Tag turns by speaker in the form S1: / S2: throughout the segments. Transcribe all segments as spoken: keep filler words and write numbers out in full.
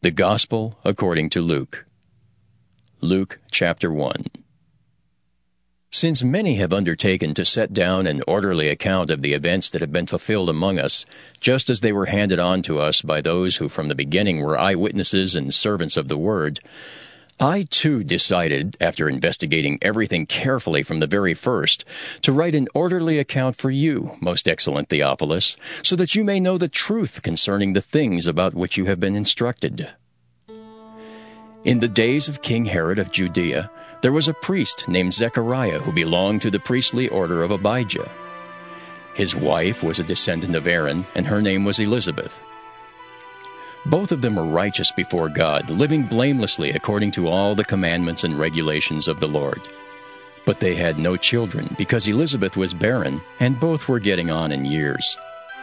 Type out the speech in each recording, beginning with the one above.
S1: The Gospel according to Luke. Luke chapter one. Since many have undertaken to set down an orderly account of the events that have been fulfilled among us, just as they were handed on to us by those who from the beginning were eyewitnesses and servants of the Word, I too decided, after investigating everything carefully from the very first, to write an orderly account for you, most excellent Theophilus, so that you may know the truth concerning the things about which you have been instructed. In the days of King Herod of Judea, there was a priest named Zechariah who belonged to the priestly order of Abijah. His wife was a descendant of Aaron, and her name was Elizabeth. Both of them were righteous before God, living blamelessly according to all the commandments and regulations of the Lord. But they had no children, because Elizabeth was barren, and both were getting on in years.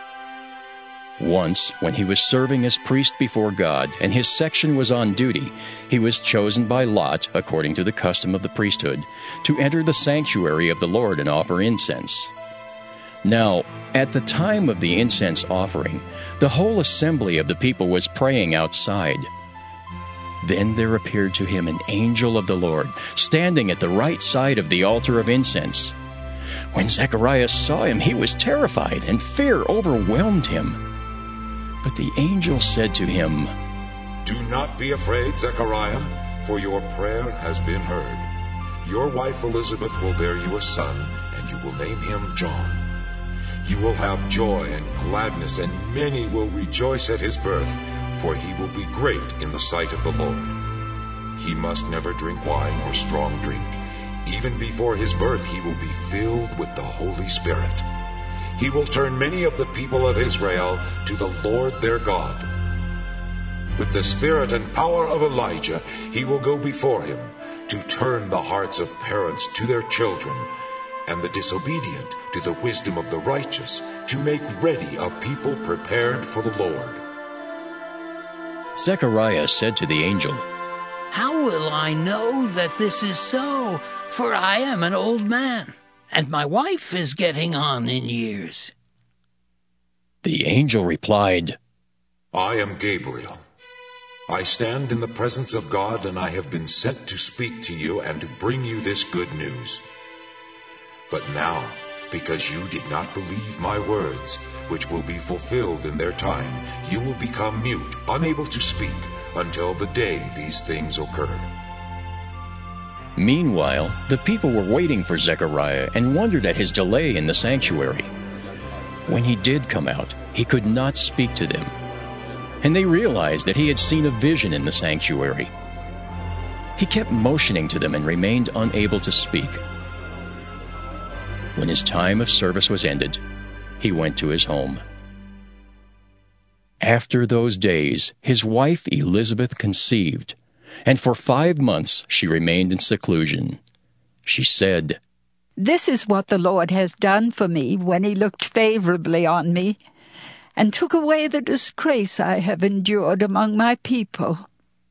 S1: Once, when he was serving as priest before God, and his section was on duty, he was chosen by lot, according to the custom of the priesthood, to enter the sanctuary of the Lord and offer incense. Now, at the time of the incense offering, the whole assembly of the people was praying outside. Then there appeared to him an angel of the Lord, standing at the right side of the altar of incense. When Zechariah saw him, he was terrified, and fear overwhelmed him. But the angel said to him,
S2: "Do not be afraid, Zechariah, for your prayer has been heard. Your wife Elizabeth will bear you a son, and you will name him John. You will have joy and gladness, and many will rejoice at his birth, for he will be great in the sight of the Lord. He must never drink wine or strong drink. Even before his birth he will be filled with the Holy Spirit. He will turn many of the people of Israel to the Lord their God. With the spirit and power of Elijah, he will go before him to turn the hearts of parents to their children, and the disobedient to the wisdom of the righteous, to make ready a people prepared for the Lord."
S1: Zechariah said to the angel,
S3: "How will I know that this is so? For I am an old man, and my wife is getting on in years."
S1: The angel replied,
S2: "I am Gabriel. I stand in the presence of God, and I have been sent to speak to you and to bring you this good news. But now, because you did not believe my words, which will be fulfilled in their time, you will become mute, unable to speak, until the day these things occur."
S1: Meanwhile, the people were waiting for Zechariah and wondered at his delay in the sanctuary. When he did come out, he could not speak to them, and they realized that he had seen a vision in the sanctuary. He kept motioning to them and remained unable to speak. When his time of service was ended, he went to his home. After those days, his wife Elizabeth conceived, and for five months she remained in seclusion. She said,
S4: "This is what the Lord has done for me when he looked favorably on me, and took away the disgrace I have endured among my people."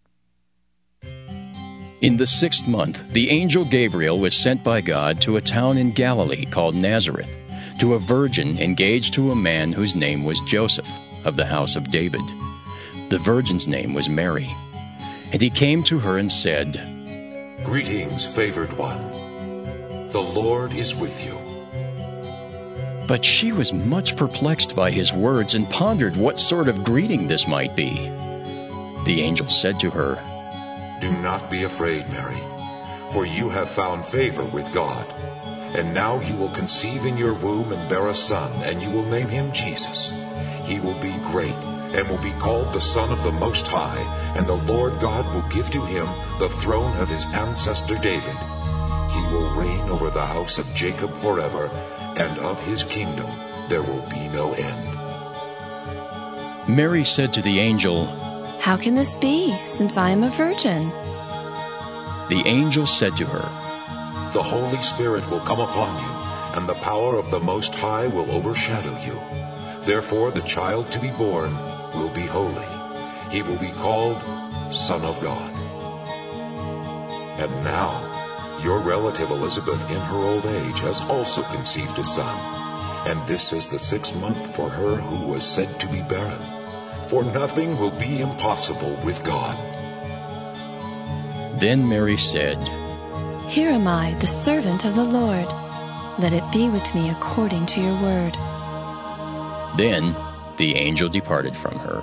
S1: In the sixth month, the angel Gabriel was sent by God to a town in Galilee called Nazareth, to a virgin engaged to a man whose name was Joseph, of the house of David. The virgin's name was Mary. And he came to her and said,
S2: "Greetings, favored one. The Lord is with you."
S1: But she was much perplexed by his words and pondered what sort of greeting this might be. The angel said to her,
S2: "Do not be afraid, Mary, for you have found favor with God. And now you will conceive in your womb and bear a son, and you will name him Jesus. He will be great and will be called the Son of the Most High, and the Lord God will give to him the throne of his ancestor David. He will reign over the house of Jacob forever, and of his kingdom there will be no end."
S1: Mary said to the angel,
S5: "How can this be, since I am a virgin?"
S1: The angel said to her,
S2: "The Holy Spirit will come upon you, and the power of the Most High will overshadow you. Therefore the child to be born will be holy. He will be called Son of God. And now, your relative Elizabeth in her old age has also conceived a son, and this is the sixth month for her who was said to be barren. for nothing will be impossible with God."
S1: Then Mary said,
S5: Here am I, the servant of the Lord. Let it be with me according to your word.
S1: Then the angel departed from her.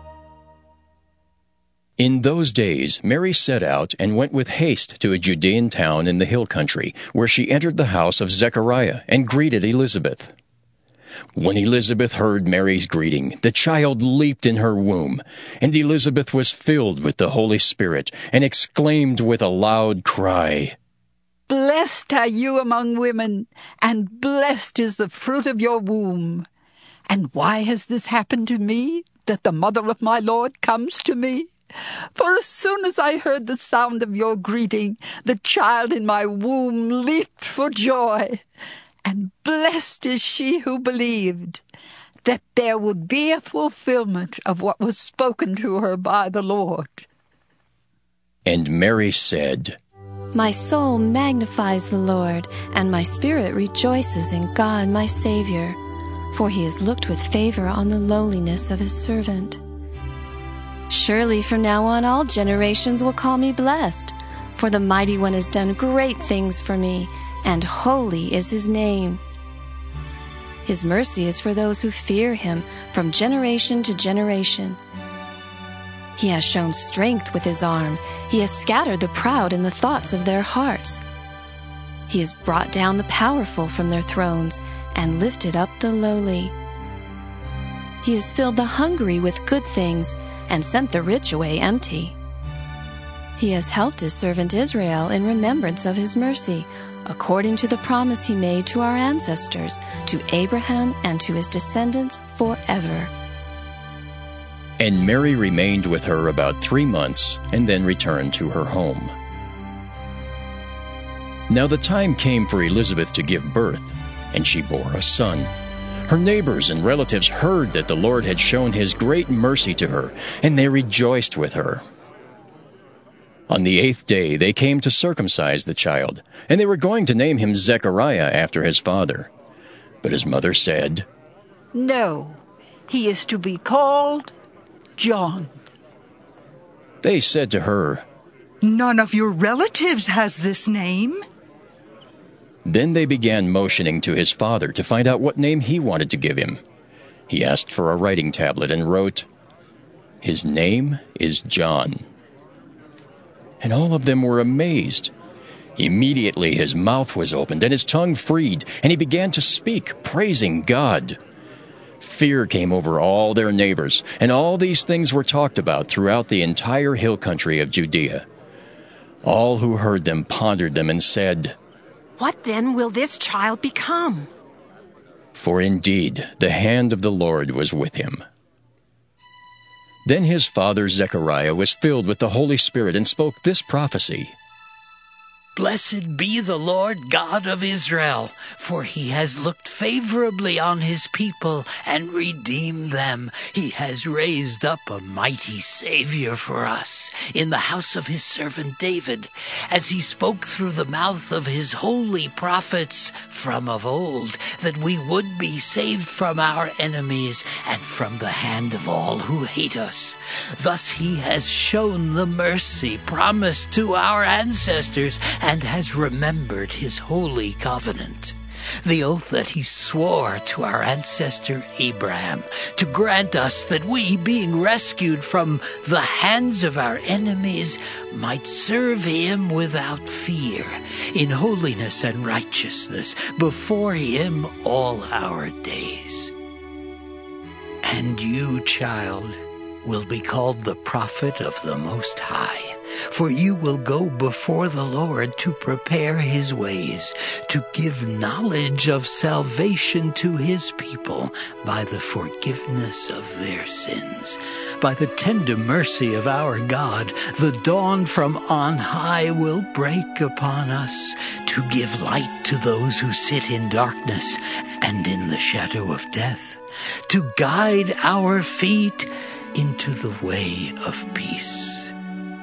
S1: In those days Mary set out and went with haste to a Judean town in the hill country, where she entered the house of Zechariah and greeted Elizabeth. When Elizabeth heard Mary's greeting, the child leaped in her womb, and Elizabeth was filled with the Holy Spirit and exclaimed with a loud cry,
S4: Blessed are you among women, and blessed is the fruit of your womb. And why has this happened to me, that the mother of my Lord comes to me? For as soon as I heard the sound of your greeting, the child in my womb leaped for joy. And blessed is she who believed that there would be a fulfillment of what was spoken to her by the Lord.
S1: And Mary said,
S5: My soul magnifies the Lord, and my spirit rejoices in God my Savior, for he has looked with favor on the lowliness of his servant. Surely from now on all generations will call me blessed, for the Mighty One has done great things for me, and holy is his name. His mercy is for those who fear him from generation to generation. He has shown strength with his arm. He has scattered the proud in the thoughts of their hearts. He has brought down the powerful from their thrones and lifted up the lowly. He has filled the hungry with good things and sent the rich away empty. He has helped his servant Israel in remembrance of his mercy, according to the promise he made to our ancestors, to Abraham and to his descendants forever.
S1: And Mary remained with her about three months and then returned to her home. Now the time came for Elizabeth to give birth, and she bore a son. Her neighbors and relatives heard that the Lord had shown his great mercy to her, and they rejoiced with her. On the eighth day they came to circumcise the child, and they were going to name him Zechariah after his father. But his mother said,
S4: No, he is to be called John.
S1: They said to her,
S6: None of your relatives has this name.
S1: Then they began motioning to his father to find out what name he wanted to give him. He asked for a writing tablet and wrote, His name is John. And all of them were amazed. Immediately his mouth was opened and his tongue freed, and he began to speak, praising God. Fear came over all their neighbors, and all these things were talked about throughout the entire hill country of Judea. All who heard them pondered them and said,
S7: What then will this child become?
S1: For indeed the hand of the Lord was with him. Then his father Zechariah was filled with the Holy Spirit and spoke this prophecy.
S3: Blessed be the Lord God of Israel, for he has looked favorably on his people and redeemed them. He has raised up a mighty Savior for us in the house of his servant David, as he spoke through the mouth of his holy prophets from of old, that we would be saved from our enemies and from the hand of all who hate us. Thus he has shown the mercy promised to our ancestors, and has remembered his holy covenant, the oath that he swore to our ancestor Abraham, to grant us that we, being rescued from the hands of our enemies, might serve him without fear, in holiness and righteousness, before him all our days. And you, child, will be called the prophet of the Most High, for you will go before the Lord to prepare his ways, to give knowledge of salvation to his people by the forgiveness of their sins. By the tender mercy of our God, the dawn from on high will break upon us, to give light to those who sit in darkness and in the shadow of death, to guide our feet into the way of peace.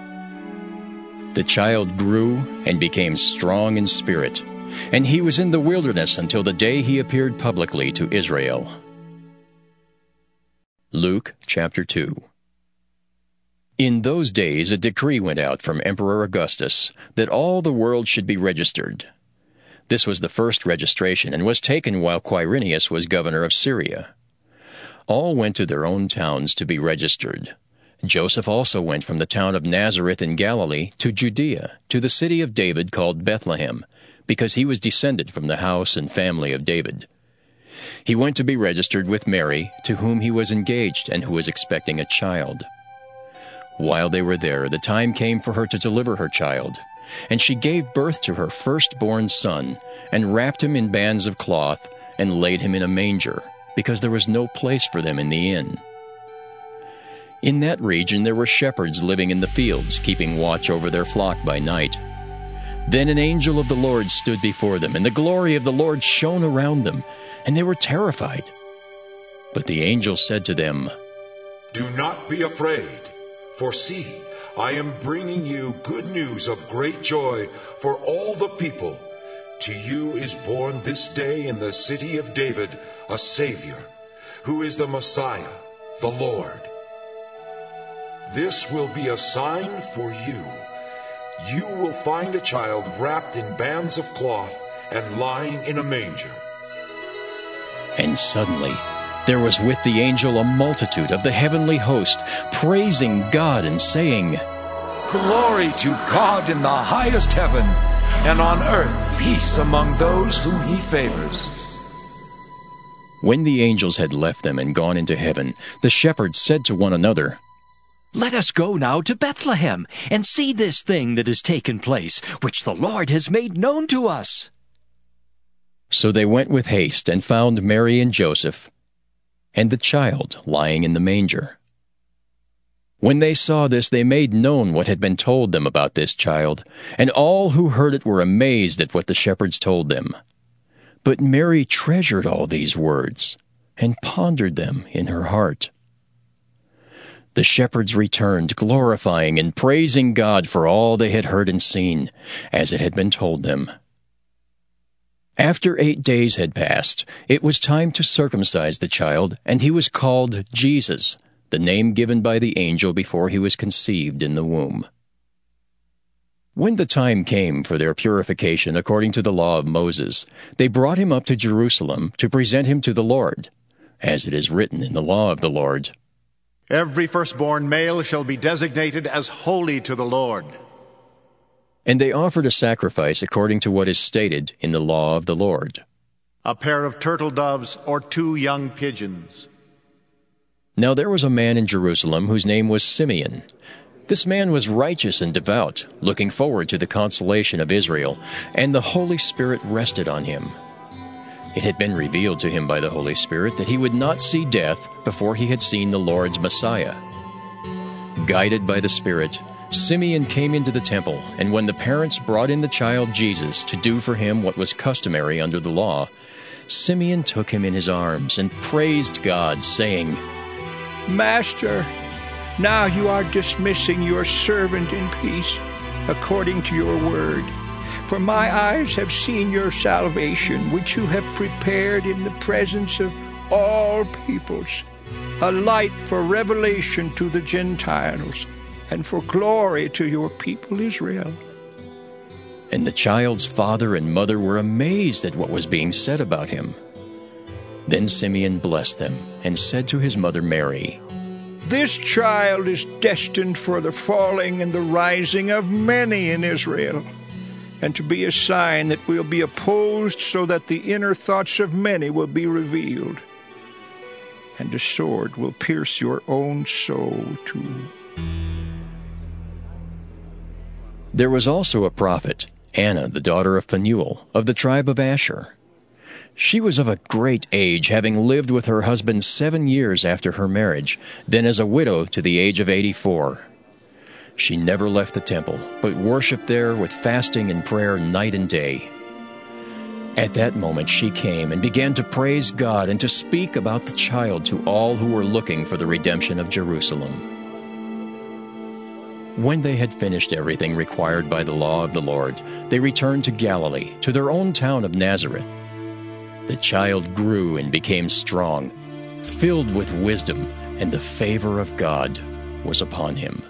S1: The child grew and became strong in spirit, and he was in the wilderness until the day he appeared publicly to Israel. Luke chapter two. In those days a decree went out from Emperor Augustus that all the world should be registered. This was the first registration and was taken while Quirinius was governor of Syria. All went to their own towns to be registered. Joseph also went from the town of Nazareth in Galilee to Judea, to the city of David called Bethlehem, because he was descended from the house and family of David. He went to be registered with Mary, to whom he was engaged and who was expecting a child. While they were there, the time came for her to deliver her child, and she gave birth to her firstborn son, and wrapped him in bands of cloth, and laid him in a manger, because there was no place for them in the inn. In that region there were shepherds living in the fields, keeping watch over their flock by night. Then an angel of the Lord stood before them, and the glory of the Lord shone around them, and they were terrified. But the angel said to them,
S2: "Do not be afraid, for see, I am bringing you good news of great joy for all the people. To you is born this day in the city of David a Savior, who is the Messiah, the Lord. This will be a sign for you. You will find a child wrapped in bands of cloth and lying in a manger."
S1: And suddenly there was with the angel a multitude of the heavenly host, praising God and saying,
S8: "Glory to God in the highest heaven, and on earth peace among those whom he favors."
S1: When the angels had left them and gone into heaven, the shepherds said to one another,
S9: "Let us go now to Bethlehem, and see this thing that has taken place, which the Lord has made known to us."
S1: So they went with haste and found Mary and Joseph, and the child lying in the manger. When they saw this, they made known what had been told them about this child, and all who heard it were amazed at what the shepherds told them. But Mary treasured all these words, and pondered them in her heart. The shepherds returned, glorifying and praising God for all they had heard and seen, as it had been told them. After eight days had passed, it was time to circumcise the child, and he was called Jesus, the name given by the angel before he was conceived in the womb. When the time came for their purification according to the law of Moses, they brought him up to Jerusalem to present him to the Lord, as it is written in the law of the Lord.
S10: "Every firstborn male shall be designated as holy to the Lord."
S1: And they offered a sacrifice according to what is stated in the law of the Lord:
S10: a pair of turtle doves or two young pigeons.
S1: Now there was a man in Jerusalem whose name was Simeon. This man was righteous and devout, looking forward to the consolation of Israel, and the Holy Spirit rested on him. It had been revealed to him by the Holy Spirit that he would not see death before he had seen the Lord's Messiah. Guided by the Spirit, Simeon came into the temple, and when the parents brought in the child Jesus to do for him what was customary under the law, Simeon took him in his arms and praised God, saying,
S11: "Master, now you are dismissing your servant in peace, according to your word. For my eyes have seen your salvation, which you have prepared in the presence of all peoples, a light for revelation to the Gentiles, and for glory to your people Israel."
S1: And the child's father and mother were amazed at what was being said about him. Then Simeon blessed them and said to his mother Mary,
S11: "This child is destined for the falling and the rising of many in Israel, and to be a sign that will be opposed, so that the inner thoughts of many will be revealed. And a sword will pierce your own soul too."
S1: There was also a prophet, Anna, the daughter of Phanuel, of the tribe of Asher. She was of a great age, having lived with her husband seven years after her marriage, then as a widow to the age of eighty-four. She never left the temple, but worshipped there with fasting and prayer night and day. At that moment she came and began to praise God and to speak about the child to all who were looking for the redemption of Jerusalem. When they had finished everything required by the law of the Lord, they returned to Galilee, to their own town of Nazareth. The child grew and became strong, filled with wisdom, and the favor of God was upon him.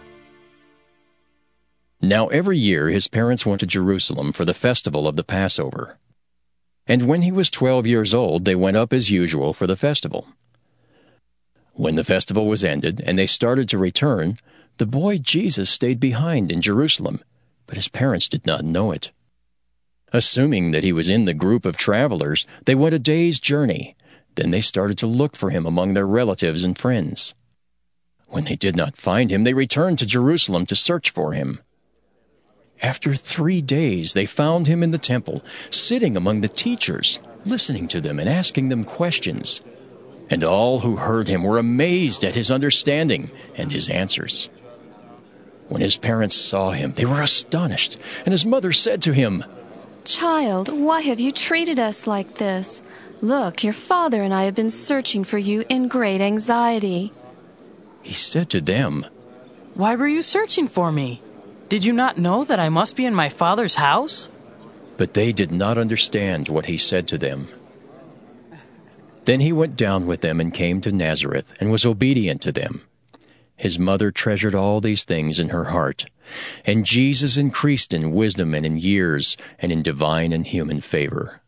S1: Now every year his parents went to Jerusalem for the festival of the Passover. And when he was twelve years old, they went up as usual for the festival. When the festival was ended and they started to return, the boy Jesus stayed behind in Jerusalem, but his parents did not know it. Assuming that he was in the group of travelers, they went a day's journey. Then they started to look for him among their relatives and friends. When they did not find him, they returned to Jerusalem to search for him. After three days, they found him in the temple, sitting among the teachers, listening to them and asking them questions. And all who heard him were amazed at his understanding and his answers. When his parents saw him, they were astonished, and his mother said to him,
S5: "Child, why have you treated us like this? Look, your father and I have been searching for you in great anxiety."
S1: He said to them,
S12: "Why were you searching for me? Did you not know that I must be in my father's house?"
S1: But they did not understand what he said to them. Then he went down with them and came to Nazareth and was obedient to them. His mother treasured all these things in her heart, and Jesus increased in wisdom and in years and in divine and human favor.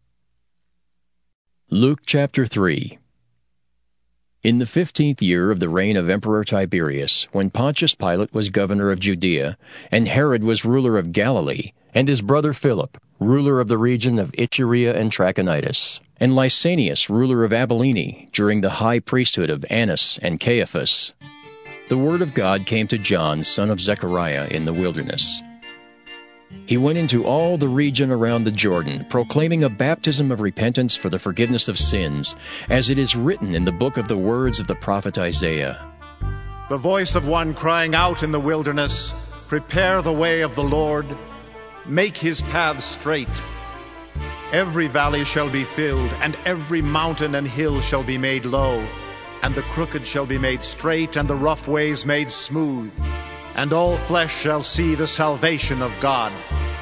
S1: Luke chapter three. In the fifteenth year of the reign of Emperor Tiberius, when Pontius Pilate was governor of Judea, and Herod was ruler of Galilee, and his brother Philip, ruler of the region of Iturea and Trachonitis, and Lysanias, ruler of Abilene, during the high priesthood of Annas and Caiaphas, the word of God came to John, son of Zechariah, in the wilderness. He went into all the region around the Jordan, proclaiming a baptism of repentance for the forgiveness of sins, as it is written in the book of the words of the prophet Isaiah.
S10: The voice of one crying out in the wilderness, "Prepare the way of the Lord, make his paths straight. Every valley shall be filled, and every mountain and hill shall be made low, and the crooked shall be made straight, and the rough ways made smooth. And all flesh shall see the salvation of God."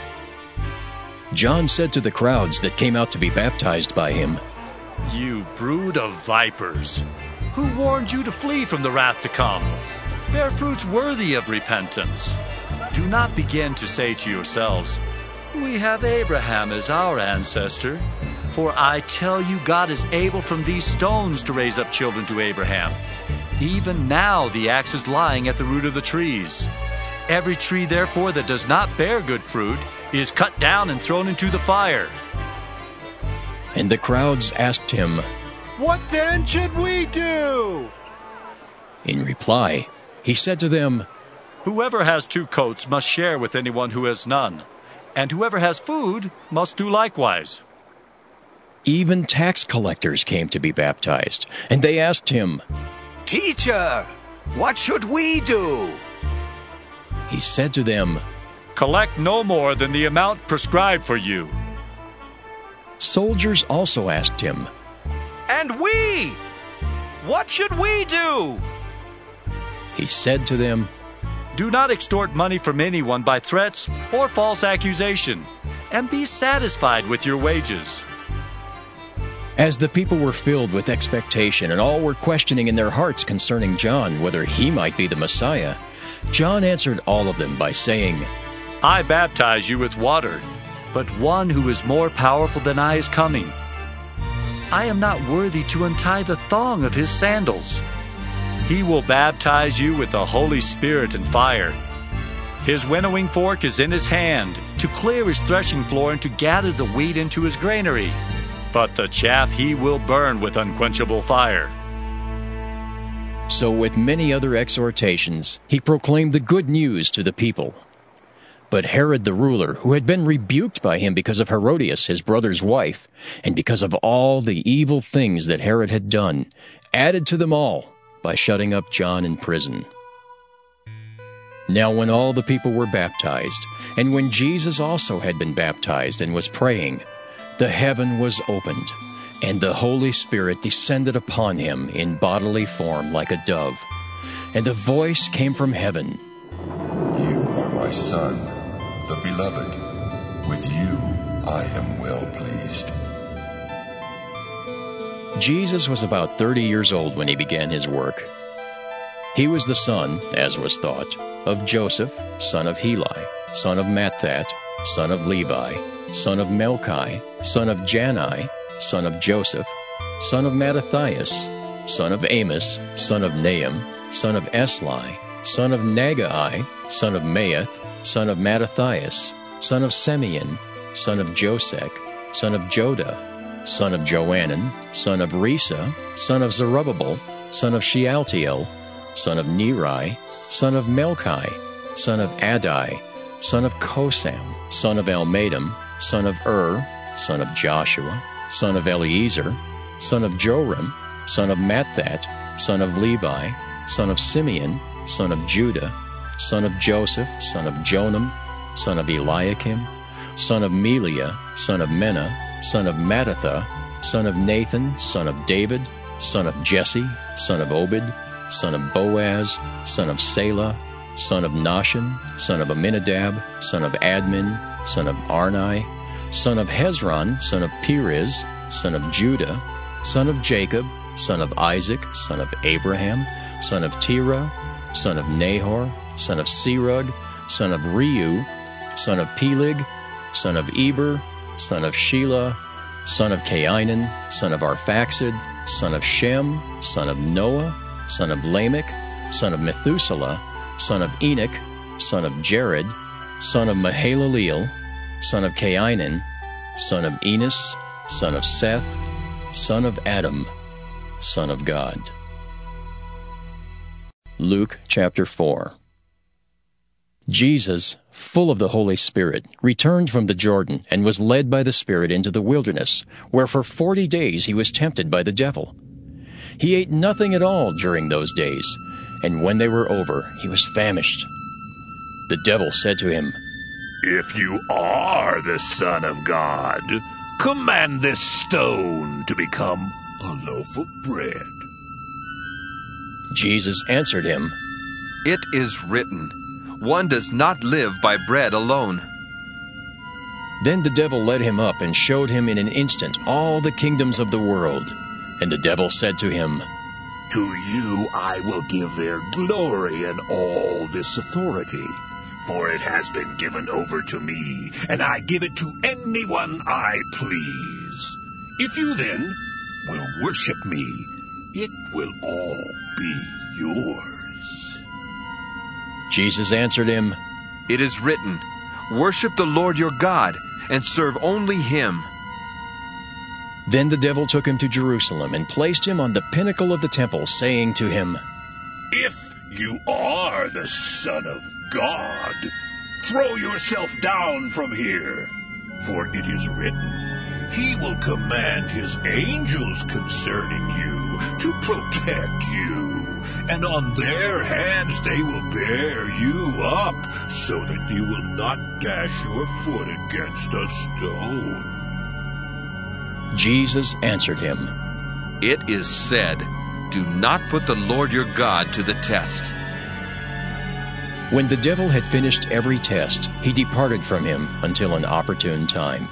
S1: John said to the crowds that came out to be baptized by him,
S13: "You brood of vipers, who warned you to flee from the wrath to come? Bear fruits worthy of repentance. Do not begin to say to yourselves, 'We have Abraham as our ancestor.' For I tell you, God is able from these stones to raise up children to Abraham. Even now the axe is lying at the root of the trees. Every tree, therefore, that does not bear good fruit is cut down and thrown into the fire."
S1: And the crowds asked him,
S10: "What then should we do?"
S1: In reply, he said to them,
S13: "Whoever has two coats must share with anyone who has none, and whoever has food must do likewise."
S1: Even tax collectors came to be baptized, and they asked him,
S14: "Teacher, what should we do?"
S1: He said to them,
S13: "Collect no more than the amount prescribed for you."
S1: Soldiers also asked him,
S14: "And we? What should we do?"
S1: He said to them,
S13: "Do not extort money from anyone by threats or false accusation, and be satisfied with your wages."
S1: As the people were filled with expectation and all were questioning in their hearts concerning John whether he might be the Messiah, John answered all of them by saying,
S13: "I baptize you with water, but one who is more powerful than I is coming. I am not worthy to untie the thong of his sandals. He will baptize you with the Holy Spirit and fire. His winnowing fork is in his hand to clear his threshing floor and to gather the wheat into his granary. But the chaff he will burn with unquenchable fire."
S1: So with many other exhortations, he proclaimed the good news to the people. But Herod the ruler, who had been rebuked by him because of Herodias, his brother's wife, and because of all the evil things that Herod had done, added to them all by shutting up John in prison. Now when all the people were baptized, and when Jesus also had been baptized and was praying, the heaven was opened, and the Holy Spirit descended upon him in bodily form like a dove. And a voice came from heaven,
S15: "You are my Son, the Beloved. With you I am well pleased."
S1: Jesus was about thirty years old when he began his work, He was the son, as was thought, of Joseph, son of Heli, son of Matthat, son of Levi, son of Melchi, son of Janai, son of Joseph, son of Mattathias, son of Amos, son of Nahum, son of Esli, son of Nagai, son of Maath, son of Mattathias, son of Simeon, son of Josek, son of Joda, son of Joanan, son of Risa, son of Zerubbabel, son of Shealtiel, son of Neri, son of Melchi, son of Adai, son of Kosam, son of Almadam, son of Ur, son of Joshua, son of Eliezer, son of Joram, son of Matthat, son of Levi, son of Simeon, son of Judah, son of Joseph, son of Jonam, son of Eliakim, son of Meliah, son of Menah, son of Mattatha, son of Nathan, son of David, son of Jesse, son of Obed, son of Boaz, son of Selah, son of Nahshon, son of Amminadab, son of Admin, son of Arni, son of Hezron, son of Perez, son of Judah, son of Jacob, son of Isaac, son of Abraham, son of Terah, son of Nahor, son of Serug, son of Reu, son of Peleg, son of Eber, son of Shelah, son of Cainan, son of Arphaxad, son of Shem, son of Noah, son of Lamech, son of Methuselah, son of Enoch, son of Jared, son of Mahalaleel, son of Cainan, son of Enos, son of Seth, son of Adam, son of God. Luke chapter four. Jesus, full of the Holy Spirit, returned from the Jordan and was led by the Spirit into the wilderness, where for forty days he was tempted by the devil. He ate nothing at all during those days, and when they were over, he was famished. The devil said to him,
S16: "If you are the Son of God, command this stone to become a loaf of bread."
S1: Jesus answered him,
S17: "It is written, one does not live by bread alone."
S1: Then the devil led him up and showed him in an instant all the kingdoms of the world. And the devil said to him,
S16: "To you I will give their glory and all this authority, for it has been given over to me, and I give it to anyone I please. If you then will worship me, it will all be yours."
S1: Jesus answered him,
S17: "It is written, worship the Lord your God, and serve only him."
S1: Then the devil took him to Jerusalem and placed him on the pinnacle of the temple, saying to him,
S16: "If you are the Son of God, throw yourself down from here, for it is written, he will command his angels concerning you to protect you, and on their hands they will bear you up, so that you will not dash your foot against a stone."
S1: Jesus answered him,
S17: "It is said, do not put the Lord your God to the test."
S1: When the devil had finished every test, he departed from him until an opportune time.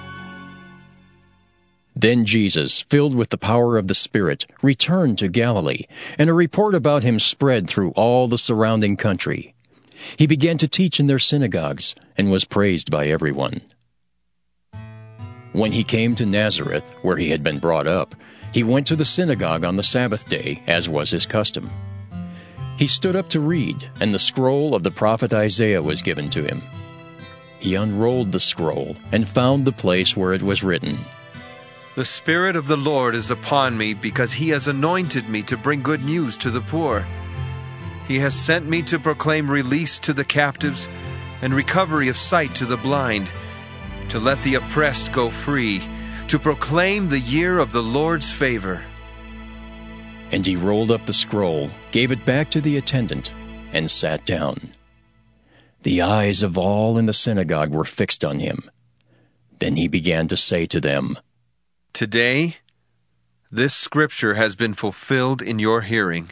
S1: Then Jesus, filled with the power of the Spirit, returned to Galilee, and a report about him spread through all the surrounding country. He began to teach in their synagogues, and was praised by everyone. When he came to Nazareth, where he had been brought up, he went to the synagogue on the Sabbath day, as was his custom. He stood up to read, and the scroll of the prophet Isaiah was given to him. He unrolled the scroll, and found the place where it was written,
S17: "The Spirit of the Lord is upon me, because he has anointed me to bring good news to the poor. He has sent me to proclaim release to the captives, and recovery of sight to the blind, to let the oppressed go free, to proclaim the year of the Lord's favor."
S1: And he rolled up the scroll, gave it back to the attendant, and sat down. The eyes of all in the synagogue were fixed on him. Then he began to say to them,
S17: "Today, this scripture has been fulfilled in your hearing."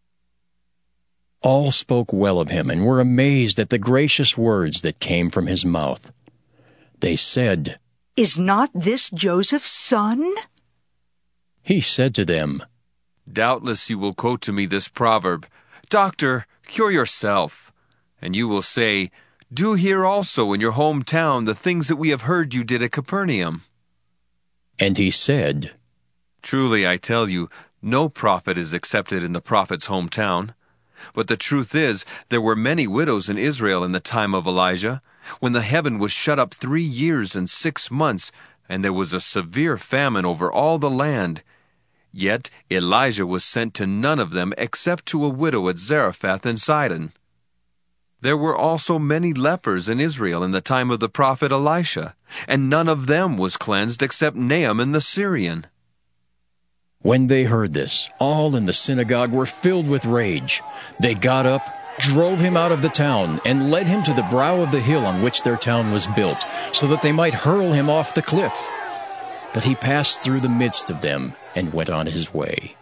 S1: All spoke well of him and were amazed at the gracious words that came from his mouth. They said,
S6: "Is not this Joseph's son?"
S1: He said to them,
S17: "Doubtless you will quote to me this proverb, "Doctor, cure yourself." And you will say, "Do here also in your hometown the things that we have heard you did at Capernaum."
S1: And he said,
S17: "Truly I tell you, no prophet is accepted in the prophet's hometown. But the truth is, there were many widows in Israel in the time of Elijah, when the heaven was shut up three years and six months, and there was a severe famine over all the land. Yet Elijah was sent to none of them except to a widow at Zarephath in Sidon. There were also many lepers in Israel in the time of the prophet Elisha, and none of them was cleansed except Naaman the Syrian."
S1: When they heard this, all in the synagogue were filled with rage. They got up, drove him out of the town, and led him to the brow of the hill on which their town was built, so that they might hurl him off the cliff. But he passed through the midst of them and went on his way.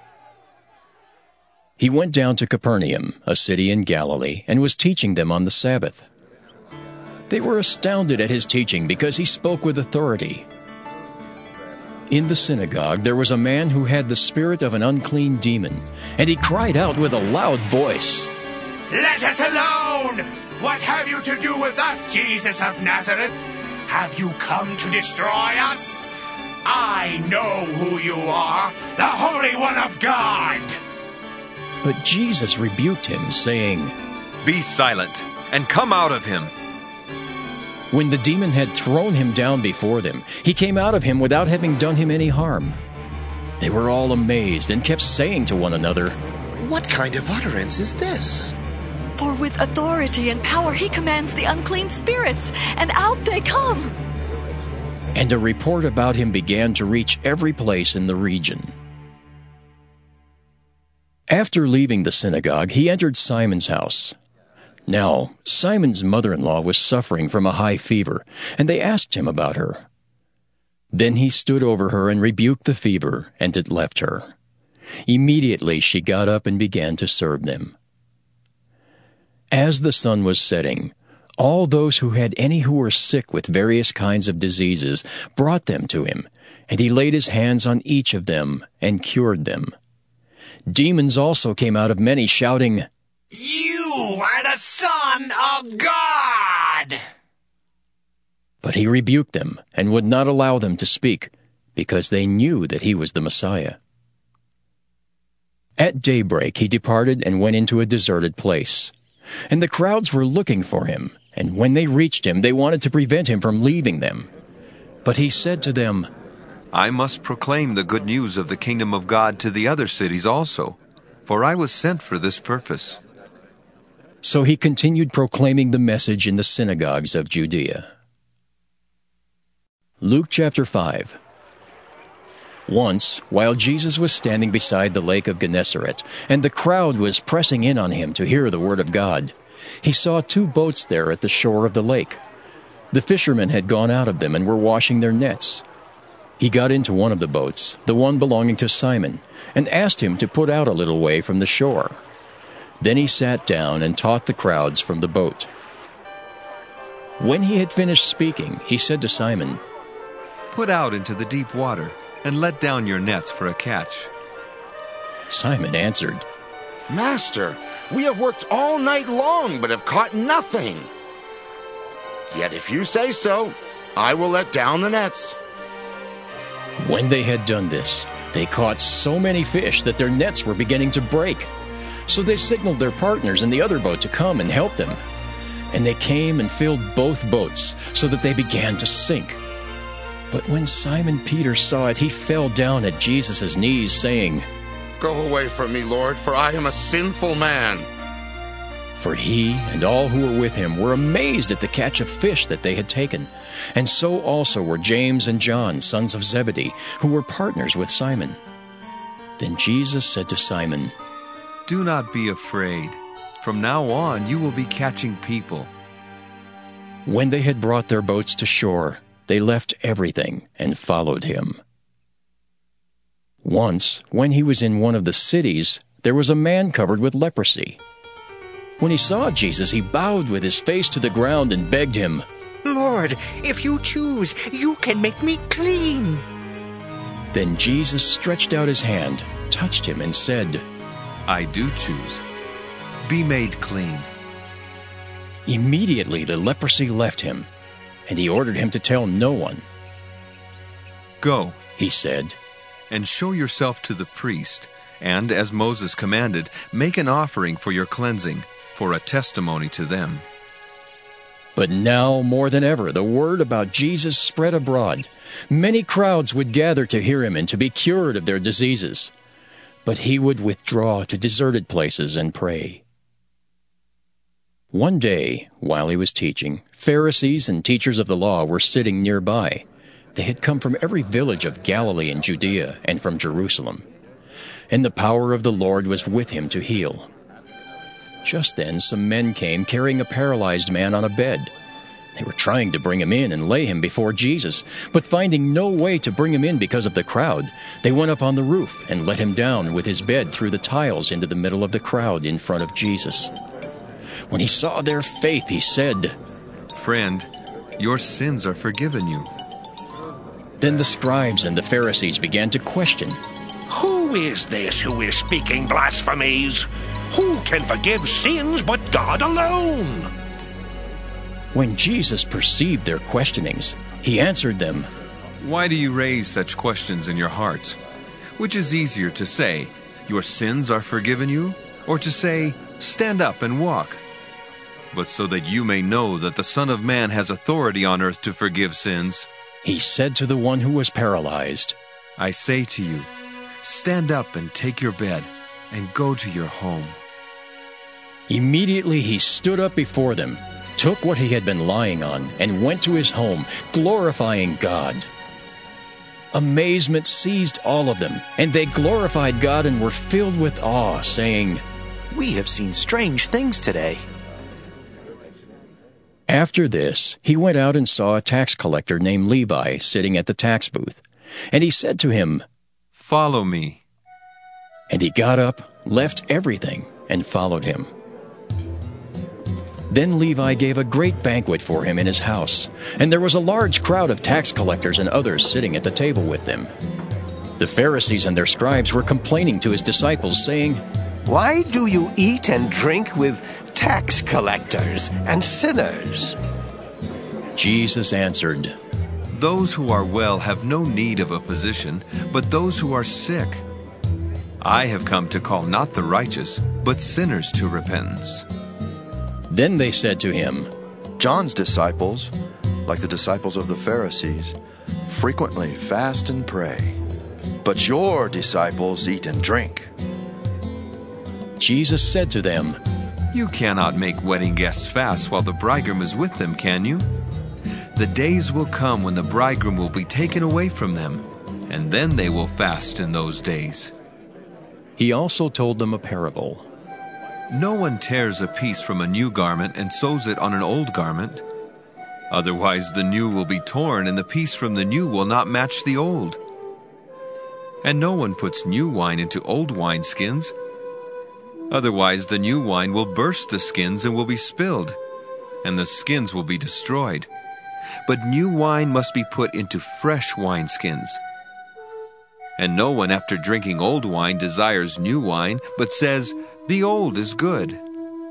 S1: He went down to Capernaum, a city in Galilee, and was teaching them on the Sabbath. They were astounded at his teaching because he spoke with authority. In the synagogue there was a man who had the spirit of an unclean demon, and he cried out with a loud voice,
S18: "Let us alone! What have you to do with us, Jesus of Nazareth? Have you come to destroy us? I know who you are, the Holy One of God!"
S1: But Jesus rebuked him, saying,
S17: "Be silent, and come out of him."
S1: When the demon had thrown him down before them, he came out of him without having done him any harm. They were all amazed and kept saying to one another,
S19: "What kind of utterance is this?
S20: For with authority and power he commands the unclean spirits, and out they come."
S1: And a report about him began to reach every place in the region. After leaving the synagogue, he entered Simon's house. Now, Simon's mother-in-law was suffering from a high fever, and they asked him about her. Then he stood over her and rebuked the fever, and it left her. Immediately she got up and began to serve them. As the sun was setting, all those who had any who were sick with various kinds of diseases brought them to him, and he laid his hands on each of them and cured them. Demons also came out of many, shouting,
S18: "You are the Son of God!"
S1: But he rebuked them and would not allow them to speak, because they knew that he was the Messiah. At daybreak he departed and went into a deserted place. And the crowds were looking for him, and when they reached him, they wanted to prevent him from leaving them. But he said to them,
S17: "I must proclaim the good news of the kingdom of God to the other cities also, for I was sent for this purpose."
S1: So he continued proclaiming the message in the synagogues of Judea. Luke chapter five. Once, while Jesus was standing beside the lake of Gennesaret, and the crowd was pressing in on him to hear the word of God, he saw two boats there at the shore of the lake. The fishermen had gone out of them and were washing their nets. He got into one of the boats, the one belonging to Simon, and asked him to put out a little way from the shore. Then he sat down and taught the crowds from the boat. When he had finished speaking, he said to Simon,
S17: "Put out into the deep water, and let down your nets for a catch."
S1: Simon answered,
S19: "Master, we have worked all night long, but have caught nothing. Yet if you say so, I will let down the nets."
S1: When they had done this, they caught so many fish that their nets were beginning to break. So they signaled their partners in the other boat to come and help them. And they came and filled both boats, so that they began to sink. But when Simon Peter saw it, he fell down at Jesus' knees, saying,
S19: "Go away from me, Lord, for I am a sinful man."
S1: For he and all who were with him were amazed at the catch of fish that they had taken. And so also were James and John, sons of Zebedee, who were partners with Simon. Then Jesus said to Simon,
S17: "Do not be afraid. From now on you will be catching people."
S1: When they had brought their boats to shore, they left everything and followed him. Once, when he was in one of the cities, there was a man covered with leprosy. When he saw Jesus, he bowed with his face to the ground and begged him,
S21: "Lord, if you choose, you can make me clean."
S1: Then Jesus stretched out his hand, touched him, and said,
S17: "I do choose. be made clean."
S1: Immediately the leprosy left him, and he ordered him to tell no one.
S17: "Go,"
S1: he said,
S17: "and show yourself to the priest, and, as Moses commanded, make an offering for your cleansing, for a testimony to them."
S1: But now, more than ever, the word about Jesus spread abroad. Many crowds would gather to hear him and to be cured of their diseases. But he would withdraw to deserted places and pray. One day, while he was teaching, Pharisees and teachers of the law were sitting nearby. They had come from every village of Galilee and Judea and from Jerusalem. And the power of the Lord was with him to heal. Just then some men came carrying a paralyzed man on a bed. They were trying to bring him in and lay him before Jesus, but finding no way to bring him in because of the crowd, they went up on the roof and let him down with his bed through the tiles into the middle of the crowd in front of Jesus. When he saw their faith, he said,
S17: "Friend, your sins are forgiven you."
S1: Then the scribes and the Pharisees began to question,
S16: "Who is this who is speaking blasphemies? Who can forgive sins but God alone?"
S1: When Jesus perceived their questionings, he answered them,
S17: "Why do you raise such questions in your hearts? Which is easier to say, 'Your sins are forgiven you,' or to say, 'Stand up and walk'? But so that you may know that the Son of Man has authority on earth to forgive sins,"
S1: he said to the one who was paralyzed,
S17: "I say to you, stand up and take your bed and go to your home."
S1: Immediately he stood up before them, took what he had been lying on, and went to his home, glorifying God. Amazement seized all of them, and they glorified God and were filled with awe, saying,
S4: "We have seen strange things today."
S1: After this, he went out and saw a tax collector named Levi sitting at the tax booth. And he said to him,
S17: "Follow me."
S1: And he got up, left everything, and followed him. Then Levi gave a great banquet for him in his house, and there was a large crowd of tax collectors and others sitting at the table with them. The Pharisees and their scribes were complaining to his disciples, saying,
S4: "Why do you eat and drink with tax collectors and sinners?"
S1: Jesus answered,
S17: "Those who are well have no need of a physician, but those who are sick. I have come to call not the righteous, but sinners to repentance."
S1: Then they said to him,
S15: "John's disciples, like the disciples of the Pharisees, frequently fast and pray, but your disciples eat and drink."
S1: Jesus said to them,
S17: "You cannot make wedding guests fast while the bridegroom is with them, can you? The days will come when the bridegroom will be taken away from them, and then they will fast in those days."
S1: He also told them a parable.
S17: "No one tears a piece from a new garment and sews it on an old garment. Otherwise the new will be torn, and the piece from the new will not match the old. And no one puts new wine into old wineskins. Otherwise the new wine will burst the skins and will be spilled, and the skins will be destroyed. But new wine must be put into fresh wineskins. And no one after drinking old wine desires new wine, but says, 'The old is good.'"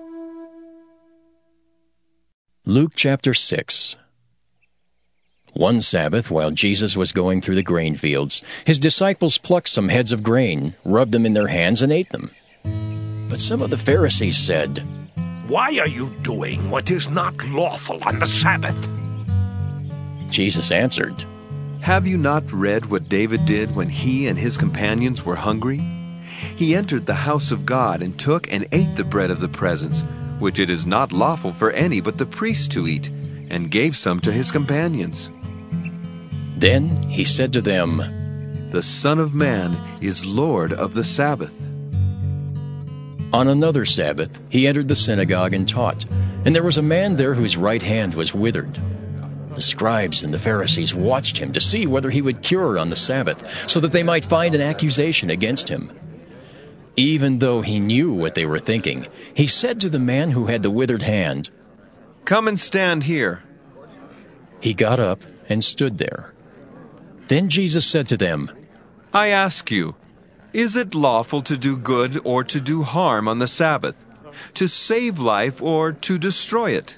S1: Luke chapter six. One Sabbath, while Jesus was going through the grain fields, his disciples plucked some heads of grain, rubbed them in their hands, and ate them. But some of the Pharisees said,
S16: "Why are you doing what is not lawful on the Sabbath?"
S1: Jesus answered,
S17: "Have you not read what David did when he and his companions were hungry? He entered the house of God and took and ate the bread of the presence, which it is not lawful for any but the priest to eat, and gave some to his companions."
S1: Then he said to them,
S17: "The Son of Man is Lord of the Sabbath."
S1: On another Sabbath he entered the synagogue and taught, and there was a man there whose right hand was withered. The scribes and the Pharisees watched him to see whether he would cure on the Sabbath, so that they might find an accusation against him. Even though he knew what they were thinking, he said to the man who had the withered hand,
S17: "Come and stand here."
S1: He got up and stood there. Then Jesus said to them,
S17: "I ask you, is it lawful to do good or to do harm on the Sabbath, to save life or to destroy it?"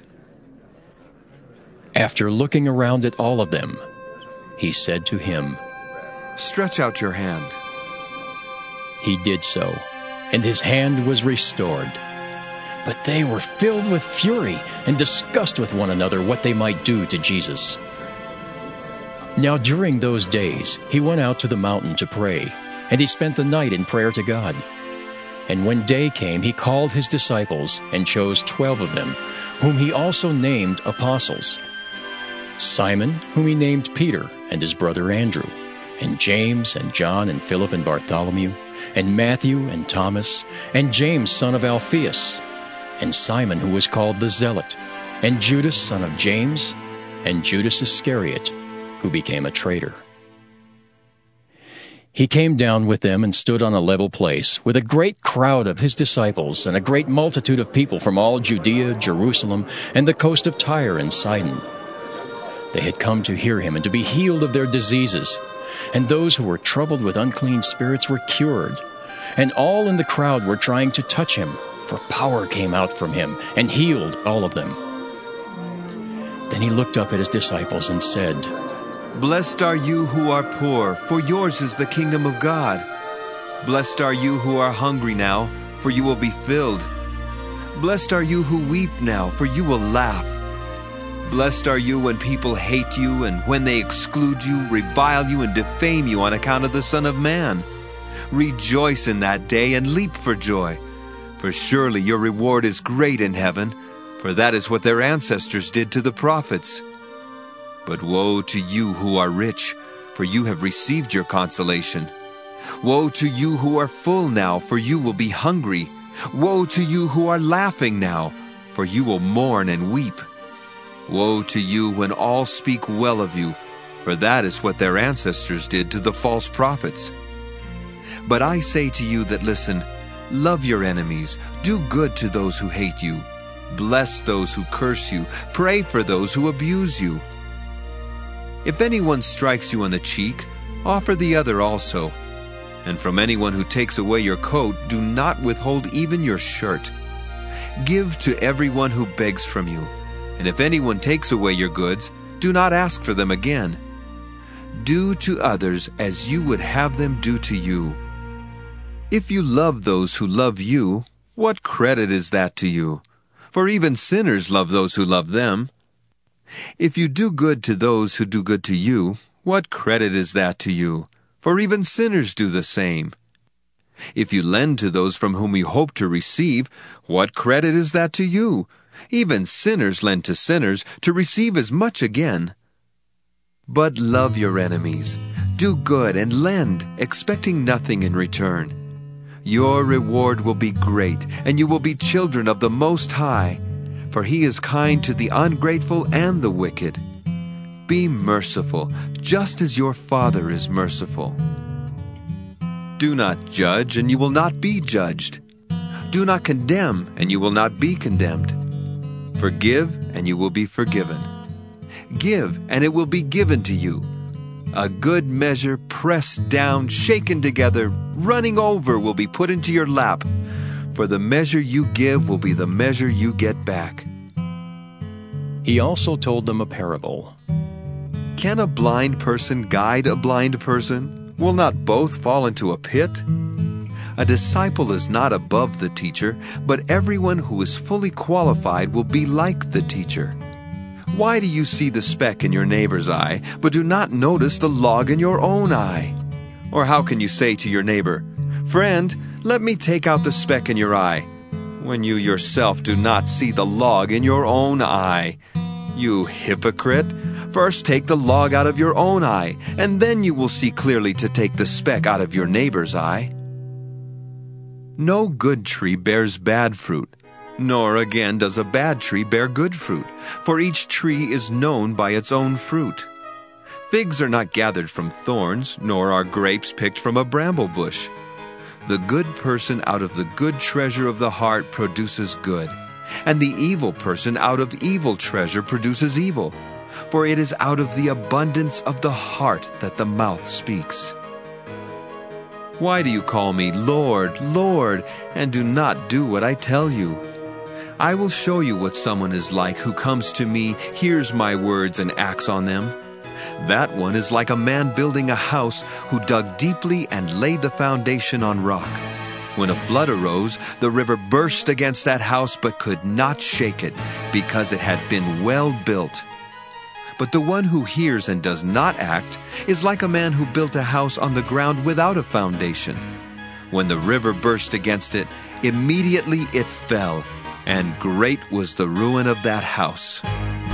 S1: After looking around at all of them, he said to him,
S17: "Stretch out your hand."
S1: He did so, and his hand was restored. But they were filled with fury and discussed with one another what they might do to Jesus. Now during those days he went out to the mountain to pray, and he spent the night in prayer to God. And when day came, he called his disciples and chose twelve of them, whom he also named apostles: Simon, whom he named Peter, and his brother Andrew, and James and John and Philip and Bartholomew, and Matthew and Thomas, and James son of Alphaeus, and Simon who was called the Zealot, and Judas son of James, and Judas Iscariot, who became a traitor. He came down with them and stood on a level place, with a great crowd of his disciples and a great multitude of people from all Judea, Jerusalem, and the coast of Tyre and Sidon. They had come to hear him and to be healed of their diseases, and those who were troubled with unclean spirits were cured. And all in the crowd were trying to touch him, for power came out from him and healed all of them. Then he looked up at his disciples and said,
S17: "Blessed are you who are poor, for yours is the kingdom of God. Blessed are you who are hungry now, for you will be filled. Blessed are you who weep now, for you will laugh. Blessed are you when people hate you, and when they exclude you, revile you, and defame you on account of the Son of Man. Rejoice in that day and leap for joy, for surely your reward is great in heaven, for that is what their ancestors did to the prophets. But woe to you who are rich, for you have received your consolation. Woe to you who are full now, for you will be hungry. Woe to you who are laughing now, for you will mourn and weep. Woe to you when all speak well of you, for that is what their ancestors did to the false prophets. But I say to you that listen, love your enemies, do good to those who hate you, bless those who curse you, pray for those who abuse you. If anyone strikes you on the cheek, offer the other also. And from anyone who takes away your coat, do not withhold even your shirt. Give to everyone who begs from you. And if anyone takes away your goods, do not ask for them again. Do to others as you would have them do to you. If you love those who love you, what credit is that to you? For even sinners love those who love them. If you do good to those who do good to you, what credit is that to you? For even sinners do the same. If you lend to those from whom you hope to receive, what credit is that to you? Even sinners lend to sinners to receive as much again. But love your enemies, do good and lend, expecting nothing in return. Your reward will be great, and you will be children of the Most High, for He is kind to the ungrateful and the wicked. Be merciful, just as your Father is merciful. Do not judge, and you will not be judged. Do not condemn, and you will not be condemned. Forgive, and you will be forgiven. Give, and it will be given to you. A good measure, pressed down, shaken together, running over, will be put into your lap. For the measure you give will be the measure you get back.
S1: He also told them a parable.
S17: Can a blind person guide a blind person? Will not both fall into a pit? A disciple is not above the teacher, but everyone who is fully qualified will be like the teacher. Why do you see the speck in your neighbor's eye, but do not notice the log in your own eye? Or how can you say to your neighbor, "Friend, let me take out the speck in your eye," when you yourself do not see the log in your own eye? You hypocrite! First take the log out of your own eye, and then you will see clearly to take the speck out of your neighbor's eye. No good tree bears bad fruit, nor again does a bad tree bear good fruit, for each tree is known by its own fruit. Figs are not gathered from thorns, nor are grapes picked from a bramble bush. The good person out of the good treasure of the heart produces good, and the evil person out of evil treasure produces evil. For it is out of the abundance of the heart that the mouth speaks. Why do you call me Lord, Lord, and do not do what I tell you? I will show you what someone is like who comes to me, hears my words, and acts on them. That one is like a man building a house who dug deeply and laid the foundation on rock. When a flood arose, the river burst against that house but could not shake it, because it had been well built. But the one who hears and does not act is like a man who built a house on the ground without a foundation. When the river burst against it, immediately it fell, and great was the ruin of that house.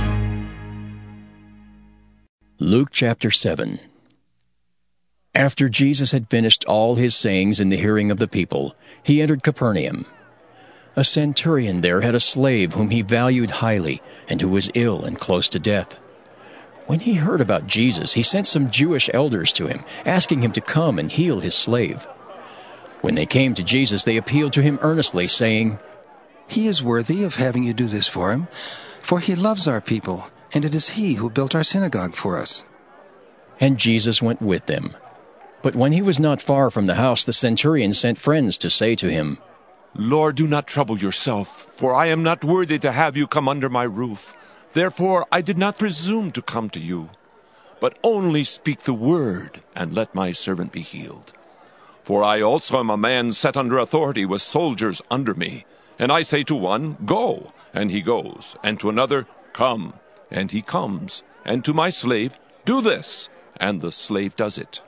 S1: Luke chapter seven. After Jesus had finished all his sayings in the hearing of the people, he entered Capernaum. A centurion there had a slave whom he valued highly, and who was ill and close to death. When he heard about Jesus, he sent some Jewish elders to him, asking him to come and heal his slave. When they came to Jesus, they appealed to him earnestly, saying,
S7: "He is worthy of having you do this for him, for he loves our people, and it is he who built our synagogue for us."
S1: And Jesus went with them. But when he was not far from the house, the centurion sent friends to say to him,
S22: "Lord, do not trouble yourself, for I am not worthy to have you come under my roof. Therefore I did not presume to come to you. But only speak the word, and let my servant be healed. For I also am a man set under authority with soldiers under me. And I say to one, 'Go,' and he goes, and to another, 'Come,' and he comes, and to my slave, 'Do this,' and the slave does it."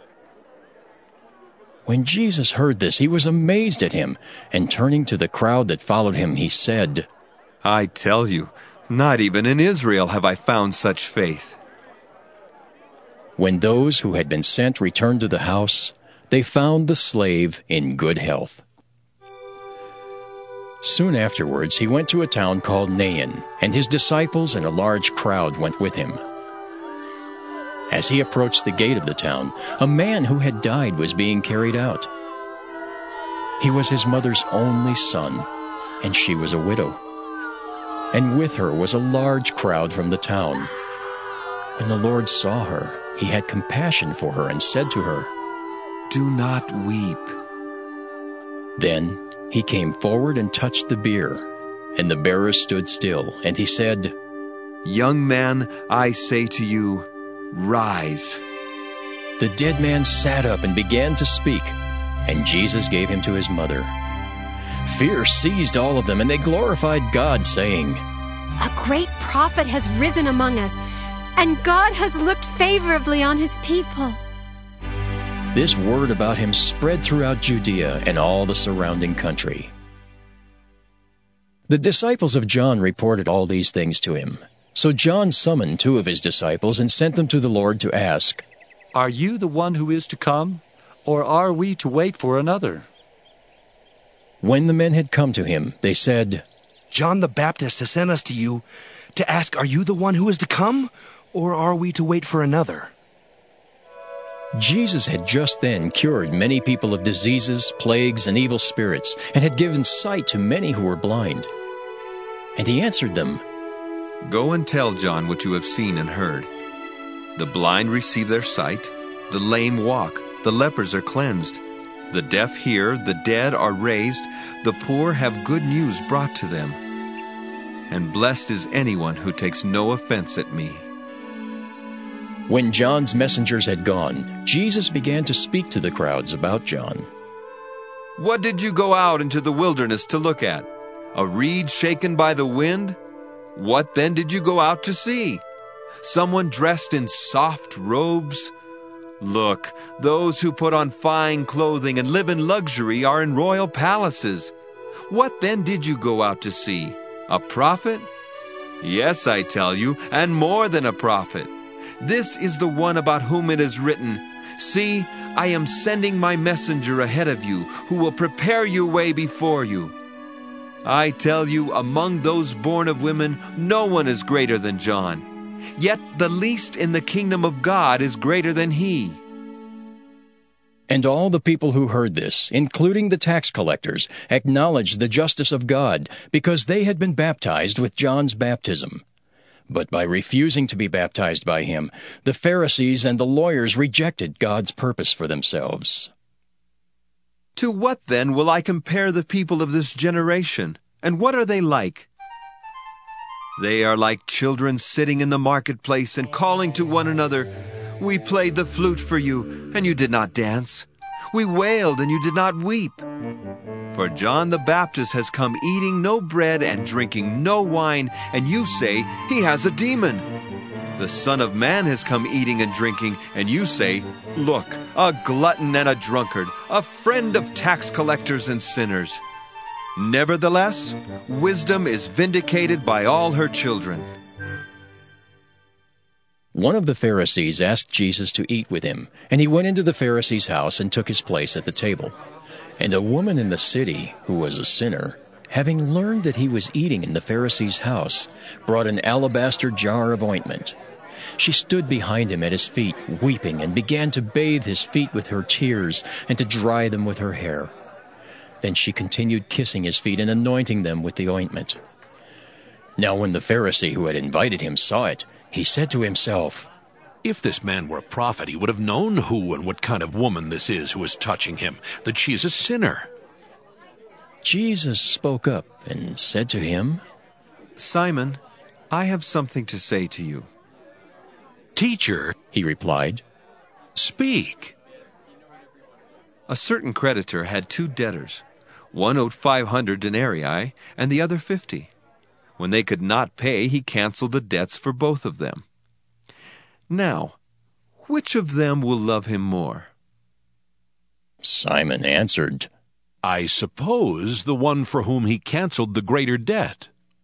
S1: When Jesus heard this, he was amazed at him, and turning to the crowd that followed him, he said,
S17: "I tell you, not even in Israel have I found such faith."
S1: When those who had been sent returned to the house, they found the slave in good health. Soon afterwards he went to a town called Nain, and his disciples and a large crowd went with him. As he approached the gate of the town, a man who had died was being carried out. He was his mother's only son, and she was a widow. And with her was a large crowd from the town. When the Lord saw her, he had compassion for her and said to her,
S17: "Do not weep."
S1: Then he came forward and touched the bier, and the bearer stood still, and he said,
S17: "Young man, I say to you, rise."
S1: The dead man sat up and began to speak, and Jesus gave him to his mother. Fear seized all of them, and they glorified God, saying,
S23: "A great prophet has risen among us, and God has looked favorably on his people."
S1: This word about him spread throughout Judea and all the surrounding country. The disciples of John reported all these things to him. So John summoned two of his disciples and sent them to the Lord to ask,
S13: "Are you the one who is to come, or are we to wait for another?"
S1: When the men had come to him, they said,
S24: "John the Baptist has sent us to you to ask, are you the one who is to come, or are we to wait for another?"
S1: Jesus had just then cured many people of diseases, plagues, and evil spirits, and had given sight to many who were blind. And he answered them,
S17: "Go and tell John what you have seen and heard. The blind receive their sight, the lame walk, the lepers are cleansed, the deaf hear, the dead are raised, the poor have good news brought to them. And blessed is anyone who takes no offense at me."
S1: When John's messengers had gone, Jesus began to speak to the crowds about John.
S17: "What did you go out into the wilderness to look at? A reed shaken by the wind? What then did you go out to see? Someone dressed in soft robes? Look, those who put on fine clothing and live in luxury are in royal palaces. What then did you go out to see? A prophet? Yes, I tell you, and more than a prophet. This is the one about whom it is written, 'See, I am sending my messenger ahead of you, who will prepare your way before you.' I tell you, among those born of women, no one is greater than John. Yet the least in the kingdom of God is greater than he."
S1: And all the people who heard this, including the tax collectors, acknowledged the justice of God, because they had been baptized with John's baptism. But by refusing to be baptized by him, the Pharisees and the lawyers rejected God's purpose for themselves.
S17: To what then will I compare the people of this generation? And what are they like? They are like children sitting in the marketplace and calling to one another, "We played the flute for you, and you did not dance. We wailed, and you did not weep." For John the Baptist has come eating no bread and drinking no wine, and you say he has a demon. The Son of Man has come eating and drinking, and you say, "Look, a glutton and a drunkard, a friend of tax collectors and sinners." Nevertheless, wisdom is vindicated by all her children.
S1: One of the Pharisees asked Jesus to eat with him, and he went into the Pharisee's house and took his place at the table. And a woman in the city, who was a sinner, having learned that he was eating in the Pharisee's house, brought an alabaster jar of ointment. She stood behind him at his feet, weeping, and began to bathe his feet with her tears and to dry them with her hair. Then she continued kissing his feet and anointing them with the ointment. Now when the Pharisee who had invited him saw it, he said to himself,
S2: "If this man were a prophet, he would have known who and what kind of woman this is who is touching him, that she is a sinner."
S1: Jesus spoke up and said to him,
S17: "Simon, I have something to say to you."
S2: "Teacher," he replied, "speak."
S17: A certain creditor had two debtors. One owed five hundred denarii, and the other fifty. When they could not pay, he canceled the debts for both of them. Now, which of them will love him more?
S1: Simon answered,
S2: "I suppose the one for whom he canceled the greater debt."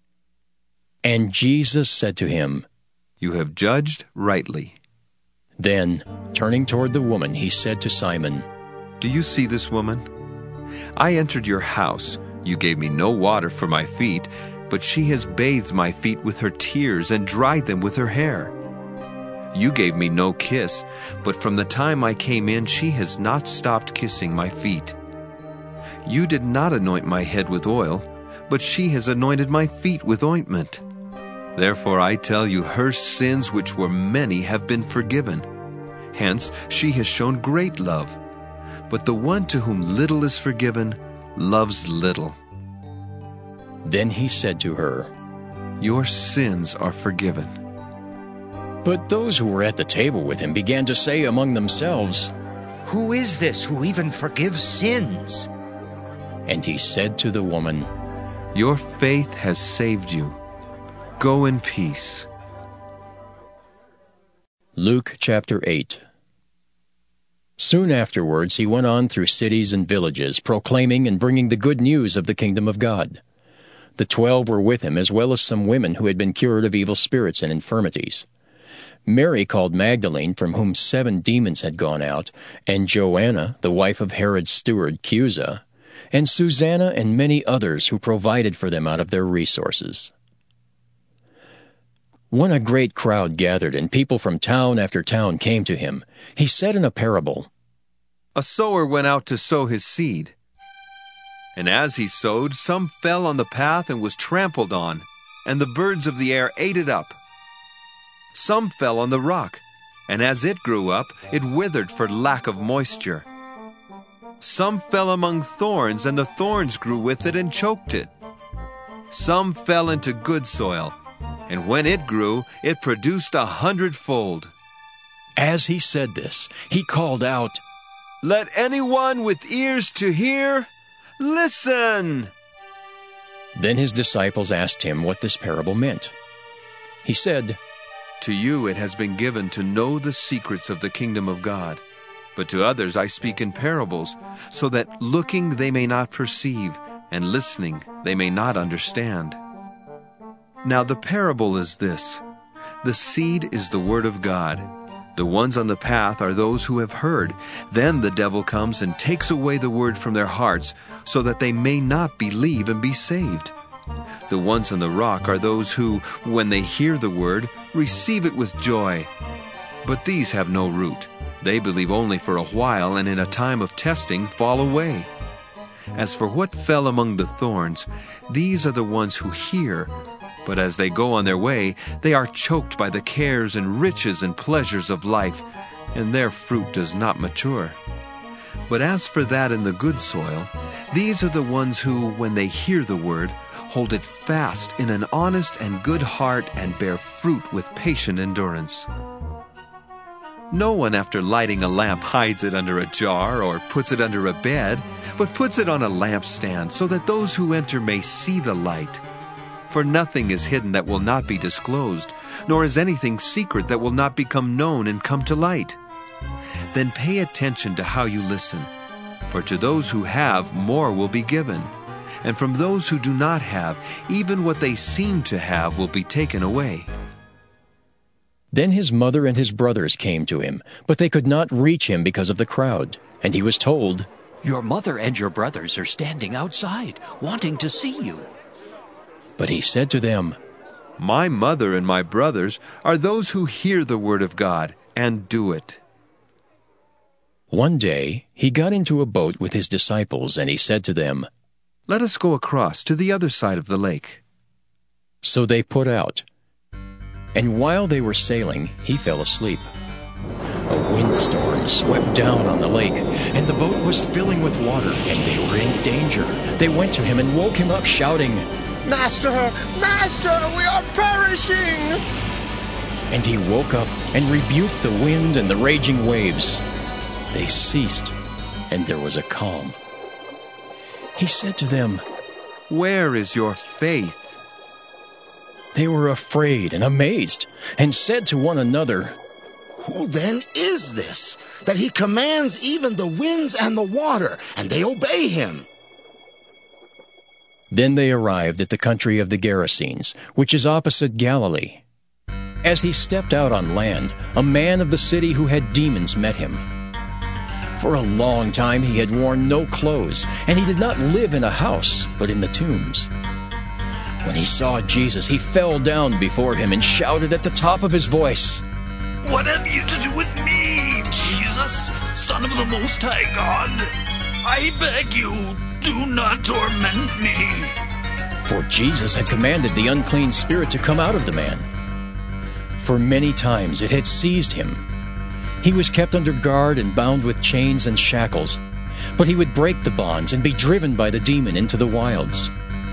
S1: And Jesus said to him,
S17: "You have judged rightly."
S1: Then, turning toward the woman, he said to Simon,
S17: "Do you see this woman? I entered your house. You gave me no water for my feet, but she has bathed my feet with her tears and dried them with her hair. You gave me no kiss, but from the time I came in, she has not stopped kissing my feet. You did not anoint my head with oil, but she has anointed my feet with ointment. Therefore I tell you, her sins, which were many, have been forgiven. Hence she has shown great love. But the one to whom little is forgiven loves little."
S1: Then he said to her,
S17: "Your sins are forgiven."
S1: But those who were at the table with him began to say among themselves,
S21: "Who is this who even forgives sins?"
S1: And he said to the woman,
S17: "Your faith has saved you. Go in peace."
S1: Luke chapter eight. Soon afterwards he went on through cities and villages, proclaiming and bringing the good news of the kingdom of God. The twelve were with him, as well as some women who had been cured of evil spirits and infirmities. Mary called Magdalene, from whom seven demons had gone out, and Joanna, the wife of Herod's steward Chuza, and Susanna and many others who provided for them out of their resources. When a great crowd gathered and people from town after town came to him, he said in a parable,
S17: "A sower went out to sow his seed. And as he sowed, some fell on the path and was trampled on, and the birds of the air ate it up. Some fell on the rock, and as it grew up, it withered for lack of moisture. Some fell among thorns, and the thorns grew with it and choked it. Some fell into good soil, and when it grew, it produced a hundredfold."
S1: As he said this, he called out,
S17: "Let anyone with ears to hear listen!"
S1: Then his disciples asked him what this parable meant. He said,
S17: "To you it has been given to know the secrets of the kingdom of God, but to others I speak in parables, so that looking they may not perceive, and listening they may not understand. Now the parable is this: the seed is the word of God. The ones on the path are those who have heard. Then the devil comes and takes away the word from their hearts, so that they may not believe and be saved. The ones on the rock are those who, when they hear the word, receive it with joy. But these have no root. They believe only for a while, and in a time of testing fall away. As for what fell among the thorns, these are the ones who hear, but as they go on their way, they are choked by the cares and riches and pleasures of life, and their fruit does not mature. But as for that in the good soil, these are the ones who, when they hear the word, hold it fast in an honest and good heart, and bear fruit with patient endurance. No one, after lighting a lamp, hides it under a jar or puts it under a bed, but puts it on a lampstand so that those who enter may see the light. For nothing is hidden that will not be disclosed, nor is anything secret that will not become known and come to light. Then pay attention to how you listen, for to those who have, more will be given, and from those who do not have, even what they seem to have will be taken away.
S1: Then his mother and his brothers came to him, but they could not reach him because of the crowd. And he was told,
S3: "Your mother and your brothers are standing outside, wanting to see you."
S1: But he said to them,
S17: "My mother and my brothers are those who hear the word of God and do it."
S1: One day he got into a boat with his disciples, and he said to them,
S17: "Let us go across to the other side of the lake."
S1: So they put out. And while they were sailing, he fell asleep. A windstorm swept down on the lake, and the boat was filling with water, and they were in danger. They went to him and woke him up, shouting,
S8: "Master! Master! We are perishing!"
S1: And he woke up and rebuked the wind and the raging waves. They ceased, and there was a calm. He said to them,
S17: "Where is your faith?"
S1: They were afraid and amazed, and said to one another,
S19: "Who then is this, that he commands even the winds and the water, and they obey him?"
S1: Then they arrived at the country of the Gerasenes, which is opposite Galilee. As he stepped out on land, a man of the city who had demons met him. For a long time he had worn no clothes, and he did not live in a house, but in the tombs. When he saw Jesus, he fell down before him and shouted at the top of his voice,
S18: "What have you to do with me, Jesus, Son of the Most High God? I beg you, do not torment me."
S1: For Jesus had commanded the unclean spirit to come out of the man. For many times it had seized him. He was kept under guard and bound with chains and shackles, but he would break the bonds and be driven by the demon into the wilds.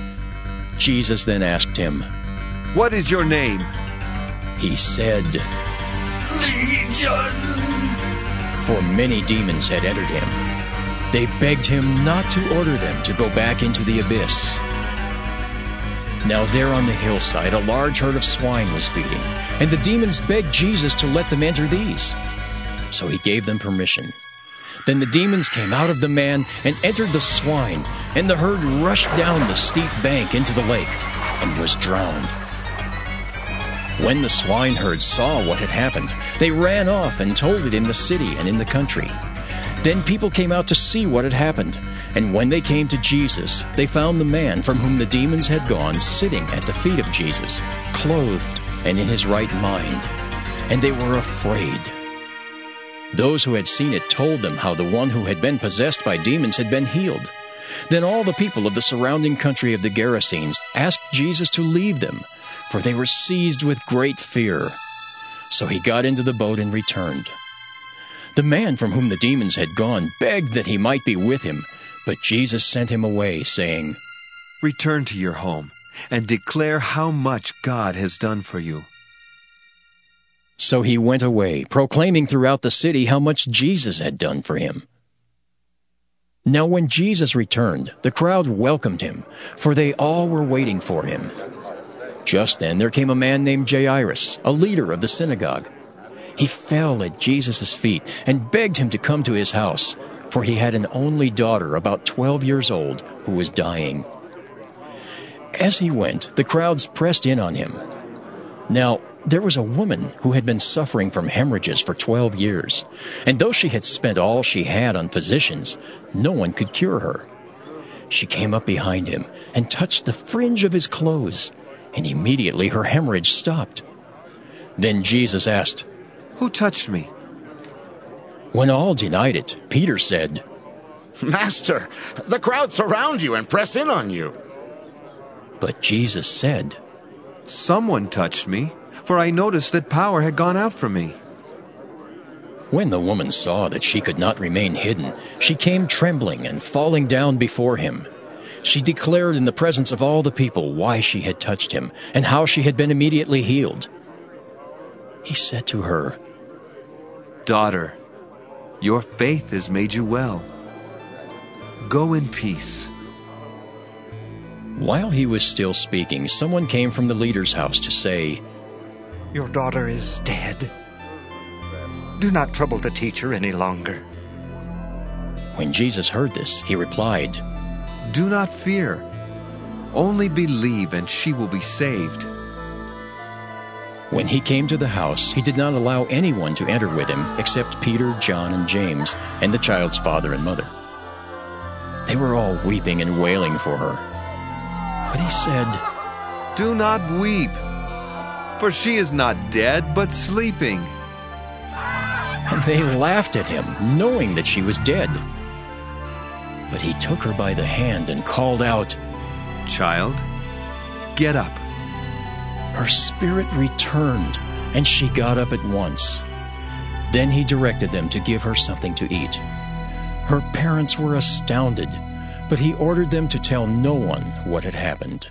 S1: Jesus then asked him,
S17: "What is your name?"
S1: He said,
S18: "Legion."
S1: For many demons had entered him. They begged him not to order them to go back into the abyss. Now there on the hillside a large herd of swine was feeding, and the demons begged Jesus to let them enter these. So he gave them permission. Then the demons came out of the man and entered the swine, and the herd rushed down the steep bank into the lake and was drowned. When the swineherd saw what had happened, they ran off and told it in the city and in the country. Then people came out to see what had happened, and when they came to Jesus, they found the man from whom the demons had gone sitting at the feet of Jesus, clothed and in his right mind, and they were afraid. Those who had seen it told them how the one who had been possessed by demons had been healed. Then all the people of the surrounding country of the Gerasenes asked Jesus to leave them, for they were seized with great fear. So he got into the boat and returned. The man from whom the demons had gone begged that he might be with him, but Jesus sent him away, saying,
S17: "Return to your home and declare how much God has done for you."
S1: So he went away, proclaiming throughout the city how much Jesus had done for him. Now when Jesus returned, the crowd welcomed him, for they all were waiting for him. Just then there came a man named Jairus, a leader of the synagogue. He fell at Jesus' feet and begged him to come to his house, for he had an only daughter about twelve years old who was dying. As he went, the crowds pressed in on him. Now, there was a woman who had been suffering from hemorrhages for twelve years, and though she had spent all she had on physicians, no one could cure her. She came up behind him and touched the fringe of his clothes, and immediately her hemorrhage stopped. Then Jesus asked,
S17: "Who touched me?"
S1: When all denied it, Peter said,
S19: "Master, the crowd surround you and press in on you."
S1: But Jesus said,
S17: "Someone touched me, for I noticed that power had gone out from me."
S1: When the woman saw that she could not remain hidden, she came trembling and falling down before him. she declared in the presence of all the people why she had touched him and how she had been immediately healed. He said to her,
S17: "Daughter, your faith has made you well. Go in peace."
S1: While he was still speaking, someone came from the leader's house to say,
S5: "Your daughter is dead. Do not trouble the teacher any longer."
S1: When Jesus heard this, he replied,
S17: "Do not fear. Only believe, and she will be saved."
S1: When he came to the house, he did not allow anyone to enter with him except Peter, John, and James, and the child's father and mother. They were all weeping and wailing for her. But he said,
S17: "Do not weep, for she is not dead, but sleeping."
S1: And they laughed at him, knowing that she was dead. But he took her by the hand and called out,
S17: "Child, get up."
S1: Her spirit returned, and she got up at once. Then he directed them to give her something to eat. Her parents were astounded, but he ordered them to tell no one what had happened.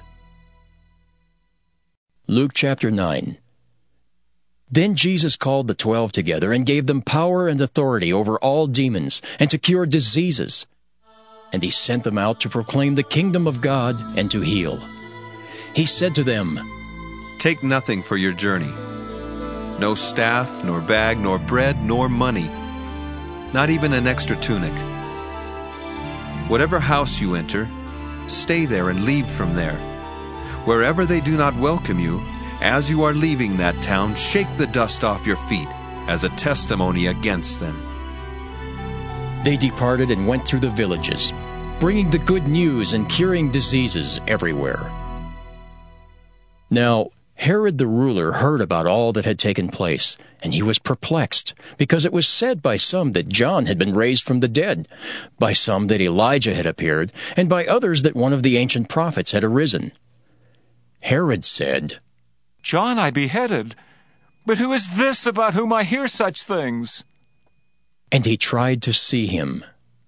S1: Luke chapter nine. Then Jesus called the twelve together and gave them power and authority over all demons and to cure diseases. And he sent them out to proclaim the kingdom of God and to heal. He said to them,
S17: "Take nothing for your journey. No staff, nor bag, nor bread, nor money. Not even an extra tunic. Whatever house you enter, stay there and leave from there. Wherever they do not welcome you, as you are leaving that town, shake the dust off your feet as a testimony against them."
S1: They departed and went through the villages, bringing the good news and curing diseases everywhere. Now, Herod the ruler heard about all that had taken place, and he was perplexed, because it was said by some that John had been raised from the dead, by some that Elijah had appeared, and by others that one of the ancient prophets had arisen. Herod said,
S9: "John I beheaded, but who is this about whom I hear such things?"
S1: And he tried to see him.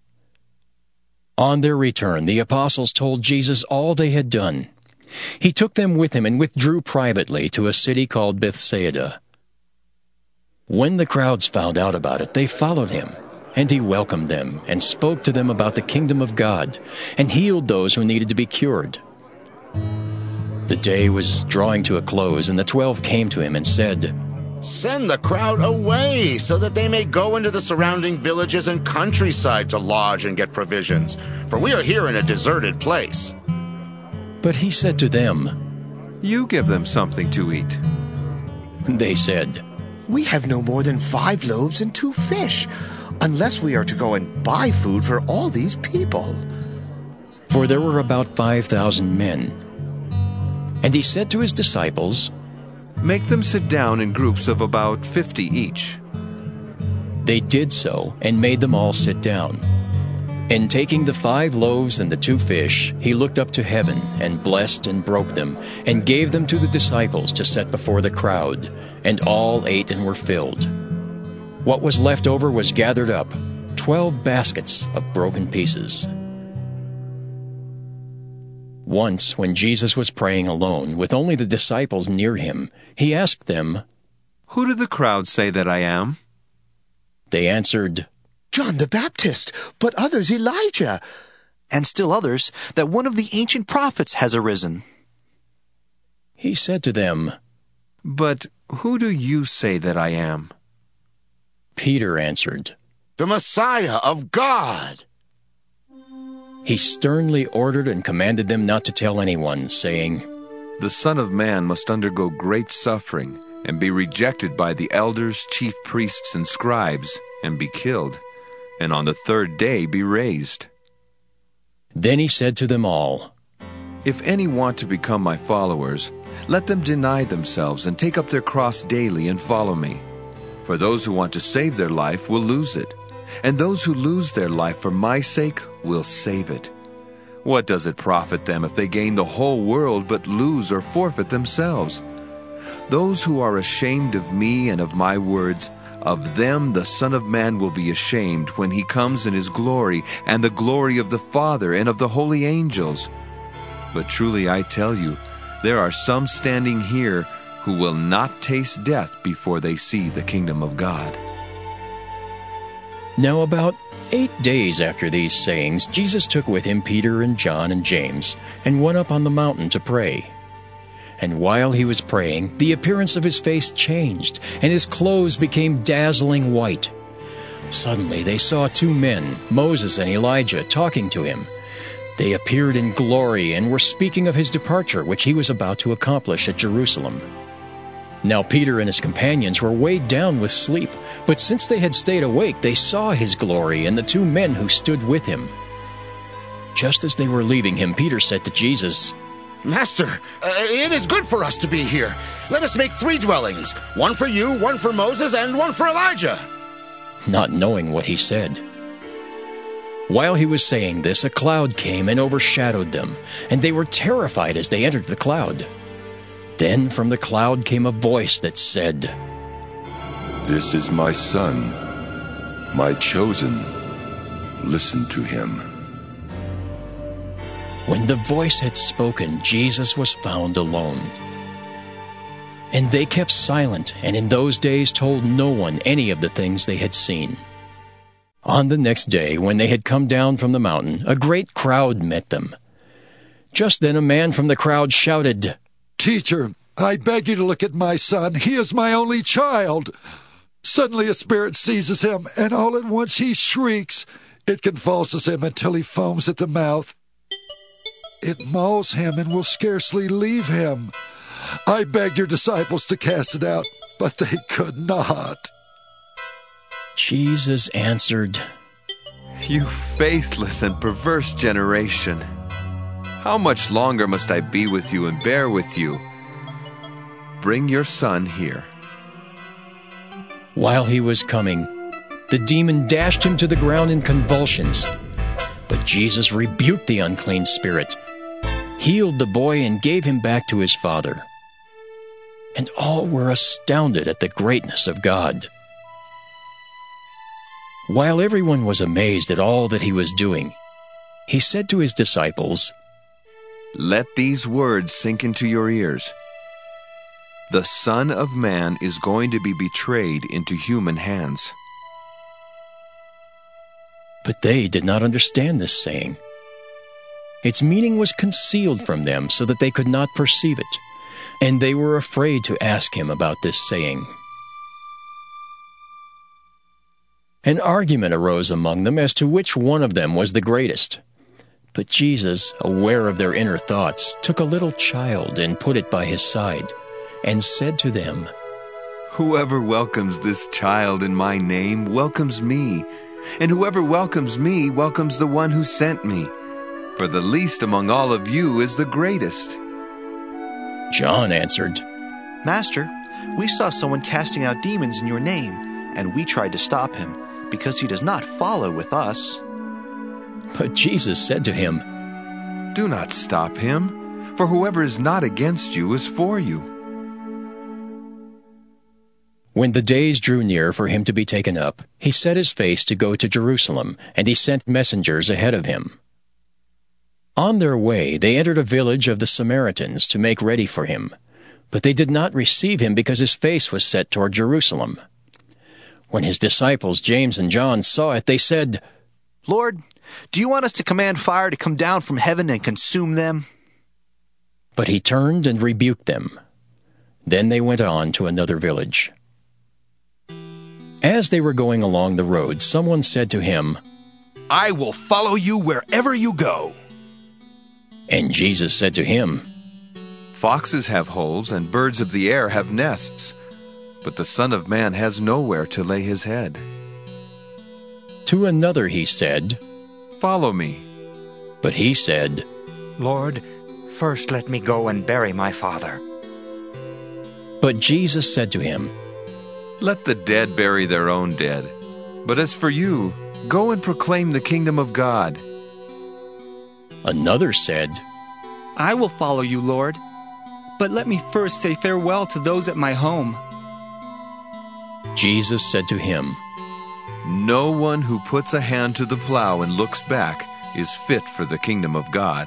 S1: On their return, the apostles told Jesus all they had done. He took them with him and withdrew privately to a city called Bethsaida. When the crowds found out about it, they followed him, and he welcomed them and spoke to them about the kingdom of God and healed those who needed to be cured. The day was drawing to a close, and the twelve came to him and said,
S19: "Send the crowd away so that they may go into the surrounding villages and countryside to lodge and get provisions, for we are here in a deserted place."
S1: But he said to them,
S17: "You give them something to eat."
S1: They said,
S8: "We have no more than five loaves and two fish, unless we are to go and buy food for all these people."
S1: For there were about five thousand men. And he said to his disciples,
S17: "Make them sit down in groups of about fifty each."
S1: They did so, and made them all sit down. And taking the five loaves and the two fish, he looked up to heaven, and blessed and broke them, and gave them to the disciples to set before the crowd, and all ate and were filled. What was left over was gathered up, twelve baskets of broken pieces. Once, when Jesus was praying alone, with only the disciples near him, he asked them,
S17: "Who do the crowd say that I am?"
S1: They answered,
S8: "John the Baptist, but others Elijah,
S14: and still others that one of the ancient prophets has arisen."
S1: He said to them,
S17: "But who do you say that I am?"
S1: Peter answered,
S19: "The Messiah of God."
S1: He sternly ordered and commanded them not to tell anyone, saying,
S17: "The Son of Man must undergo great suffering and be rejected by the elders, chief priests, and scribes, and be killed, and on the third day be raised."
S1: Then he said to them all,
S17: "If any want to become my followers, let them deny themselves and take up their cross daily and follow me. For those who want to save their life will lose it, and those who lose their life for my sake will save it. What does it profit them if they gain the whole world but lose or forfeit themselves? Those who are ashamed of me and of my words, Of them the Son of Man will be ashamed when he comes in his glory, and the glory of the Father and of the holy angels. But truly I tell you, there are some standing here who will not taste death before they see the kingdom of God."
S1: Now about eight days after these sayings, Jesus took with him Peter and John and James, and went up on the mountain to pray. And while he was praying, the appearance of his face changed, and his clothes became dazzling white. Suddenly they saw two men, Moses and Elijah, talking to him. They appeared in glory and were speaking of his departure, which he was about to accomplish at Jerusalem. Now Peter and his companions were weighed down with sleep, but since they had stayed awake, they saw his glory and the two men who stood with him. Just as they were leaving him, Peter said to Jesus,
S19: "Master, uh, it is good for us to be here. Let us make three dwellings, one for you, one for Moses, and one for Elijah."
S1: Not knowing what he said. While he was saying this, a cloud came and overshadowed them, and they were terrified as they entered the cloud. Then from the cloud came a voice that said,
S6: "This is my Son, my chosen. Listen to him."
S1: When the voice had spoken, Jesus was found alone. And they kept silent, and in those days told no one any of the things they had seen. On the next day, when they had come down from the mountain, a great crowd met them. Just then a man from the crowd shouted,
S10: "Teacher, I beg you to look at my son. He is my only child." Suddenly a spirit seizes him, and all at once he shrieks. It convulses him until he foams at the mouth. It mauls him and will scarcely leave him. I begged your disciples to cast it out, but they could not.
S1: Jesus answered,
S17: "You faithless and perverse generation, how much longer must I be with you and bear with you? Bring your son here."
S1: While he was coming, the demon dashed him to the ground in convulsions. But Jesus rebuked the unclean spirit, healed the boy, and gave him back to his father. And all were astounded at the greatness of God. While everyone was amazed at all that he was doing, he said to his disciples,
S17: "Let these words sink into your ears. The Son of Man is going to be betrayed into human hands."
S1: But they did not understand this saying. Its meaning was concealed from them so that they could not perceive it, and they were afraid to ask him about this saying. An argument arose among them as to which one of them was the greatest. But Jesus, aware of their inner thoughts, took a little child and put it by his side, and said to them,
S17: "Whoever welcomes this child in my name welcomes me, and whoever welcomes me welcomes the one who sent me. For the least among all of you is the greatest."
S1: John answered,
S11: "Master, we saw someone casting out demons in your name, and we tried to stop him, because he does not follow with us."
S1: But Jesus said to him,
S17: "Do not stop him, for whoever is not against you is for you."
S1: When the days drew near for him to be taken up, he set his face to go to Jerusalem, and he sent messengers ahead of him. On their way, they entered a village of the Samaritans to make ready for him, but they did not receive him because his face was set toward Jerusalem. When his disciples James and John saw it, they said,
S11: "Lord, do you want us to command fire to come down from heaven and consume them?"
S1: But he turned and rebuked them. Then they went on to another village. As they were going along the road, someone said to him,
S24: "I will follow you wherever you go."
S1: And Jesus said to him,
S17: "Foxes have holes and birds of the air have nests, but the Son of Man has nowhere to lay his head."
S1: To another he said,
S17: "Follow me."
S1: But he said,
S5: "Lord, first let me go and bury my father."
S1: But Jesus said to him,
S17: "Let the dead bury their own dead. But as for you, go and proclaim the kingdom of God."
S1: Another said,
S12: "I will follow you, Lord, but let me first say farewell to those at my home."
S1: Jesus said to him,
S17: No one who puts a hand to the plow and looks back is fit for the kingdom of God.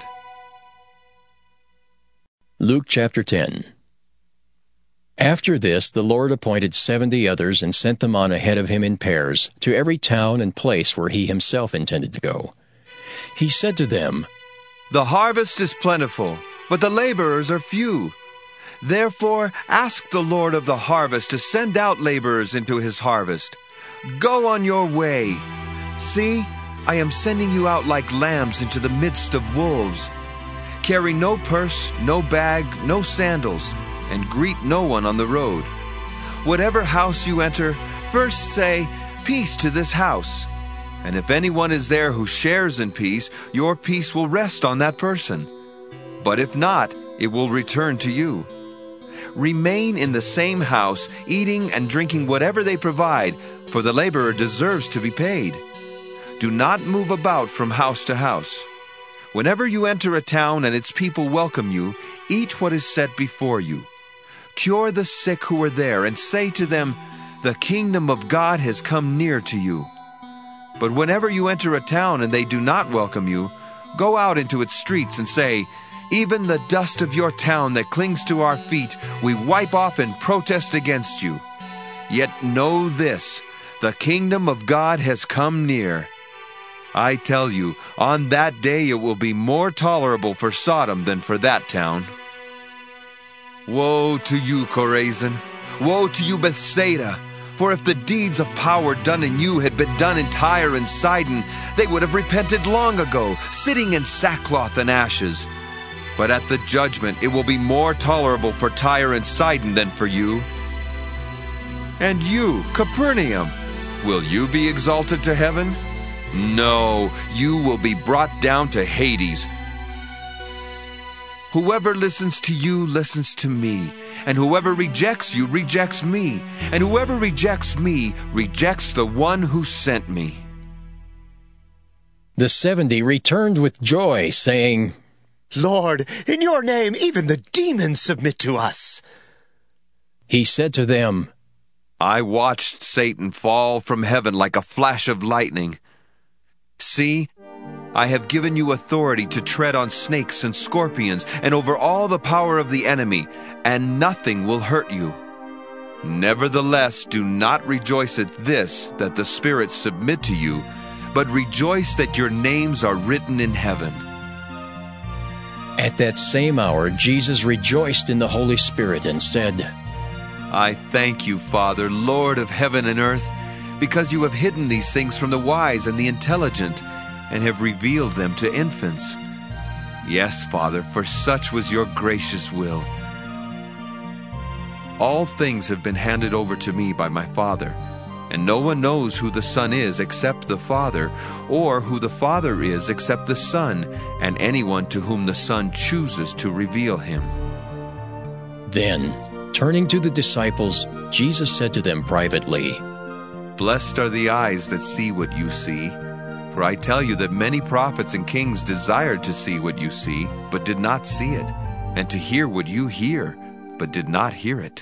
S1: Luke chapter ten. After this, the Lord appointed seventy others and sent them on ahead of him in pairs to every town and place where he himself intended to go. He said to them,
S17: The harvest is plentiful, but the laborers are few. Therefore, ask the Lord of the harvest to send out laborers into his harvest. Go on your way. See, I am sending you out like lambs into the midst of wolves. Carry no purse, no bag, no sandals, and greet no one on the road. Whatever house you enter, first say, Peace to this house. And if anyone is there who shares in peace, your peace will rest on that person. But if not, it will return to you. Remain in the same house, eating and drinking whatever they provide, for the laborer deserves to be paid. Do not move about from house to house. Whenever you enter a town and its people welcome you, eat what is set before you. Cure the sick who are there, and say to them, The kingdom of God has come near to you. But whenever you enter a town and they do not welcome you, go out into its streets and say, Even the dust of your town that clings to our feet, we wipe off and protest against you. Yet know this, the kingdom of God has come near. I tell you, on that day it will be more tolerable for Sodom than for that town. Woe to you, Chorazin! Woe to you, Bethsaida! For if the deeds of power done in you had been done in Tyre and Sidon, they would have repented long ago, sitting in sackcloth and ashes. But at the judgment it will be more tolerable for Tyre and Sidon than for you. And you, Capernaum, will you be exalted to heaven? No, you will be brought down to Hades. Whoever listens to you listens to me, and whoever rejects you rejects me, and whoever rejects me rejects the one who sent me.
S1: The seventy returned with joy, saying,
S8: Lord, in your name even the demons submit to us.
S1: He said to them,
S17: I watched Satan fall from heaven like a flash of lightning. See, I have given you authority to tread on snakes and scorpions and over all the power of the enemy, and nothing will hurt you. Nevertheless, do not rejoice at this, that the spirits submit to you, but rejoice that your names are written in heaven.
S1: At that same hour, Jesus rejoiced in the Holy Spirit and said,
S17: I thank you, Father, Lord of heaven and earth, because you have hidden these things from the wise and the intelligent, and have revealed them to infants. Yes, Father, for such was your gracious will. All things have been handed over to me by my Father, and no one knows who the Son is except the Father, or who the Father is except the Son, and anyone to whom the Son chooses to reveal him.
S1: Then, turning to the disciples, Jesus said to them privately,
S17: Blessed are the eyes that see what you see. For I tell you that many prophets and kings desired to see what you see, but did not see it, and to hear what you hear, but did not hear it.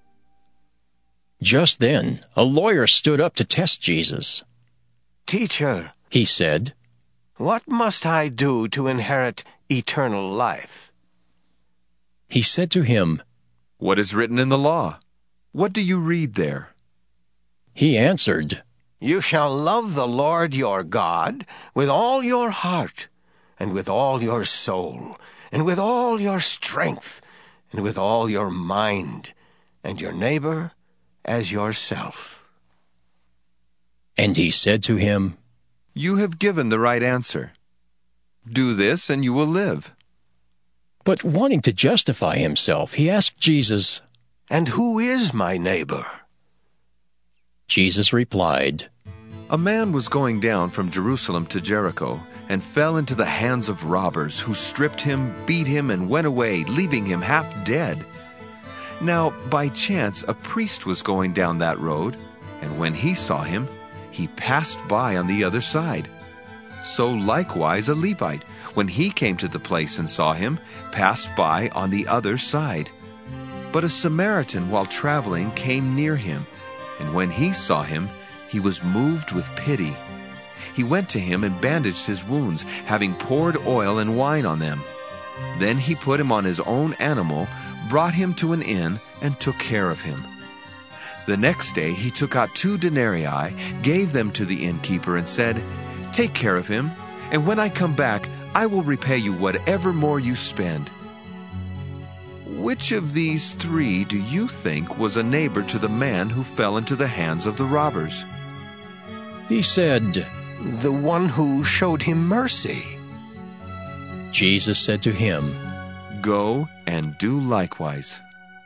S1: Just then, a lawyer stood up to test Jesus.
S4: Teacher,
S1: he said,
S4: what must I do to inherit eternal life?
S1: He said to him,
S17: What is written in the law? What do you read there?
S1: He answered,
S4: You shall love the Lord your God with all your heart, and with all your soul, and with all your strength, and with all your mind, and your neighbor as yourself.
S1: And he said to him,
S17: You have given the right answer. Do this, and you will live.
S1: But wanting to justify himself, he asked Jesus,
S4: And who is my neighbor?
S1: Jesus replied,
S17: A man was going down from Jerusalem to Jericho, and fell into the hands of robbers, who stripped him, beat him, and went away, leaving him half dead. Now, by chance, a priest was going down that road, and when he saw him, he passed by on the other side. So likewise a Levite, when he came to the place and saw him, passed by on the other side. But a Samaritan, while traveling, came near him. And when he saw him, he was moved with pity. He went to him and bandaged his wounds, having poured oil and wine on them. Then he put him on his own animal, brought him to an inn, and took care of him. The next day he took out two denarii, gave them to the innkeeper, and said, "Take care of him, and when I come back, I will repay you whatever more you spend." Which of these three do you think was a neighbor to the man who fell into the hands of the robbers?
S1: He said,
S4: "The one who showed him mercy."
S1: Jesus said to him,
S17: "Go and do likewise."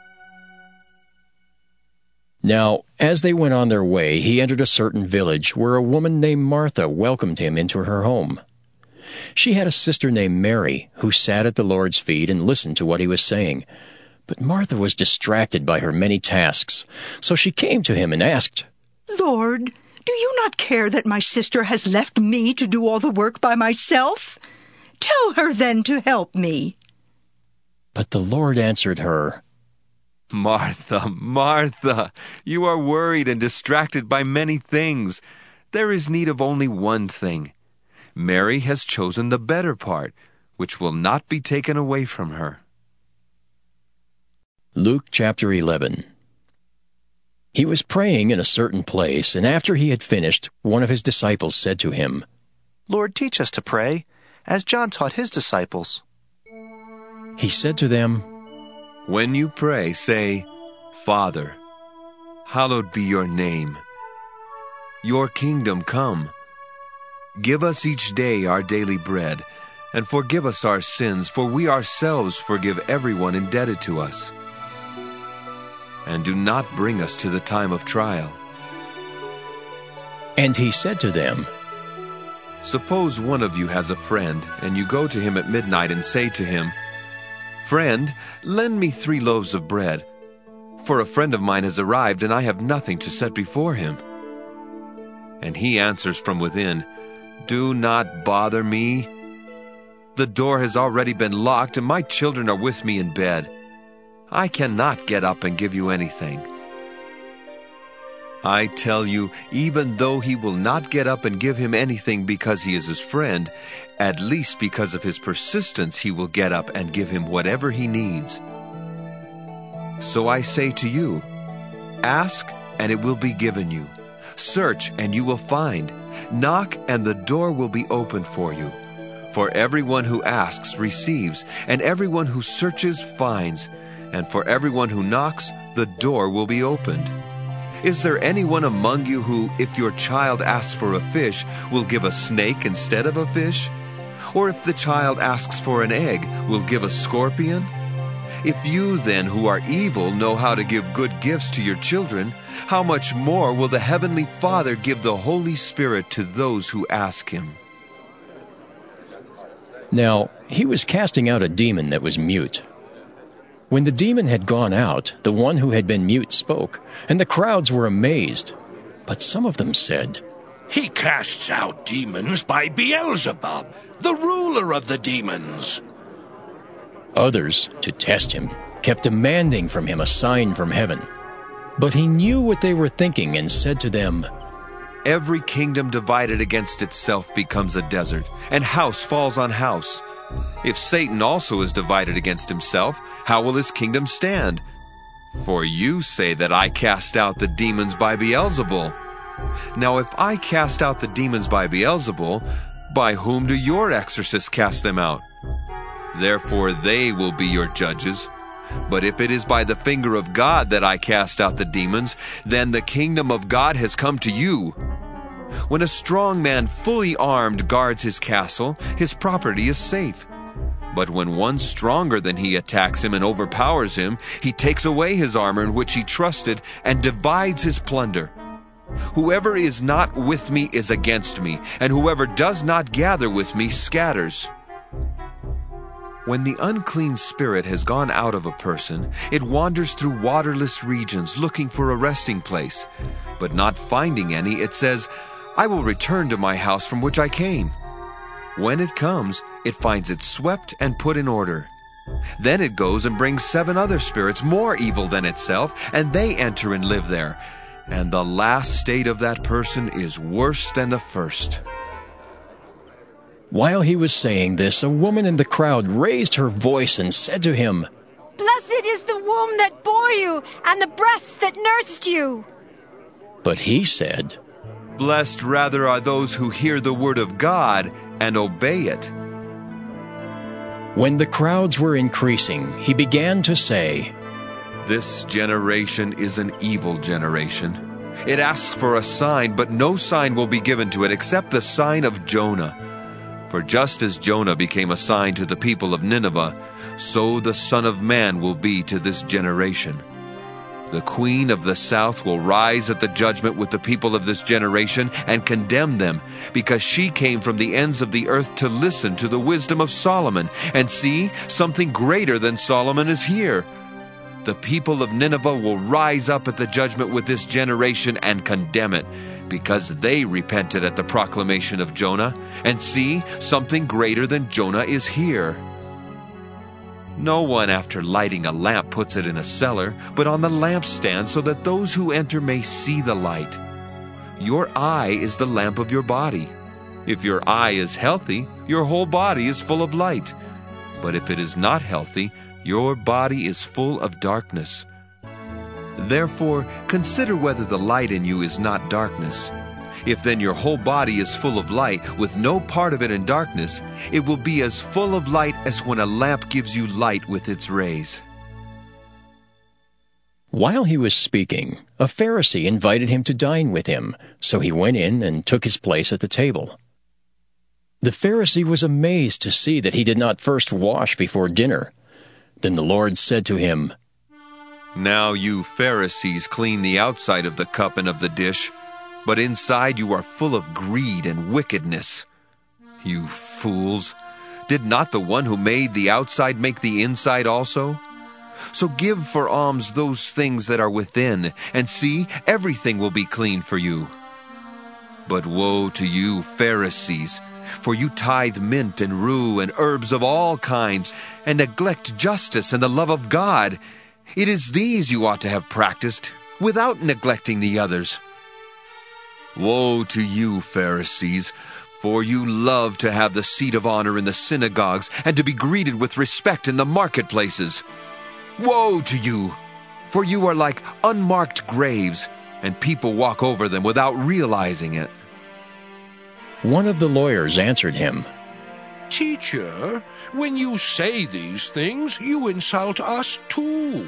S1: Now, as they went on their way, he entered a certain village where a woman named Martha welcomed him into her home. She had a sister named Mary, who sat at the Lord's feet and listened to what he was saying. But Martha was distracted by her many tasks, so she came to him and asked,
S7: "Lord, do you not care that my sister has left me to do all the work by myself? Tell her then to help me."
S1: But the Lord answered her,
S17: "Martha, Martha, you are worried and distracted by many things. There is need of only one thing. Mary has chosen the better part, which will not be taken away from her."
S1: Luke chapter eleven. He was praying in a certain place, and after he had finished, one of his disciples said to him,
S11: "Lord, teach us to pray, as John taught his disciples."
S1: He said to them,
S17: "When you pray, say, 'Father, hallowed be your name. Your kingdom come. Give us each day our daily bread, and forgive us our sins, for we ourselves forgive everyone indebted to us. And do not bring us to the time of trial.'"
S1: And he said to them,
S17: "Suppose one of you has a friend, and you go to him at midnight and say to him, 'Friend, lend me three loaves of bread, for a friend of mine has arrived, and I have nothing to set before him.' And he answers from within, 'Do not bother me. The door has already been locked, and my children are with me in bed. I cannot get up and give you anything.' I tell you, even though he will not get up and give him anything because he is his friend, at least because of his persistence he will get up and give him whatever he needs. So I say to you, ask and it will be given you. Search and you will find. Knock and the door will be opened for you. For everyone who asks receives, and everyone who searches finds, and for everyone who knocks, the door will be opened. Is there anyone among you who, if your child asks for a fish, will give a snake instead of a fish? Or if the child asks for an egg, will give a scorpion? If you then, who are evil, know how to give good gifts to your children, how much more will the Heavenly Father give the Holy Spirit to those who ask Him?"
S1: Now, he was casting out a demon that was mute. When the demon had gone out, the one who had been mute spoke, and the crowds were amazed. But some of them said,
S18: "He casts out demons by Beelzebub, the ruler of the demons."
S1: Others, to test him, kept demanding from him a sign from heaven. But he knew what they were thinking and said to them,
S17: "Every kingdom divided against itself becomes a desert, and house falls on house. If Satan also is divided against himself, how will his kingdom stand? For you say that I cast out the demons by Beelzebul. Now if I cast out the demons by Beelzebul, by whom do your exorcists cast them out? Therefore they will be your judges. But if it is by the finger of God that I cast out the demons, then the kingdom of God has come to you. When a strong man fully armed guards his castle, his property is safe. But when one stronger than he attacks him and overpowers him, he takes away his armor in which he trusted and divides his plunder. Whoever is not with me is against me, and whoever does not gather with me scatters. When the unclean spirit has gone out of a person, it wanders through waterless regions looking for a resting place. But not finding any, it says, 'I will return to my house from which I came.' When it comes, it finds it swept and put in order. Then it goes and brings seven other spirits more evil than itself, and they enter and live there. and the last state of that person is worse than the first."
S1: While he was saying this, a woman in the crowd raised her voice and said to him,
S23: "Blessed is the womb that bore you, and the breasts that nursed you."
S1: But he said,
S17: "Blessed rather are those who hear the word of God and obey it."
S1: When the crowds were increasing, he began to say,
S17: "This generation is an evil generation. It asks for a sign, but no sign will be given to it except the sign of Jonah. For just as Jonah became a sign to the people of Nineveh, so the Son of Man will be to this generation. The queen of the south will rise at the judgment with the people of this generation and condemn them, because she came from the ends of the earth to listen to the wisdom of Solomon. And see, something greater than Solomon is here. The people of Nineveh will rise up at the judgment with this generation and condemn it, because they repented at the proclamation of Jonah. And see, something greater than Jonah is here. No one, after lighting a lamp, puts it in a cellar, but on the lampstand, so that those who enter may see the light. Your eye is the lamp of your body. If your eye is healthy, your whole body is full of light. But if it is not healthy, your body is full of darkness. Therefore, consider whether the light in you is not darkness. If then your whole body is full of light, with no part of it in darkness, it will be as full of light as when a lamp gives you light with its rays."
S1: While he was speaking, a Pharisee invited him to dine with him, so he went in and took his place at the table. The Pharisee was amazed to see that he did not first wash before dinner. Then the Lord said to him,
S17: "Now you Pharisees clean the outside of the cup and of the dish, but inside you are full of greed and wickedness. You fools! Did not the one who made the outside make the inside also? So give for alms those things that are within, and see, everything will be clean for you. But woe to you, Pharisees! For you tithe mint and rue and herbs of all kinds, and neglect justice and the love of God. It is these you ought to have practiced, without neglecting the others. Woe to you, Pharisees! For you love to have the seat of honor in the synagogues, and to be greeted with respect in the marketplaces. Woe to you! For you are like unmarked graves, and people walk over them without realizing it."
S1: One of the lawyers answered him,
S18: "Teacher, when you say these things, you insult us too."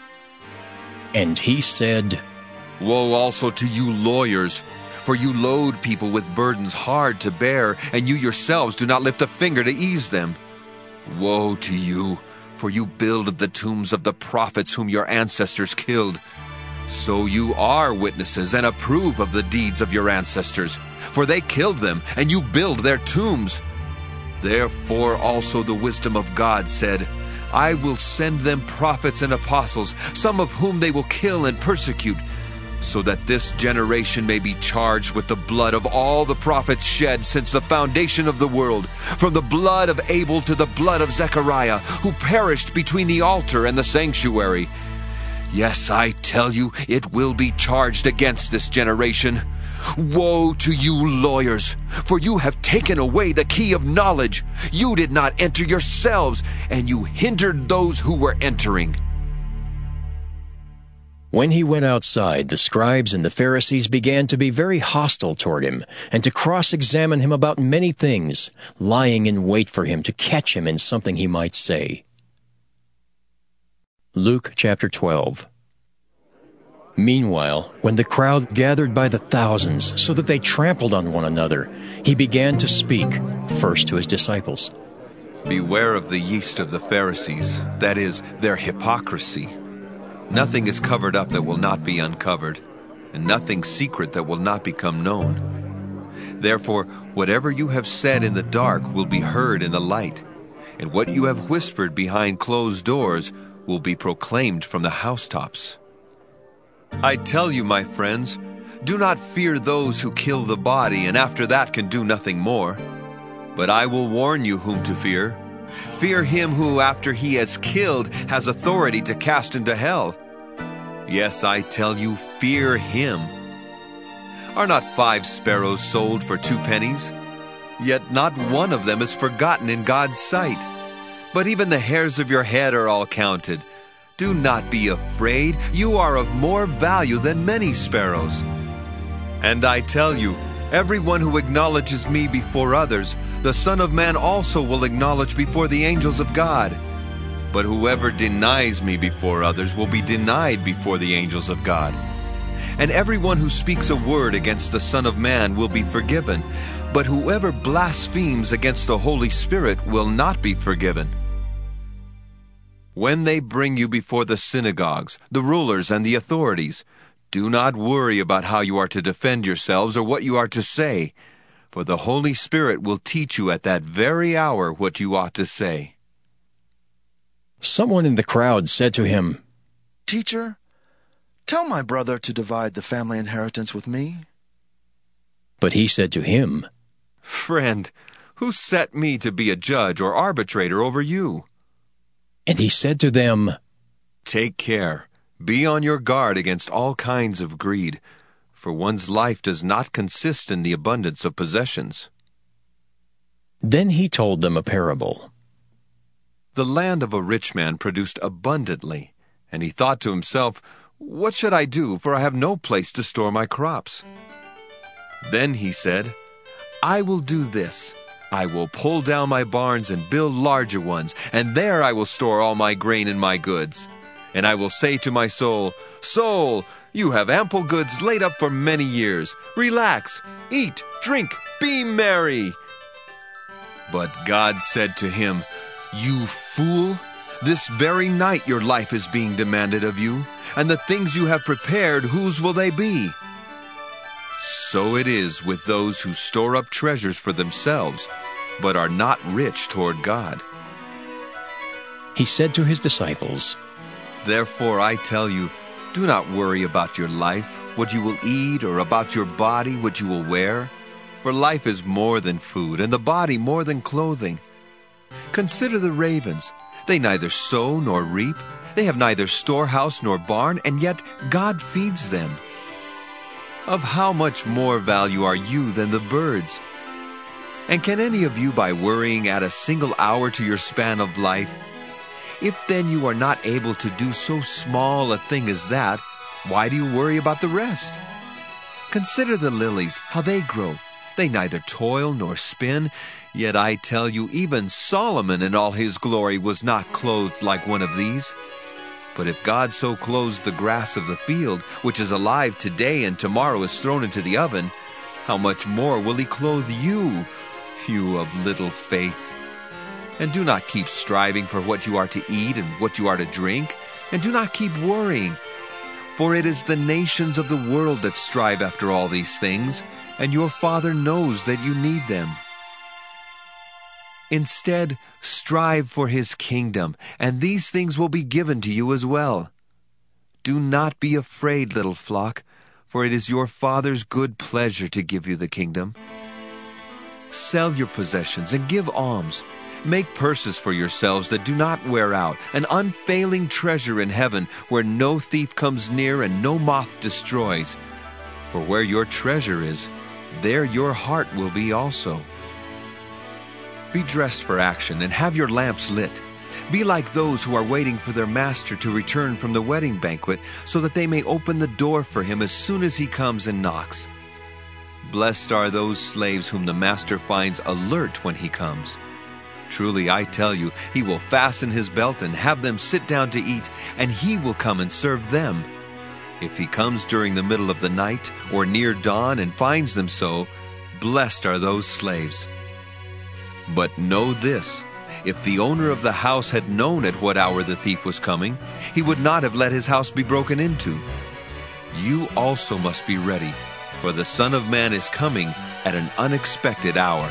S1: And he said,
S17: "Woe also to you lawyers! For you load people with burdens hard to bear, and you yourselves do not lift a finger to ease them. Woe to you! For you build the tombs of the prophets whom your ancestors killed. So you are witnesses and approve of the deeds of your ancestors, for they killed them, and you build their tombs. Therefore also the wisdom of God said, I will send them prophets and apostles, some of whom they will kill and persecute, so that this generation may be charged with the blood of all the prophets shed since the foundation of the world, from the blood of Abel to the blood of Zechariah, who perished between the altar and the sanctuary. Yes, I tell you, it will be charged against this generation. Woe to you lawyers, for you have taken away the key of knowledge. You did not enter yourselves, and you hindered those who were entering."
S1: When he went outside, the scribes and the Pharisees began to be very hostile toward him, and to cross-examine him about many things, lying in wait for him to catch him in something he might say. Luke chapter twelve. Meanwhile, when the crowd gathered by the thousands, so that they trampled on one another, he began to speak, first to his disciples.
S17: Beware of the yeast of the Pharisees, that is, their hypocrisy. Nothing is covered up that will not be uncovered, and nothing secret that will not become known. Therefore, whatever you have said in the dark will be heard in the light, and what you have whispered behind closed doors will be proclaimed from the housetops. I tell you, my friends, do not fear those who kill the body and after that can do nothing more. But I will warn you whom to fear. Fear him who, after he has killed, has authority to cast into hell. Yes, I tell you, fear him. Are not five sparrows sold for two pennies? Yet not one of them is forgotten in God's sight. But even the hairs of your head are all counted. Do not be afraid. You are of more value than many sparrows. And I tell you, everyone who acknowledges me before others, the Son of Man also will acknowledge before the angels of God. But whoever denies me before others will be denied before the angels of God. And everyone who speaks a word against the Son of Man will be forgiven. But whoever blasphemes against the Holy Spirit will not be forgiven. When they bring you before the synagogues, the rulers, and the authorities, do not worry about how you are to defend yourselves or what you are to say, for the Holy Spirit will teach you at that very hour what you ought to say.
S1: Someone in the crowd said to him,
S15: Teacher, tell my brother to divide the family inheritance with me.
S1: But he said to him,
S17: Friend, who set me to be a judge or arbitrator over you?
S1: And he said to them,
S17: Take care. Be on your guard against all kinds of greed, for one's life does not consist in the abundance of possessions.
S1: Then he told them a parable.
S17: The land of a rich man produced abundantly, and he thought to himself, What should I do, for I have no place to store my crops? Then he said, I will do this. I will pull down my barns and build larger ones, and there I will store all my grain and my goods. And I will say to my soul, Soul, you have ample goods laid up for many years. Relax, eat, drink, be merry. But God said to him, You fool, this very night your life is being demanded of you, and the things you have prepared, whose will they be? So it is with those who store up treasures for themselves, but are not rich toward God.
S1: He said to his disciples,
S17: Therefore I tell you, do not worry about your life, what you will eat, or about your body, what you will wear. For life is more than food, and the body more than clothing. Consider the ravens. They neither sow nor reap. They have neither storehouse nor barn, and yet God feeds them. Of how much more value are you than the birds? And can any of you by worrying add a single hour to your span of life? If then you are not able to do so small a thing as that, why do you worry about the rest? Consider the lilies, how they grow. They neither toil nor spin, yet I tell you, even Solomon in all his glory was not clothed like one of these. But if God so clothes the grass of the field, which is alive today and tomorrow is thrown into the oven, how much more will he clothe you, you of little faith? And do not keep striving for what you are to eat and what you are to drink, and do not keep worrying. For it is the nations of the world that strive after all these things, and your Father knows that you need them. Instead, strive for his kingdom, and these things will be given to you as well. Do not be afraid, little flock, for it is your Father's good pleasure to give you the kingdom. Sell your possessions and give alms. Make purses for yourselves that do not wear out, an unfailing treasure in heaven where no thief comes near and no moth destroys. For where your treasure is, there your heart will be also. Be dressed for action and have your lamps lit. Be like those who are waiting for their master to return from the wedding banquet, so that they may open the door for him as soon as he comes and knocks. Blessed are those slaves whom the master finds alert when he comes. Truly, I tell you, he will fasten his belt and have them sit down to eat, and he will come and serve them. If he comes during the middle of the night or near dawn and finds them so, blessed are those slaves. But know this, if the owner of the house had known at what hour the thief was coming, he would not have let his house be broken into. You also must be ready, for the Son of Man is coming at an unexpected hour.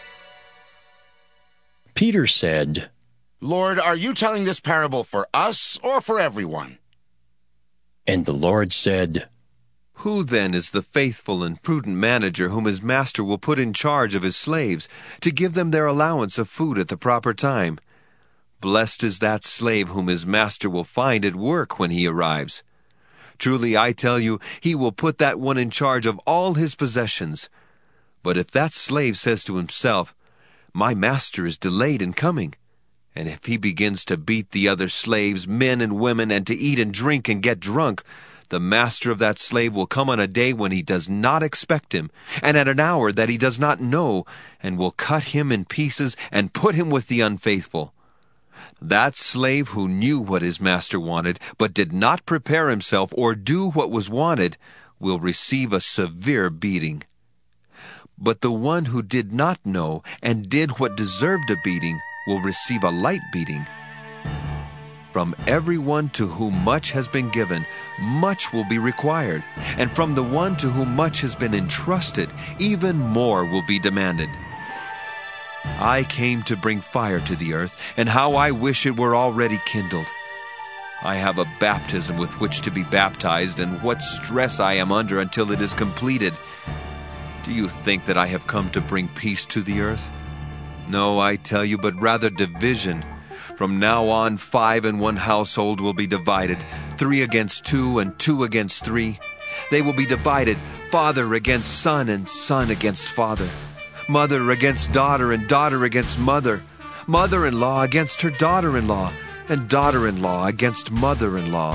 S1: Peter said,
S19: Lord, are you telling this parable for us or for everyone?
S1: And the Lord said,
S17: Who then is the faithful and prudent manager whom his master will put in charge of his slaves, to give them their allowance of food at the proper time? Blessed is that slave whom his master will find at work when he arrives. Truly, I tell you, he will put that one in charge of all his possessions. But if that slave says to himself, 'My master is delayed in coming,' and if he begins to beat the other slaves, men and women, and to eat and drink and get drunk, the master of that slave will come on a day when he does not expect him, and at an hour that he does not know, and will cut him in pieces and put him with the unfaithful. That slave who knew what his master wanted, but did not prepare himself or do what was wanted, will receive a severe beating. But the one who did not know and did what deserved a beating will receive a light beating. From everyone to whom much has been given, much will be required, and from the one to whom much has been entrusted, even more will be demanded. I came to bring fire to the earth, and how I wish it were already kindled. I have a baptism with which to be baptized, and what stress I am under until it is completed. Do you think that I have come to bring peace to the earth? No, I tell you, but rather division. From now on, five in one household will be divided, three against two, and two against three. They will be divided, father against son, and son against father, mother against daughter, and daughter against mother, mother-in-law against her daughter-in-law, and daughter-in-law against mother-in-law."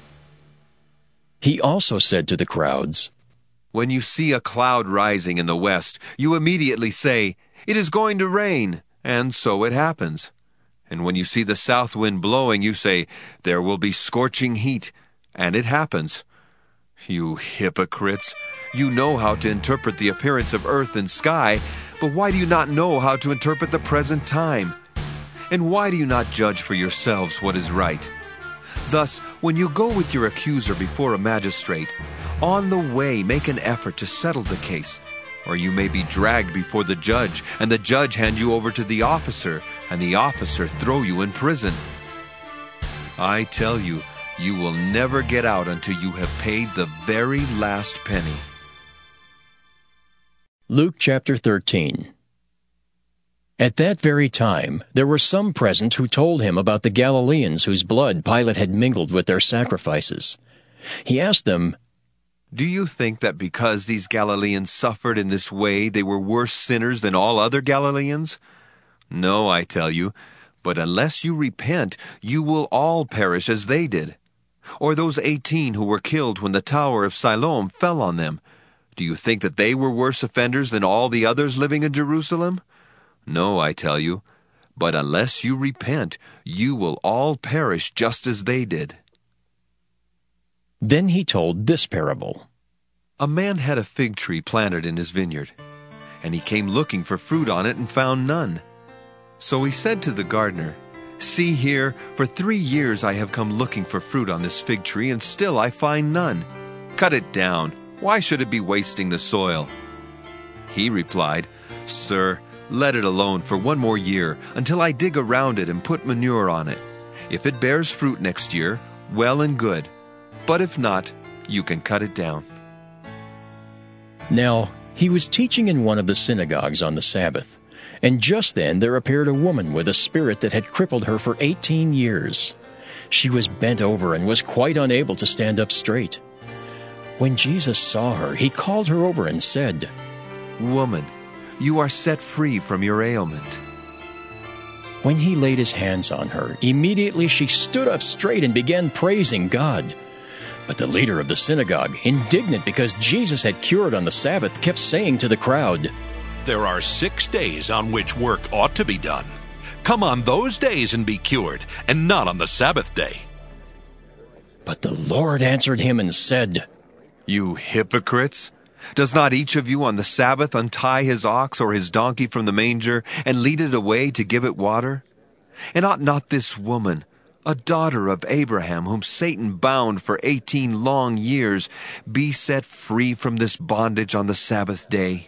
S1: He also said to the crowds,
S17: "When you see a cloud rising in the west, you immediately say, 'It is going to rain,' and so it happens. And when you see the south wind blowing, you say, 'There will be scorching heat,' and it happens. You hypocrites! You know how to interpret the appearance of earth and sky, but why do you not know how to interpret the present time? And why do you not judge for yourselves what is right? Thus, when you go with your accuser before a magistrate, on the way make an effort to settle the case, or you may be dragged before the judge, and the judge hand you over to the officer, and the officer throw you in prison. I tell you, you will never get out until you have paid the very last penny."
S1: Luke chapter thirteen. At that very time, there were some present who told him about the Galileans whose blood Pilate had mingled with their sacrifices. He asked them,
S17: "Do you think that because these Galileans suffered in this way, they were worse sinners than all other Galileans? No, I tell you, but unless you repent, you will all perish as they did. Or those eighteen who were killed when the tower of Siloam fell on them. Do you think that they were worse offenders than all the others living in Jerusalem? No, I tell you, but unless you repent, you will all perish just as they did."
S1: Then he told this parable.
S17: A man had a fig tree planted in his vineyard, and he came looking for fruit on it and found none. So he said to the gardener, "See here, for three years I have come looking for fruit on this fig tree, and still I find none. Cut it down. Why should it be wasting the soil?" He replied, "Sir, let it alone for one more year, until I dig around it and put manure on it. If it bears fruit next year, well and good. But if not, you can cut it down."
S1: Now, he was teaching in one of the synagogues on the Sabbath, and just then there appeared a woman with a spirit that had crippled her for eighteen years. She was bent over and was quite unable to stand up straight. When Jesus saw her, he called her over and said,
S17: "Woman, you are set free from your ailment."
S1: When he laid his hands on her, immediately she stood up straight and began praising God. But the leader of the synagogue, indignant because Jesus had cured on the Sabbath, kept saying to the crowd,
S2: "There are six days on which work ought to be done. Come on those days and be cured, and not on the Sabbath day."
S1: But the Lord answered him and said,
S17: "You hypocrites! Does not each of you on the Sabbath untie his ox or his donkey from the manger and lead it away to give it water? And ought not this woman, a daughter of Abraham, whom Satan bound for eighteen long years, be set free from this bondage on the Sabbath day?"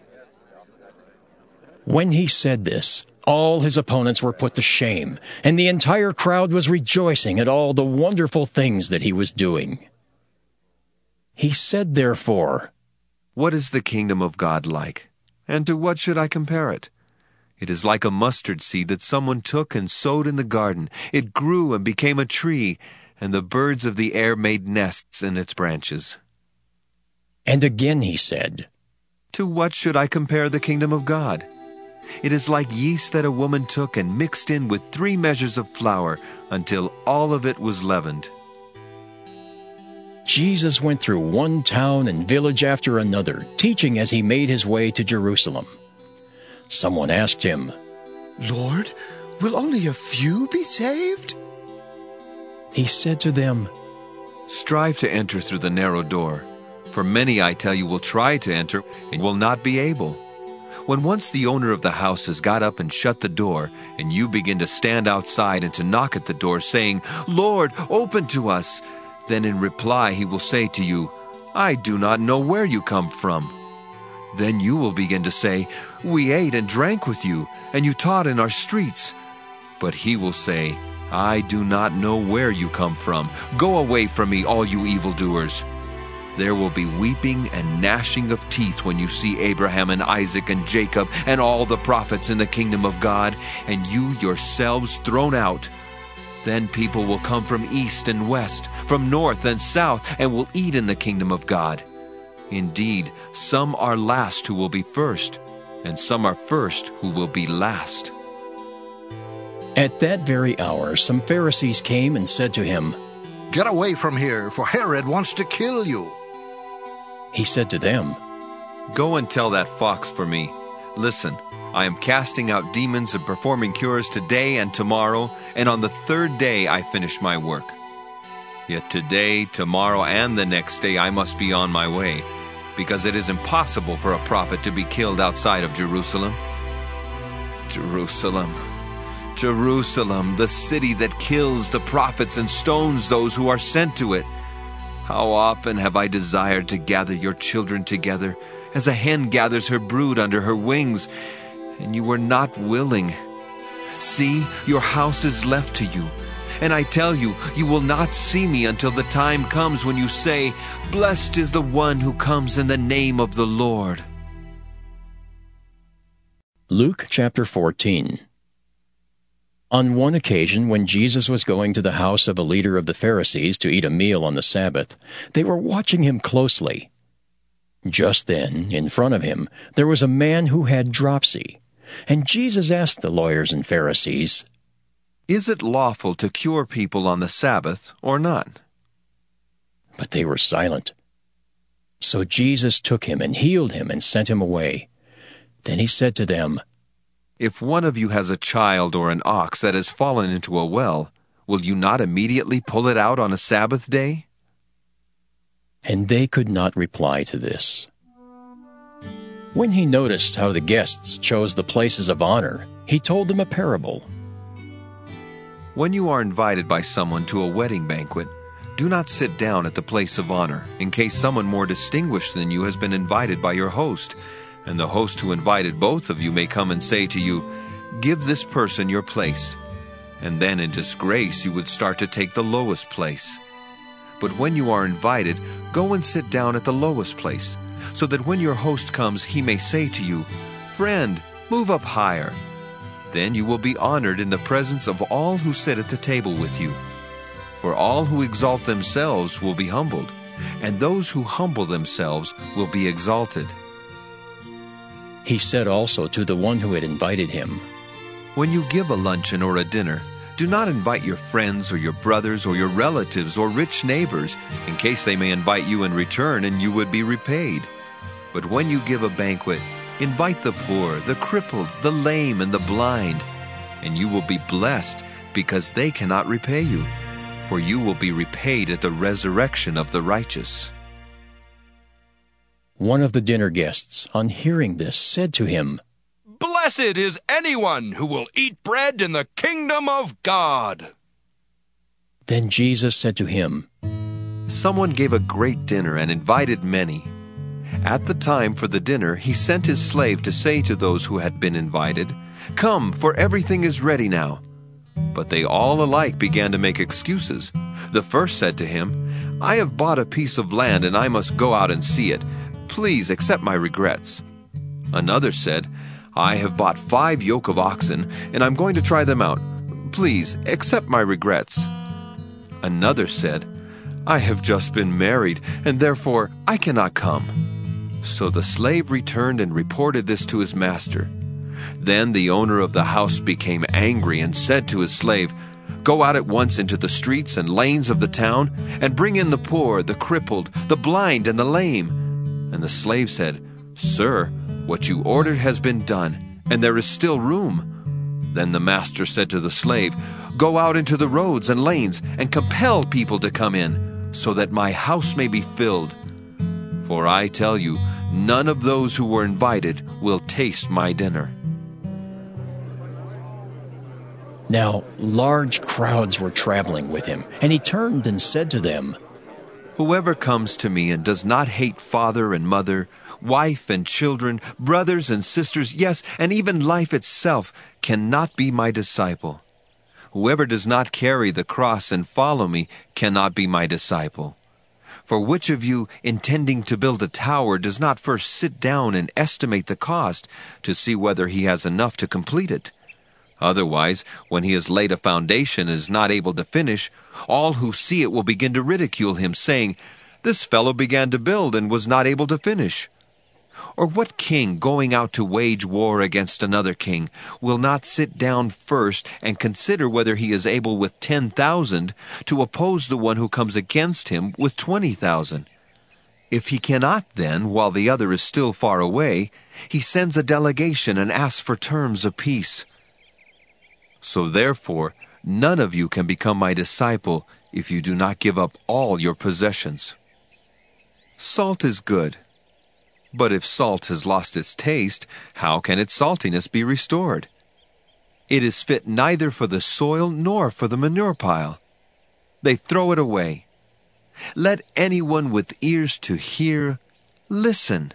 S1: When he said this, all his opponents were put to shame, and the entire crowd was rejoicing at all the wonderful things that he was doing. He said, therefore,
S17: "What is the kingdom of God like? And to what should I compare it? It is like a mustard seed that someone took and sowed in the garden. It grew and became a tree, and the birds of the air made nests in its branches.
S1: And again he said,
S17: To what should I compare the kingdom of God? It is like yeast that a woman took and mixed in with three measures of flour until all of it was leavened.
S1: Jesus went through one town and village after another, teaching as he made his way to Jerusalem. Someone asked him,
S8: Lord, will only a few be saved?
S1: He said to them,
S17: Strive to enter through the narrow door, for many, I tell you, will try to enter and will not be able. When once the owner of the house has got up and shut the door, and you begin to stand outside and to knock at the door, saying, Lord, open to us, then in reply he will say to you, I do not know where you come from. Then you will begin to say, We ate and drank with you, and you taught in our streets. But he will say, I do not know where you come from. Go away from me, all you evildoers. There will be weeping and gnashing of teeth when you see Abraham and Isaac and Jacob and all the prophets in the kingdom of God, and you yourselves thrown out. Then people will come from east and west, from north and south, and will eat in the kingdom of God. Indeed, some are last who will be first, and some are first who will be last.
S1: At that very hour, some Pharisees came and said to him,
S13: Get away from here, for Herod wants to kill you.
S1: He said to them,
S17: Go and tell that fox for me, Listen, I am casting out demons and performing cures today and tomorrow, and on the third day I finish my work. Yet today, tomorrow, and the next day I must be on my way, because it is impossible for a prophet to be killed outside of Jerusalem. Jerusalem, Jerusalem, the city that kills the prophets and stones those who are sent to it. How often have I desired to gather your children together, as a hen gathers her brood under her wings, and you were not willing. See, your house is left to you, and I tell you, you will not see me until the time comes when you say, Blessed is the one who comes in the name of the Lord.
S1: Luke chapter fourteen. On one occasion, when Jesus was going to the house of a leader of the Pharisees to eat a meal on the Sabbath, they were watching him closely. Just then, in front of him, there was a man who had dropsy. And Jesus asked the lawyers and Pharisees,
S17: Is it lawful to cure people on the Sabbath or not?
S1: But they were silent. So Jesus took him and healed him and sent him away. Then he said to them,
S17: If one of you has a child or an ox that has fallen into a well, will you not immediately pull it out on a Sabbath day?
S1: And they could not reply to this. When he noticed how the guests chose the places of honor, he told them a parable.
S17: When you are invited by someone to a wedding banquet, do not sit down at the place of honor, in case someone more distinguished than you has been invited by your host, and the host who invited both of you may come and say to you, Give this person your place. And then in disgrace you would start to take the lowest place. But when you are invited, go and sit down at the lowest place, so that when your host comes he may say to you, Friend, move up higher. Then you will be honored in the presence of all who sit at the table with you. For all who exalt themselves will be humbled, and those who humble themselves will be exalted.
S1: He said also to the one who had invited him,
S17: When you give a luncheon or a dinner, do not invite your friends or your brothers or your relatives or rich neighbors, in case they may invite you in return and you would be repaid. But when you give a banquet, invite the poor, the crippled, the lame, and the blind, and you will be blessed because they cannot repay you, for you will be repaid at the resurrection of the righteous.
S1: One of the dinner guests, on hearing this, said to him,
S14: Blessed is anyone who will eat bread in the kingdom of God.
S1: Then Jesus said to him,
S17: Someone gave a great dinner and invited many. At the time for the dinner, he sent his slave to say to those who had been invited, Come, for everything is ready now. But they all alike began to make excuses. The first said to him, I have bought a piece of land and I must go out and see it. Please accept my regrets. Another said, I have bought five yoke of oxen and I'm going to try them out. Please accept my regrets. Another said, I have just been married, and therefore I cannot come. So the slave returned and reported this to his master. Then the owner of the house became angry and said to his slave, Go out at once into the streets and lanes of the town, and bring in the poor, the crippled, the blind, and the lame. And the slave said, Sir, what you ordered has been done, and there is still room. Then the master said to the slave, Go out into the roads and lanes, and compel people to come in, so that my house may be filled. For I tell you, none of those who were invited will taste my dinner.
S1: Now large crowds were traveling with him, and he turned and said to them,
S17: Whoever comes to me and does not hate father and mother, wife and children, brothers and sisters, yes, and even life itself, cannot be my disciple. Whoever does not carry the cross and follow me cannot be my disciple. For which of you, intending to build a tower, does not first sit down and estimate the cost to see whether he has enough to complete it? Otherwise, when he has laid a foundation and is not able to finish, all who see it will begin to ridicule him, saying, This fellow began to build and was not able to finish. Or what king, going out to wage war against another king, will not sit down first and consider whether he is able with ten thousand to oppose the one who comes against him with twenty thousand? If he cannot, then, while the other is still far away, he sends a delegation and asks for terms of peace. So therefore, none of you can become my disciple if you do not give up all your possessions. Salt is good, but if salt has lost its taste, how can its saltiness be restored? It is fit neither for the soil nor for the manure pile. They throw it away. Let anyone with ears to hear listen.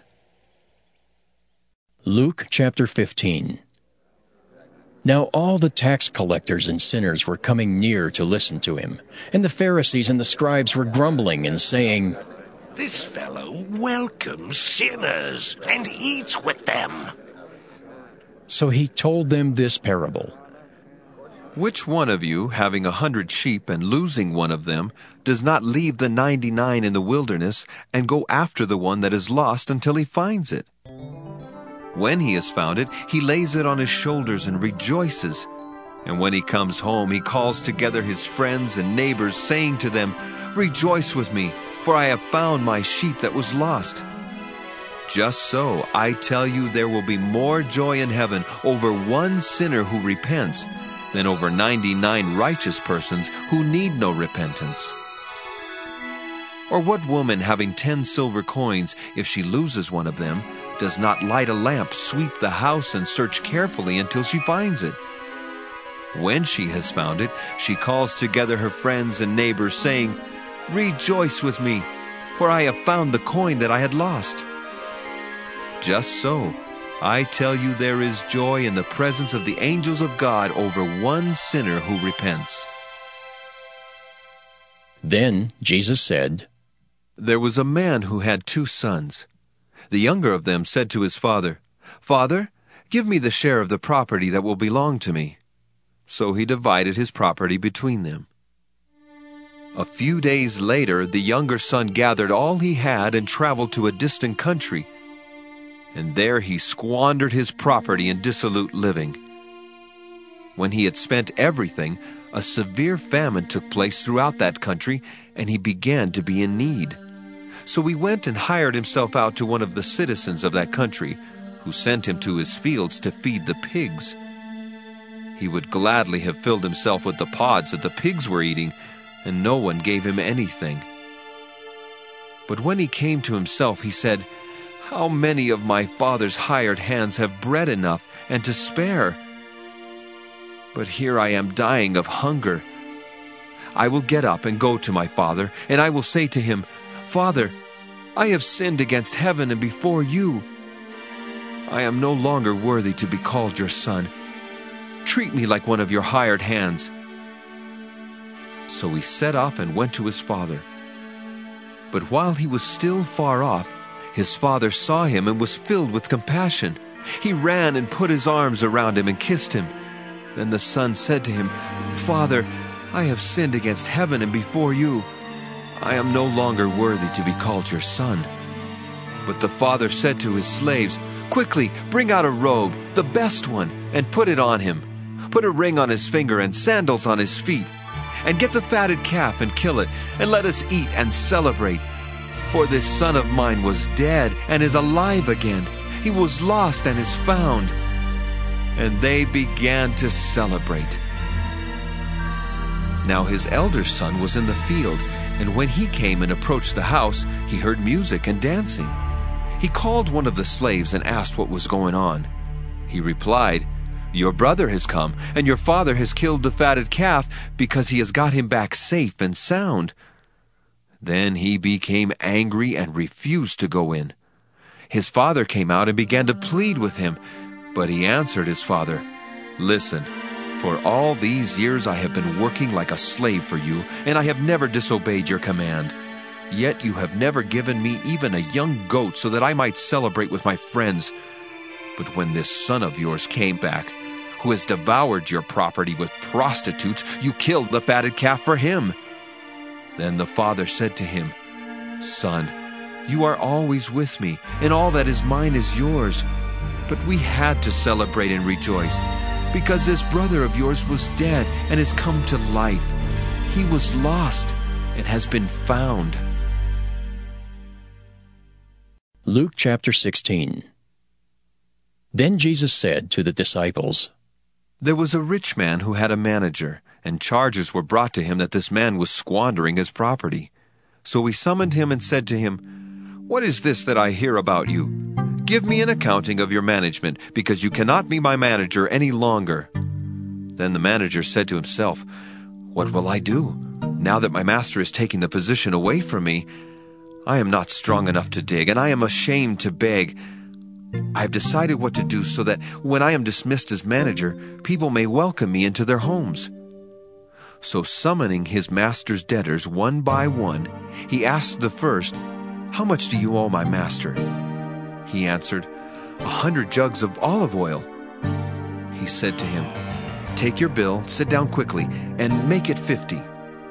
S1: Luke chapter fifteen. Now all the tax collectors and sinners were coming near to listen to him, and the Pharisees and the scribes were grumbling and saying,
S18: This fellow welcomes sinners and eats with them.
S1: So he told them this parable.
S17: Which one of you, having a hundred sheep and losing one of them, does not leave the ninety-nine in the wilderness and go after the one that is lost until he finds it? When he has found it, he lays it on his shoulders and rejoices. And when he comes home, he calls together his friends and neighbors, saying to them, Rejoice with me, for I have found my sheep that was lost. Just so, I tell you, there will be more joy in heaven over one sinner who repents than over ninety-nine righteous persons who need no repentance. Or what woman, having ten silver coins, if she loses one of them, does not light a lamp, sweep the house, and search carefully until she finds it? When she has found it, she calls together her friends and neighbors, saying, Rejoice with me, for I have found the coin that I had lost. Just so, I tell you, there is joy in the presence of the angels of God over one sinner who repents.
S1: Then Jesus said,
S17: There was a man who had two sons. The younger of them said to his father, Father, give me the share of the property that will belong to me. So he divided his property between them. A few days later, the younger son gathered all he had and traveled to a distant country. And there he squandered his property in dissolute living. When he had spent everything, a severe famine took place throughout that country, and he began to be in need. So he went and hired himself out to one of the citizens of that country, who sent him to his fields to feed the pigs. He would gladly have filled himself with the pods that the pigs were eating, and no one gave him anything. But when he came to himself, he said, How many of my father's hired hands have bread enough and to spare? But here I am dying of hunger. I will get up and go to my father, and I will say to him, Father, I have sinned against heaven and before you. I am no longer worthy to be called your son. Treat me like one of your hired hands. So he set off and went to his father. But while he was still far off, his father saw him and was filled with compassion. He ran and put his arms around him and kissed him. Then the son said to him, Father, I have sinned against heaven and before you. I am no longer worthy to be called your son." But the father said to his slaves, "Quickly, bring out a robe, the best one, and put it on him. Put a ring on his finger and sandals on his feet. And get the fatted calf and kill it, and let us eat and celebrate. For this son of mine was dead and is alive again. He was lost and is found." And they began to celebrate. Now his elder son was in the field, and when he came and approached the house, he heard music and dancing. He called one of the slaves and asked what was going on. He replied, "Your brother has come, and your father has killed the fatted calf because he has got him back safe and sound." Then he became angry and refused to go in. His father came out and began to plead with him, but he answered his father, "Listen, for all these years I have been working like a slave for you, and I have never disobeyed your command. Yet you have never given me even a young goat so that I might celebrate with my friends. But when this son of yours came back, who has devoured your property with prostitutes, you killed the fatted calf for him." Then the father said to him, "Son, you are always with me, and all that is mine is yours. But we had to celebrate and rejoice, because this brother of yours was dead and has come to life. He was lost and has been found."
S1: Luke chapter sixteen. Then Jesus said to the disciples,
S17: "There was a rich man who had a manager, and charges were brought to him that this man was squandering his property. So he summoned him and said to him, 'What is this that I hear about you? Give me an accounting of your management, because you cannot be my manager any longer.' Then the manager said to himself, 'What will I do, now that my master is taking the position away from me? I am not strong enough to dig, and I am ashamed to beg. I have decided what to do so that when I am dismissed as manager, people may welcome me into their homes.' So summoning his master's debtors one by one, he asked the first, 'How much do you owe my master?' He answered, 'A hundred jugs of olive oil.' He said to him, 'Take your bill, sit down quickly, and make it fifty.'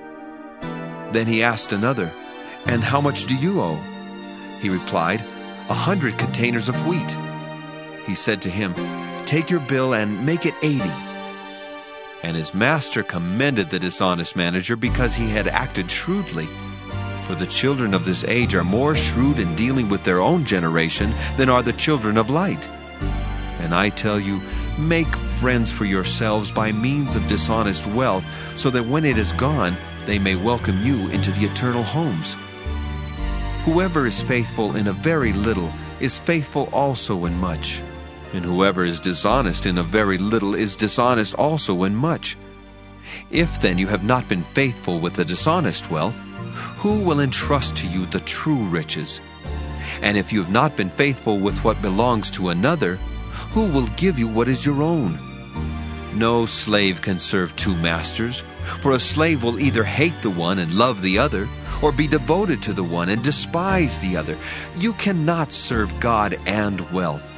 S17: Then he asked another, 'And how much do you owe?' He replied, 'A hundred containers of wheat.' He said to him, 'Take your bill and make it eighty.' And his master commended the dishonest manager because he had acted shrewdly. For the children of this age are more shrewd in dealing with their own generation than are the children of light. And I tell you, make friends for yourselves by means of dishonest wealth, so that when it is gone, they may welcome you into the eternal homes. Whoever is faithful in a very little is faithful also in much. And whoever is dishonest in a very little is dishonest also in much. If then you have not been faithful with the dishonest wealth, who will entrust to you the true riches? And if you have not been faithful with what belongs to another, who will give you what is your own? No slave can serve two masters, for a slave will either hate the one and love the other, or be devoted to the one and despise the other. You cannot serve God and wealth."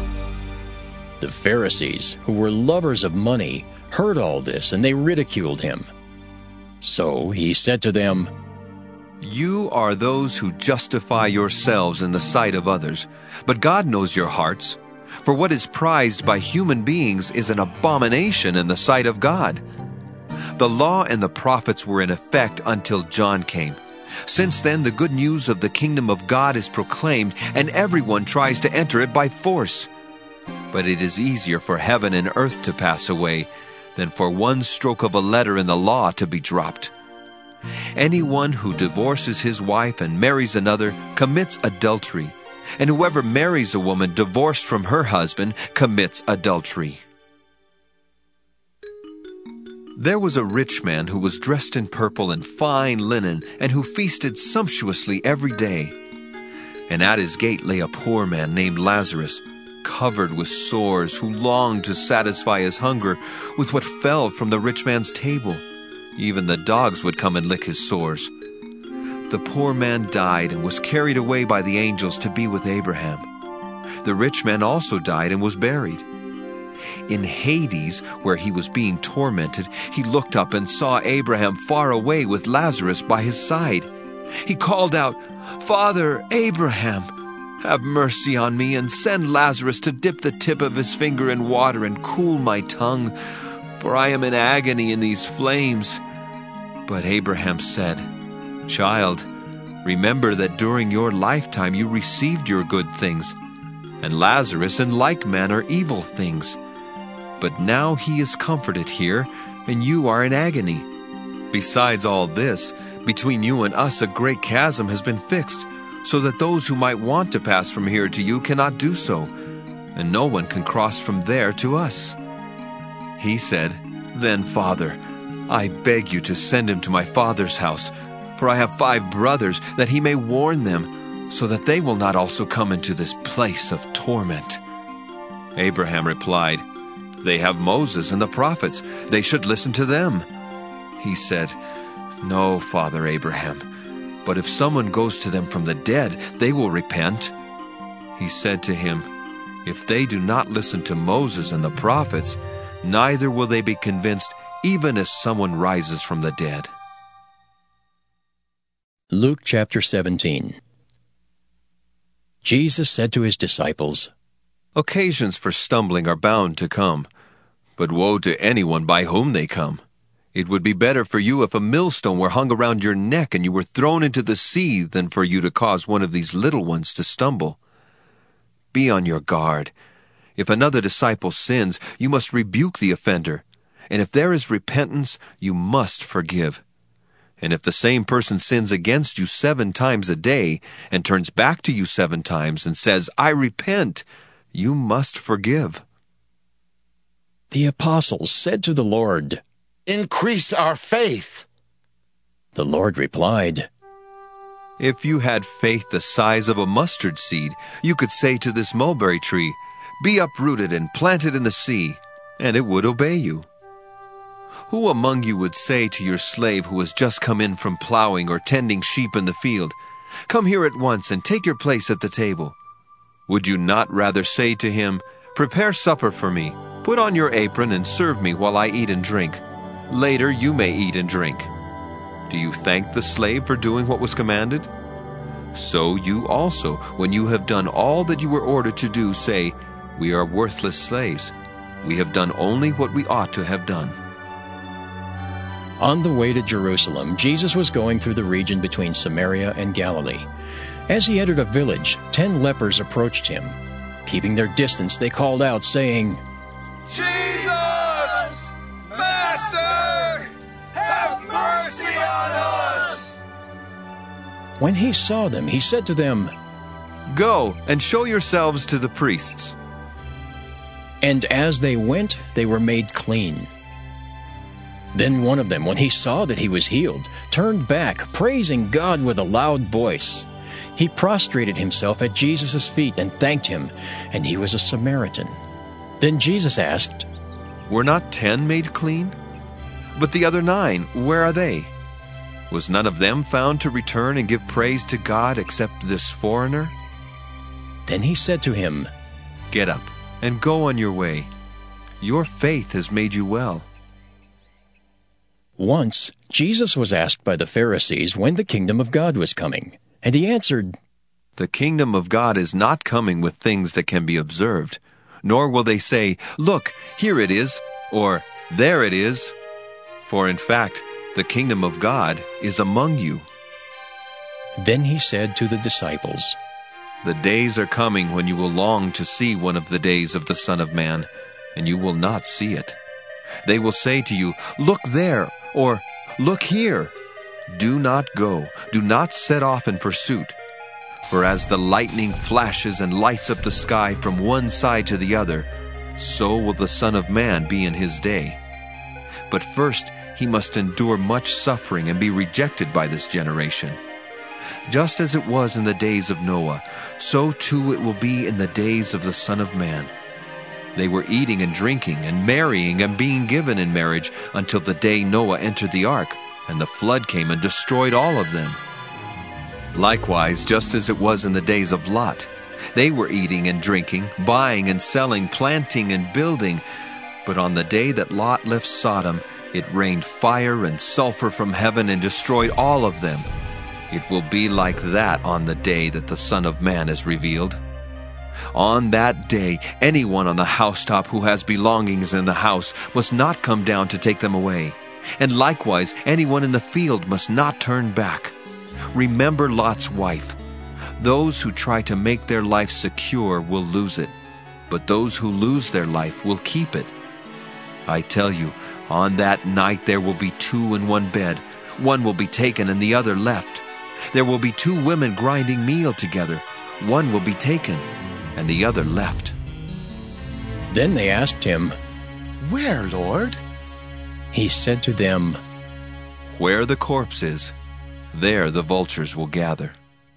S1: The Pharisees, who were lovers of money, heard all this, and they ridiculed him. So he said to them,
S17: "You are those who justify yourselves in the sight of others, but God knows your hearts. For what is prized by human beings is an abomination in the sight of God. The law and the prophets were in effect until John came. Since then the good news of the kingdom of God is proclaimed, and everyone tries to enter it by force. But it is easier for heaven and earth to pass away than for one stroke of a letter in the law to be dropped. Anyone who divorces his wife and marries another commits adultery, and whoever marries a woman divorced from her husband commits adultery." There was a rich man who was dressed in purple and fine linen, and who feasted sumptuously every day. And at his gate lay a poor man named Lazarus, covered with sores, who longed to satisfy his hunger with what fell from the rich man's table. Even the dogs would come and lick his sores. The poor man died and was carried away by the angels to be with Abraham. The rich man also died and was buried. in Hades, where he was being tormented, he looked up and saw Abraham far away with Lazarus by his side. He called out, "Father Abraham, have mercy on me and send Lazarus to dip the tip of his finger in water and cool my tongue, for I am in agony in these flames." But Abraham said, "Child, remember that during your lifetime you received your good things, and Lazarus in like manner evil things. But now he is comforted here, and you are in agony. Besides all this, between you and us a great chasm has been fixed, so that those who might want to pass from here to you cannot do so, and no one can cross from there to us." He said, "Then, Father, I beg you to send him to my father's house, for I have five brothers, that he may warn them, so that they will not also come into this place of torment." Abraham replied, "They have Moses and the prophets. They should listen to them." He said, "No, Father Abraham, but if someone goes to them from the dead, they will repent." He said to him, "If they do not listen to Moses and the prophets, neither will they be convinced, even if someone rises from the dead."
S1: Luke chapter seventeen. Jesus said to his disciples,
S17: "Occasions for stumbling are bound to come, but woe to anyone by whom they come. It would be better for you if a millstone were hung around your neck and you were thrown into the sea than for you to cause one of these little ones to stumble. Be on your guard. If another disciple sins, you must rebuke the offender, and if there is repentance, you must forgive. And if the same person sins against you seven times a day and turns back to you seven times and says, 'I repent,' you must forgive."
S1: The apostles said to the Lord,
S19: "Increase our faith."
S1: The Lord replied,
S17: "If you had faith the size of a mustard seed, you could say to this mulberry tree, 'Be uprooted and planted in the sea,' and it would obey you. Who among you would say to your slave who has just come in from plowing or tending sheep in the field, 'Come here at once and take your place at the table'? Would you not rather say to him, 'Prepare supper for me, put on your apron and serve me while I eat and drink. Later you may eat and drink'? Do you thank the slave for doing what was commanded? So you also, when you have done all that you were ordered to do, say, 'We are worthless slaves. We have done only what we ought to have done.'"
S1: On the way to Jerusalem, Jesus was going through the region between Samaria and Galilee. As he entered a village, ten lepers approached him. Keeping their distance, they called out, saying,
S16: "Jesus! Master! Have mercy on us!"
S1: When he saw them, he said to them,
S17: "Go and show yourselves to the priests."
S1: And as they went, they were made clean. Then one of them, when he saw that he was healed, turned back, praising God with a loud voice. He prostrated himself at Jesus' feet and thanked him, and he was a Samaritan. Then Jesus asked,
S17: "Were not ten made clean? But the other nine, where are they? Was none of them found to return and give praise to God except this foreigner?"
S1: Then he said to him,
S17: "Get up and go on your way. Your faith has made you well."
S1: Once, Jesus was asked by the Pharisees when the kingdom of God was coming, and he answered,
S17: "The kingdom of God is not coming with things that can be observed, nor will they say, 'Look, here it is,' or 'There it is.' For in fact, the kingdom of God is among you."
S1: Then he said to the disciples,
S17: "The days are coming when you will long to see one of the days of the Son of Man, and you will not see it. They will say to you, 'Look there,' or 'Look here.' Do not go, do not set off in pursuit. For as the lightning flashes and lights up the sky from one side to the other, so will the Son of Man be in his day. But first he must endure much suffering and be rejected by this generation. Just as it was in the days of Noah, so too it will be in the days of the Son of Man. They were eating and drinking and marrying and being given in marriage until the day Noah entered the ark, and the flood came and destroyed all of them. Likewise, just as it was in the days of Lot, They were eating and drinking, buying and selling, planting and building. But on the day that Lot left Sodom, it rained fire and sulfur from heaven and destroyed all of them. It will be like that on the day that the Son of Man is revealed. On that day, anyone on the housetop who has belongings in the house must not come down to take them away. And likewise, anyone in the field must not turn back. Remember Lot's wife. Those who try to make their life secure will lose it, but those who lose their life will keep it. I tell you, on that night there will be two in one bed. One will be taken and the other left. There will be two women grinding meal together. One will be taken and the other left.
S1: Then they asked him,
S8: Where, Lord?
S1: He said to them,
S17: Where the corpse is, there the vultures will gather.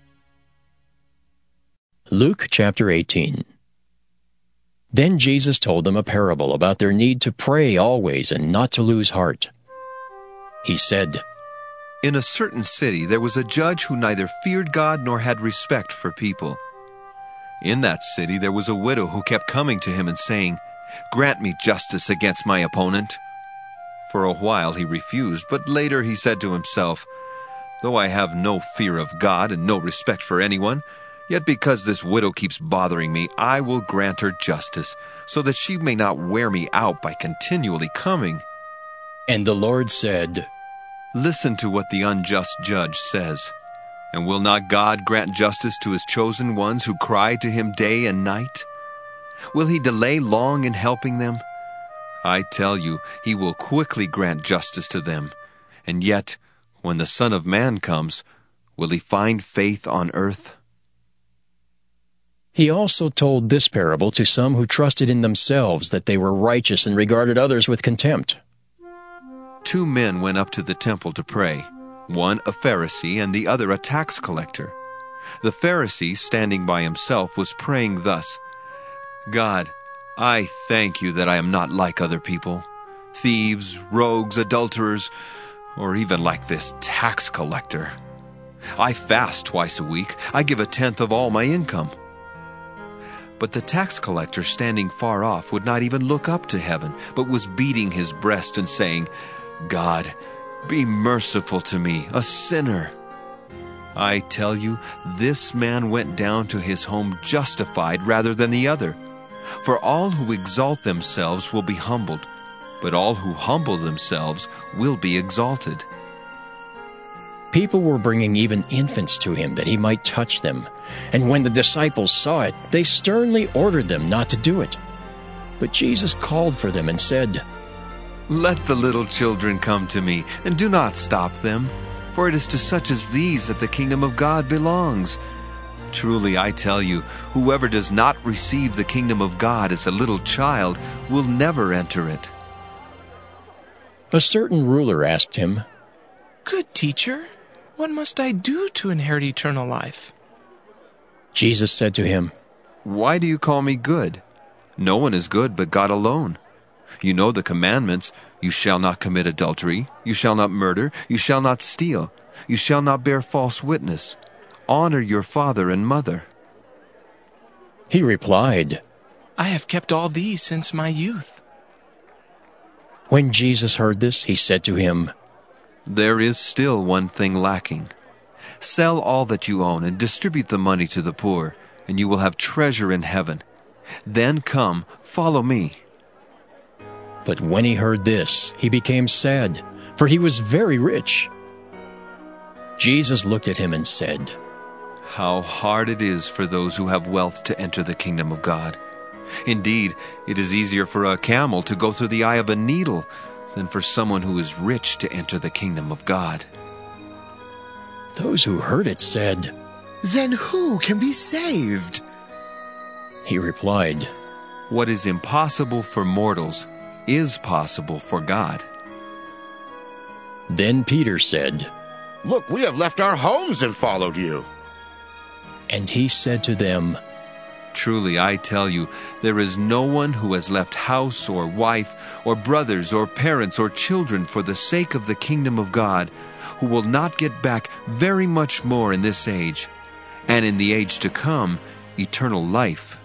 S1: Luke chapter eighteen. Then Jesus told them a parable about their need to pray always and not to lose heart. He said,
S17: In a certain city there was a judge who neither feared God nor had respect for people. In that city there was a widow who kept coming to him and saying, Grant me justice against my opponent. For a while he refused, but later he said to himself, Though I have no fear of God and no respect for anyone, yet because this widow keeps bothering me, I will grant her justice, so that she may not wear me out by continually coming.
S1: And the Lord said,
S17: Listen to what the unjust judge says. And will not God grant justice to his chosen ones who cry to him day and night? Will he delay long in helping them? I tell you, he will quickly grant justice to them. And yet, when the Son of Man comes, will he find faith on earth?
S1: He also told this parable to some who trusted in themselves that they were righteous and regarded others with contempt.
S17: Two men went up to the temple to pray, one a Pharisee and the other a tax collector. The Pharisee, standing by himself, was praying thus, God, I thank you that I am not like other people, thieves, rogues, adulterers, or even like this tax collector. I fast twice a week. I give a tenth of all my income. But the tax collector, standing far off, would not even look up to heaven, but was beating his breast and saying, God, be merciful to me, a sinner. I tell you, this man went down to his home justified rather than the other. For all who exalt themselves will be humbled, but all who humble themselves will be exalted.
S1: People were bringing even infants to him that he might touch them. And when the disciples saw it, they sternly ordered them not to do it. But Jesus called for them and said,
S17: Let the little children come to me, and do not stop them, for it is to such as these that the kingdom of God belongs. Truly, I tell you, whoever does not receive the kingdom of God as a little child will never enter it.
S1: A certain ruler asked him,
S3: Good teacher, what must I do to inherit eternal life?
S1: Jesus said to him,
S17: Why do you call me good? No one is good but God alone. You know the commandments, you shall not commit adultery, you shall not murder, you shall not steal, you shall not bear false witness. Honor your father and mother.
S1: He replied,
S3: I have kept all these since my youth.
S1: When Jesus heard this, he said to him,
S17: There is still one thing lacking. Sell all that you own and distribute the money to the poor, and you will have treasure in heaven. Then come, follow me.
S1: But when he heard this, he became sad, for he was very rich. Jesus looked at him and said,
S17: How hard it is for those who have wealth to enter the kingdom of God. Indeed, it is easier for a camel to go through the eye of a needle than for someone who is rich to enter the kingdom of God.
S1: Those who heard it said,
S8: Then who can be saved?
S1: He replied,
S17: What is impossible for mortals is possible for God.
S1: Then Peter said,
S19: Look, we have left our homes and followed you.
S1: And he said to them,
S17: Truly, I tell you, there is no one who has left house or wife or brothers or parents or children for the sake of the kingdom of God, who will not get back very much more in this age, and in the age to come eternal life."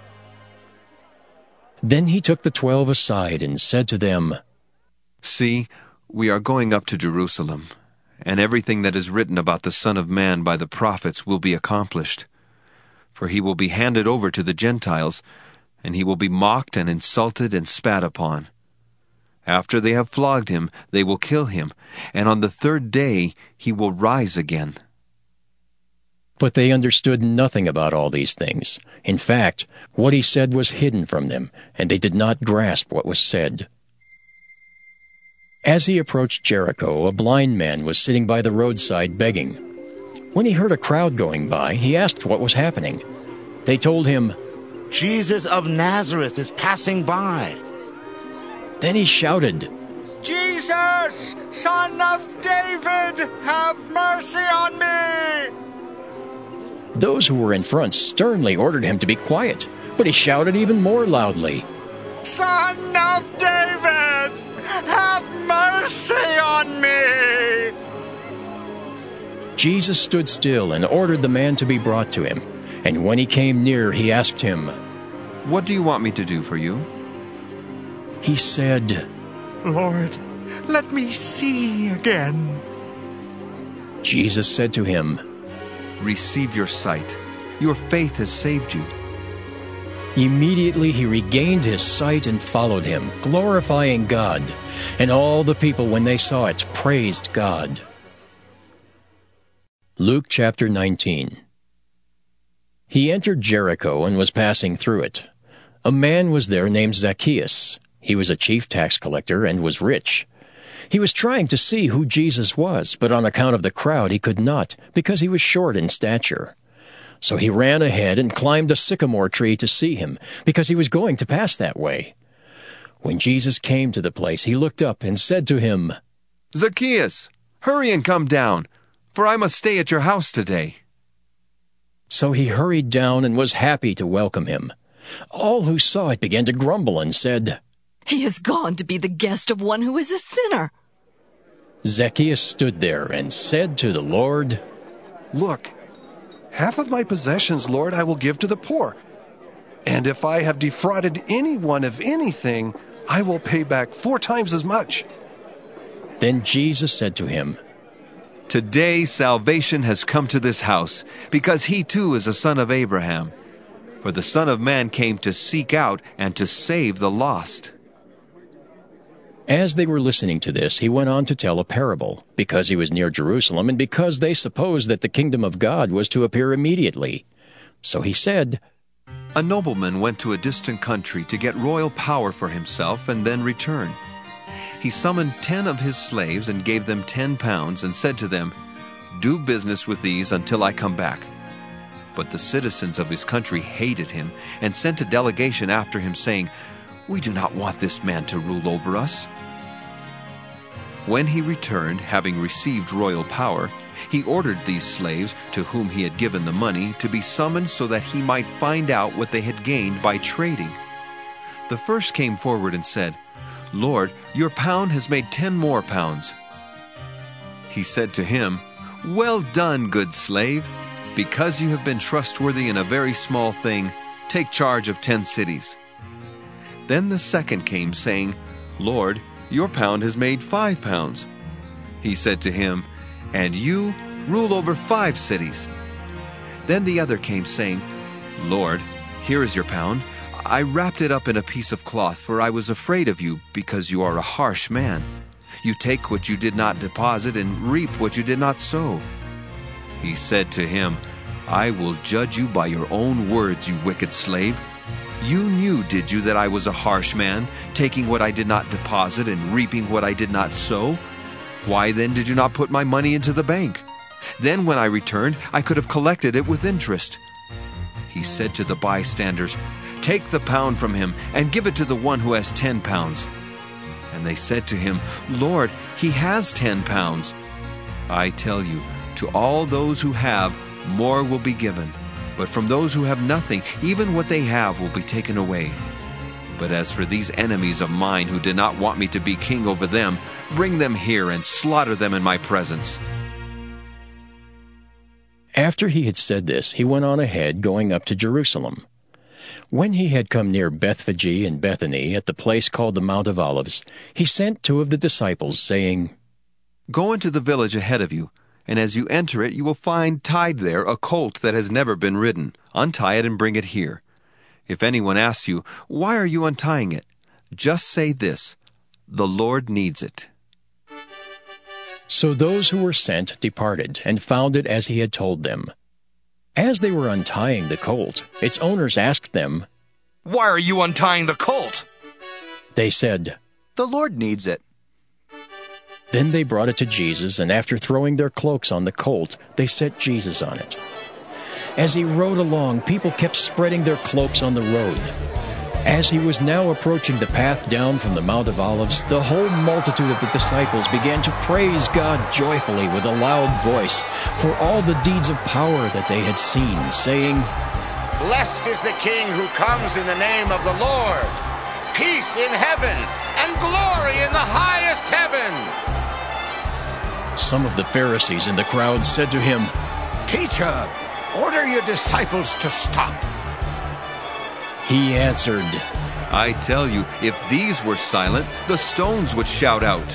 S1: Then he took the twelve aside and said to them,
S17: "See, we are going up to Jerusalem, and everything that is written about the Son of Man by the prophets will be accomplished. For he will be handed over to the Gentiles, and he will be mocked and insulted and spat upon. After they have flogged him, they will kill him, and on the third day he will rise again."
S1: But they understood nothing about all these things. In fact, what he said was hidden from them, and they did not grasp what was said. As he approached Jericho, a blind man was sitting by the roadside begging. When he heard a crowd going by, he asked what was happening. They told him,
S19: "Jesus of Nazareth is passing by."
S1: Then he shouted,
S16: "Jesus, Son of David, have mercy on me!"
S1: Those who were in front sternly ordered him to be quiet, but he shouted even more loudly,
S16: "Son of David, have mercy on me!"
S1: Jesus stood still and ordered the man to be brought to him. And when he came near, he asked him,
S17: "What do you want me to do for you?"
S1: He said,
S5: "Lord, let me see again."
S1: Jesus said to him,
S17: "Receive your sight. Your faith has saved you."
S1: Immediately he regained his sight and followed him, glorifying God. And all the people, when they saw it, praised God. Luke chapter nineteen. He entered Jericho and was passing through it. A man was there named Zacchaeus. He was a chief tax collector and was rich. He was trying to see who Jesus was, but on account of the crowd he could not, because he was short in stature. So he ran ahead and climbed a sycamore tree to see him, because he was going to pass that way. When Jesus came to the place, he looked up and said to him,
S17: "Zacchaeus, hurry and come down, for I must stay at your house today."
S1: So he hurried down and was happy to welcome him. All who saw it began to grumble and said,
S9: "He has gone to be the guest of one who is a sinner."
S1: Zacchaeus stood there and said to the Lord,
S20: "Look, half of my possessions, Lord, I will give to the poor. And if I have defrauded anyone of anything, I will pay back four times as much."
S1: Then Jesus said to him,
S17: "Today salvation has come to this house, because he too is a son of Abraham. For the Son of Man came to seek out and to save the lost."
S1: As they were listening to this, he went on to tell a parable, because he was near Jerusalem and because they supposed that the kingdom of God was to appear immediately. So he said,
S17: "A nobleman went to a distant country to get royal power for himself and then return. He summoned ten of his slaves and gave them ten pounds and said to them, 'Do business with these until I come back.' But the citizens of his country hated him and sent a delegation after him, saying, 'We do not want this man to rule over us.' When he returned, having received royal power, he ordered these slaves, to whom he had given the money, to be summoned so that he might find out what they had gained by trading. The first came forward and said, 'Lord, your pound has made ten more pounds.' He said to him, 'Well done, good slave. Because you have been trustworthy in a very small thing, take charge of ten cities.' Then the second came, saying, 'Lord, your pound has made five pounds.' He said to him, 'And you rule over five cities.' Then the other came, saying, 'Lord, here is your pound. I wrapped it up in a piece of cloth, for I was afraid of you, because you are a harsh man. You take what you did not deposit and reap what you did not sow.' He said to him, 'I will judge you by your own words, you wicked slave. You knew, did you, that I was a harsh man, taking what I did not deposit and reaping what I did not sow? Why then did you not put my money into the bank? Then when I returned, I could have collected it with interest.' He said to the bystanders, 'Take the pound from him and give it to the one who has ten pounds.' And they said to him, 'Lord, he has ten pounds.' I tell you, to all those who have, more will be given. But from those who have nothing, even what they have will be taken away. But as for these enemies of mine who did not want me to be king over them, bring them here and slaughter them in my presence."
S1: After he had said this, he went on ahead, going up to Jerusalem. When he had come near Bethphage and Bethany, at the place called the Mount of Olives, he sent two of the disciples, saying,
S17: Go into the village ahead of you, and as you enter it, you will find tied there a colt that has never been ridden. Untie it and bring it here. If anyone asks you, Why are you untying it? Just say this, The Lord needs it.
S1: So those who were sent departed, and found it as he had told them. As they were untying the colt, its owners asked them,
S14: Why are you untying the colt?
S1: They said,
S11: The Lord needs it.
S1: Then they brought it to Jesus, and after throwing their cloaks on the colt, they set Jesus on it. As he rode along, people kept spreading their cloaks on the road. As he was now approaching the path down from the Mount of Olives, the whole multitude of the disciples began to praise God joyfully with a loud voice for all the deeds of power that they had seen, saying,
S19: Blessed is the King who comes in the name of the Lord. Peace in heaven and glory in the highest heaven.
S1: Some of the Pharisees in the crowd said to him,
S4: Teacher, order your disciples to stop.
S1: He answered,
S17: I tell you, if these were silent, the stones would shout out.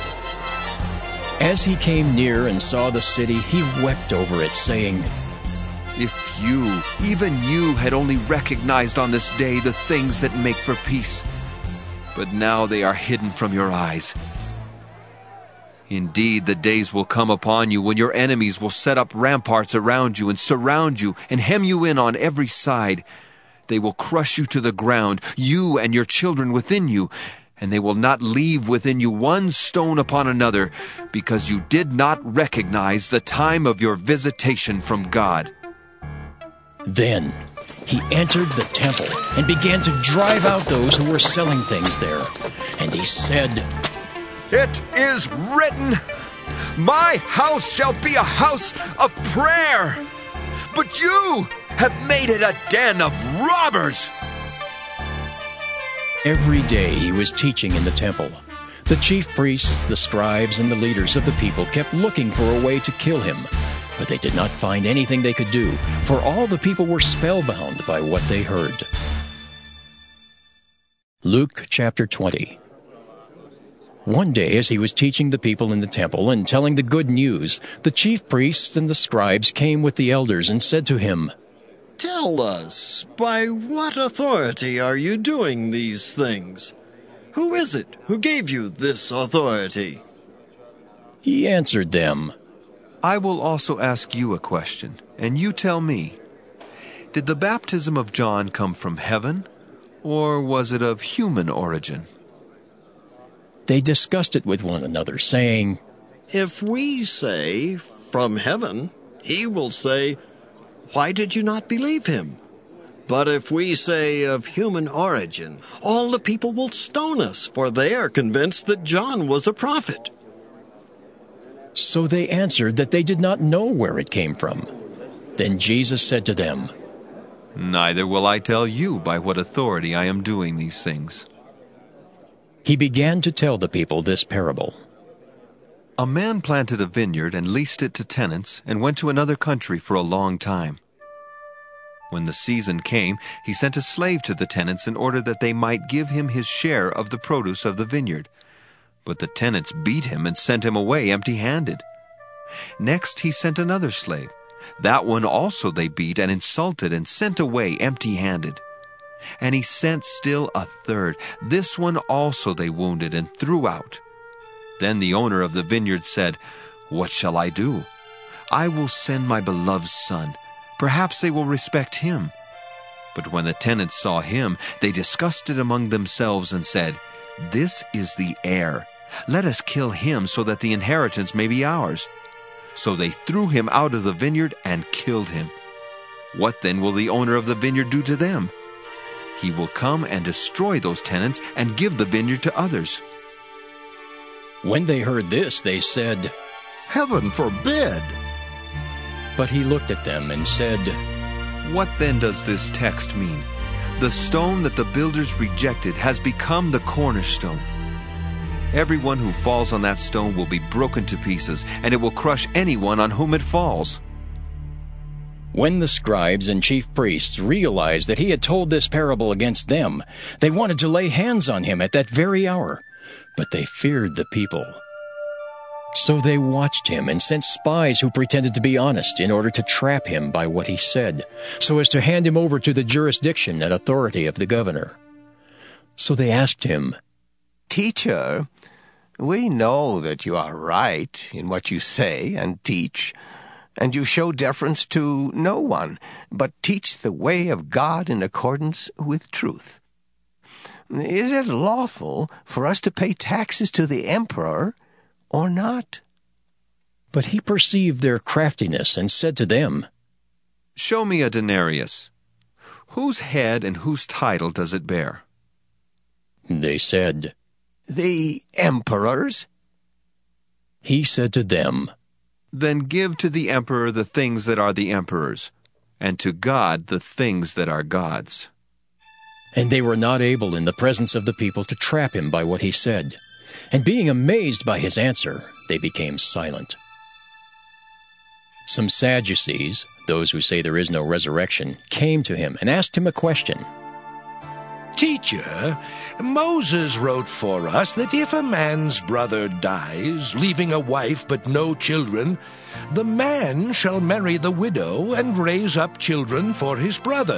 S1: As he came near and saw the city, he wept over it, saying,
S17: If you, even you, had only recognized on this day the things that make for peace, but now they are hidden from your eyes. Indeed, the days will come upon you when your enemies will set up ramparts around you and surround you and hem you in on every side. They will crush you to the ground, you and your children within you, and they will not leave within you one stone upon another, because you did not recognize the time of your visitation from God.
S1: Then he entered the temple and began to drive out those who were selling things there. And he said,
S17: It is written, My house shall be a house of prayer, but you have made it a den of robbers.
S1: Every day he was teaching in the temple. The chief priests, the scribes, and the leaders of the people kept looking for a way to kill him, but they did not find anything they could do, for all the people were spellbound by what they heard. Luke chapter twenty. One day, as he was teaching the people in the temple and telling the good news, the chief priests and the scribes came with the elders and said to him,
S6: Tell us, by what authority are you doing these things? Who is it who gave you this authority?
S1: He answered them,
S17: I will also ask you a question, and you tell me. Did the baptism of John come from heaven, or was it of human origin?
S1: They discussed it with one another, saying,
S6: If we say, from heaven, he will say, Why did you not believe him? But if we say of human origin, all the people will stone us, for they are convinced that John was a prophet.
S1: So they answered that they did not know where it came from. Then Jesus said to them,
S17: Neither will I tell you by what authority I am doing these things.
S1: He began to tell the people this parable.
S17: A man planted a vineyard and leased it to tenants and went to another country for a long time. When the season came, he sent a slave to the tenants in order that they might give him his share of the produce of the vineyard. But the tenants beat him and sent him away empty-handed. Next he sent another slave. That one also they beat and insulted and sent away empty-handed. And he sent still a third. This one also they wounded and threw out. Then the owner of the vineyard said, What shall I do? I will send my beloved son. Perhaps they will respect him. But when the tenants saw him, they discussed it among themselves and said, This is the heir. Let us kill him so that the inheritance may be ours. So they threw him out of the vineyard and killed him. What then will the owner of the vineyard do to them? He will come and destroy those tenants and give the vineyard to others.
S1: When they heard this, they said,
S13: Heaven forbid!
S1: But he looked at them and said,
S17: What then does this text mean? The stone that the builders rejected has become the cornerstone. Everyone who falls on that stone will be broken to pieces, and it will crush anyone on whom it falls.
S1: When the scribes and chief priests realized that he had told this parable against them, they wanted to lay hands on him at that very hour, but they feared the people. So they watched him and sent spies who pretended to be honest in order to trap him by what he said, so as to hand him over to the jurisdiction and authority of the governor. So they asked him,
S4: "Teacher, we know that you are right in what you say and teach, and you show deference to no one, but teach the way of God in accordance with truth. Is it lawful for us to pay taxes to the emperor or not?"
S1: But he perceived their craftiness and said to them,
S17: "Show me a denarius. Whose head and whose title does it bear?"
S1: They said,
S4: "The emperor's."
S1: He said to them,
S17: "Then give to the emperor the things that are the emperor's, and to God the things that are God's."
S1: And they were not able in the presence of the people to trap him by what he said. And being amazed by his answer, they became silent. Some Sadducees, those who say there is no resurrection, came to him and asked him a question.
S14: "Teacher, Moses wrote for us that if a man's brother dies, leaving a wife but no children, the man shall marry the widow and raise up children for his brother.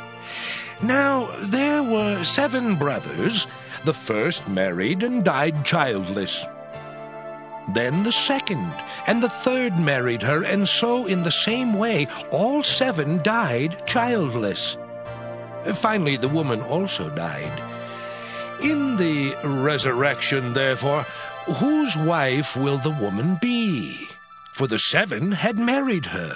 S14: Now, there were seven brothers. The first married and died childless. Then the second and the third married her, and so in the same way all seven died childless. Finally, the woman also died. In the resurrection, therefore, whose wife will the woman be? For the seven had married her."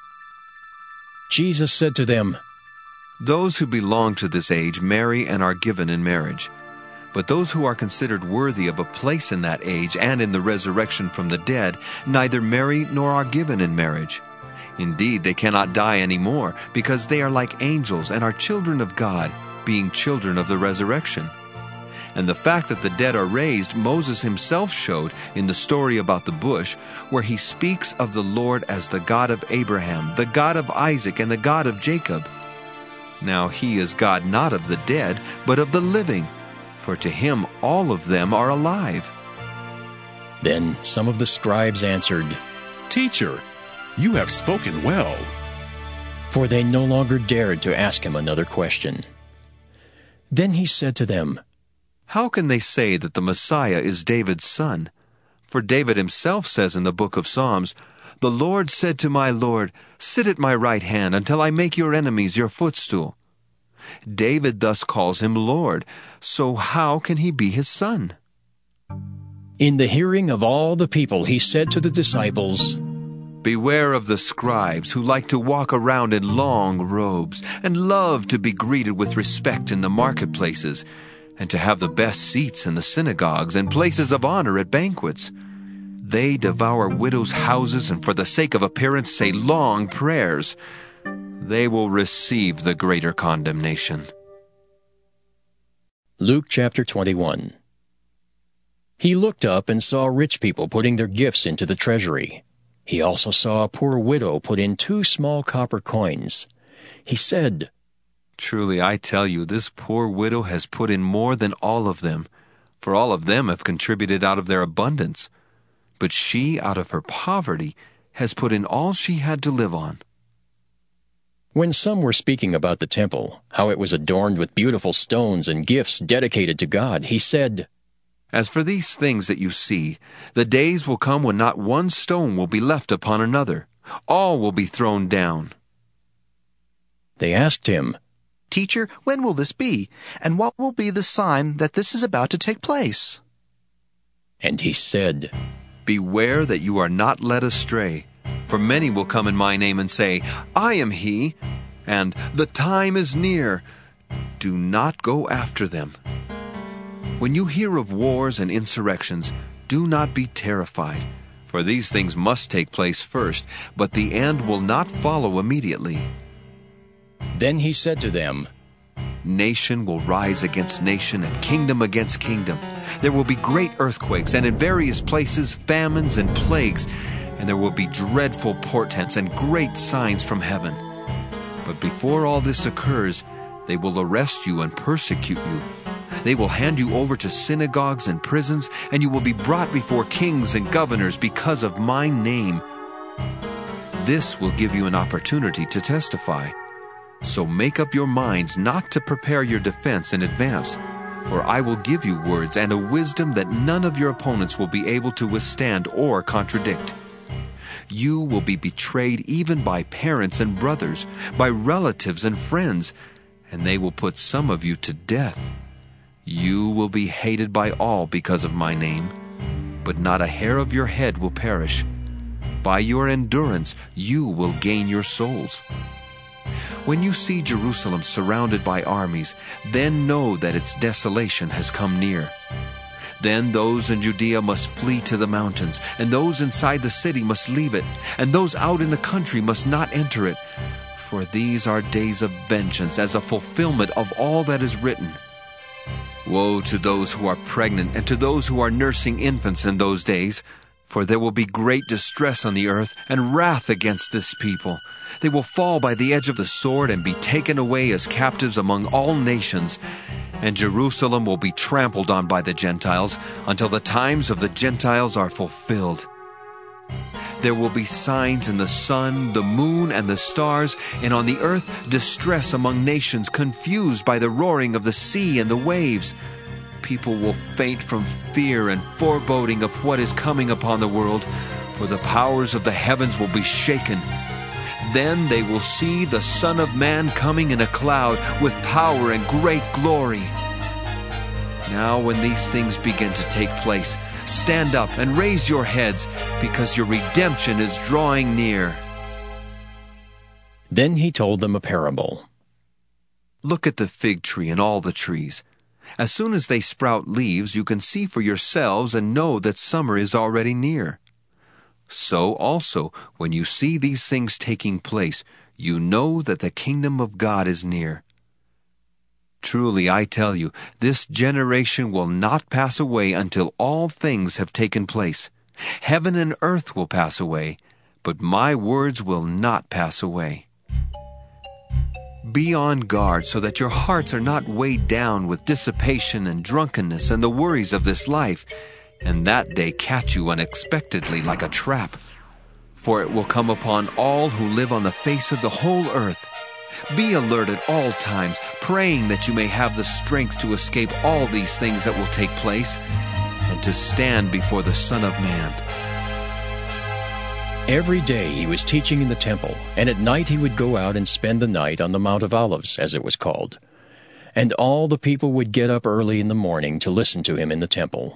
S1: Jesus said to them,
S17: "Those who belong to this age marry and are given in marriage. But those who are considered worthy of a place in that age and in the resurrection from the dead neither marry nor are given in marriage. Indeed, they cannot die any more, because they are like angels and are children of God, being children of the resurrection. And the fact that the dead are raised, Moses himself showed in the story about the bush, where he speaks of the Lord as the God of Abraham, the God of Isaac, and the God of Jacob. Now he is God not of the dead, but of the living, for to him all of them are alive."
S1: Then some of the scribes answered,
S10: "Teacher, you have spoken well."
S1: For they no longer dared to ask him another question. Then he said to them,
S17: "How can they say that the Messiah is David's son? For David himself says in the book of Psalms, 'The Lord said to my Lord, sit at my right hand until I make your enemies your footstool.' David thus calls him Lord, so how can he be his son?"
S1: In the hearing of all the people, he said to the disciples,
S17: "Beware of the scribes who like to walk around in long robes and love to be greeted with respect in the marketplaces and to have the best seats in the synagogues and places of honor at banquets. They devour widows' houses and for the sake of appearance say long prayers. They will receive the greater condemnation."
S1: Luke chapter twenty-one. He looked up and saw rich people putting their gifts into the treasury. He also saw a poor widow put in two small copper coins. He said,
S17: "Truly I tell you, this poor widow has put in more than all of them, for all of them have contributed out of their abundance. But she, out of her poverty, has put in all she had to live on."
S1: When some were speaking about the temple, how it was adorned with beautiful stones and gifts dedicated to God, he said,
S17: "As for these things that you see, the days will come when not one stone will be left upon another. All will be thrown down."
S1: They asked him,
S11: "Teacher, when will this be? And what will be the sign that this is about to take place?"
S1: And he said,
S17: "Beware that you are not led astray. For many will come in my name and say, 'I am he,' and 'The time is near.' Do not go after them. When you hear of wars and insurrections, do not be terrified, for these things must take place first, but the end will not follow immediately."
S1: Then he said to them,
S17: "Nation will rise against nation and kingdom against kingdom. There will be great earthquakes and in various places famines and plagues. and there will be dreadful portents and great signs from heaven. But before all this occurs, they will arrest you and persecute you. They will hand you over to synagogues and prisons, and you will be brought before kings and governors because of my name. This will give you an opportunity to testify. So make up your minds not to prepare your defense in advance, for I will give you words and a wisdom that none of your opponents will be able to withstand or contradict. You will be betrayed even by parents and brothers, by relatives and friends, and they will put some of you to death. You will be hated by all because of my name, but not a hair of your head will perish. By your endurance, you will gain your souls. When you see Jerusalem surrounded by armies, then know that its desolation has come near. Then those in Judea must flee to the mountains, and those inside the city must leave it, and those out in the country must not enter it. For these are days of vengeance, as a fulfillment of all that is written. Woe to those who are pregnant, and to those who are nursing infants in those days, for there will be great distress on the earth, and wrath against this people. They will fall by the edge of the sword, and be taken away as captives among all nations. And Jerusalem will be trampled on by the Gentiles, until the times of the Gentiles are fulfilled. There will be signs in the sun, the moon, and the stars, and on the earth distress among nations, confused by the roaring of the sea and the waves. People will faint from fear and foreboding of what is coming upon the world, for the powers of the heavens will be shaken. Then they will see the Son of Man coming in a cloud with power and great glory. Now when these things begin to take place, stand up and raise your heads, because your redemption is drawing near.
S1: Then he told them a parable.
S17: Look at the fig tree and all the trees. As soon as they sprout leaves, you can see for yourselves and know that summer is already near. So also, when you see these things taking place, you know that the kingdom of God is near. Truly, I tell you, this generation will not pass away until all things have taken place. Heaven and earth will pass away, but my words will not pass away. Be on guard so that your hearts are not weighed down with dissipation and drunkenness and the worries of this life, and that day catch you unexpectedly like a trap. For it will come upon all who live on the face of the whole earth. Be alert at all times, praying that you may have the strength to escape all these things that will take place, and to stand before the Son of Man.
S1: Every day he was teaching in the temple, and at night he would go out and spend the night on the Mount of Olives, as it was called. And all the people would get up early in the morning to listen to him in the temple.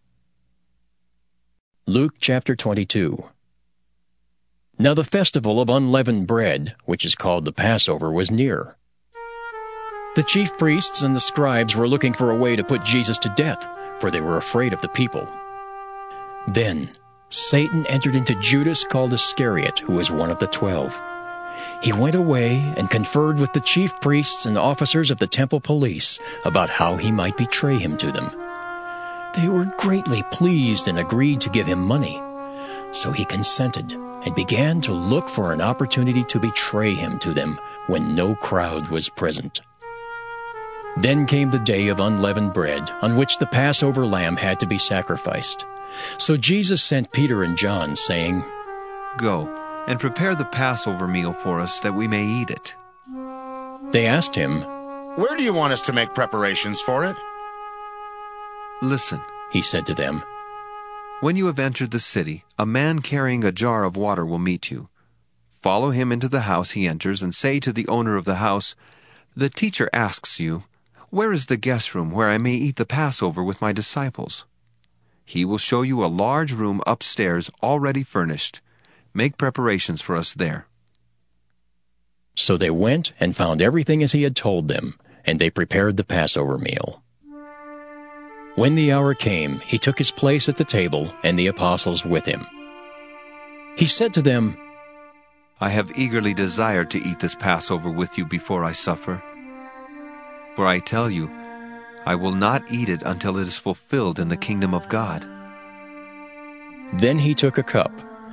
S1: Luke chapter twenty-two. Now the festival of unleavened bread, which is called the Passover, was near. The chief priests and the scribes were looking for a way to put Jesus to death, for they were afraid of the people. Then Satan entered into Judas called Iscariot, who was one of the twelve. He went away and conferred with the chief priests and officers of the temple police about how he might betray him to them. They were greatly pleased and agreed to give him money. So he consented and began to look for an opportunity to betray him to them when no crowd was present. Then came the day of unleavened bread, on which the Passover lamb had to be sacrificed. So Jesus sent Peter and John, saying,
S17: Go and prepare the Passover meal for us, that we may eat it.
S1: They asked him,
S19: Where do you want us to make preparations for it?
S17: Listen,
S1: he said to them,
S17: When you have entered the city, a man carrying a jar of water will meet you. Follow him into the house he enters, and say to the owner of the house, The teacher asks you, Where is the guest room where I may eat the Passover with my disciples? He will show you a large room upstairs already furnished. Make preparations for us there.
S1: So they went and found everything as he had told them, and they prepared the Passover meal. When the hour came, he took his place at the table, and the apostles with him. He said to them,
S17: I have eagerly desired to eat this Passover with you before I suffer. For I tell you, I will not eat it until it is fulfilled in the kingdom of God.
S1: Then he took a cup,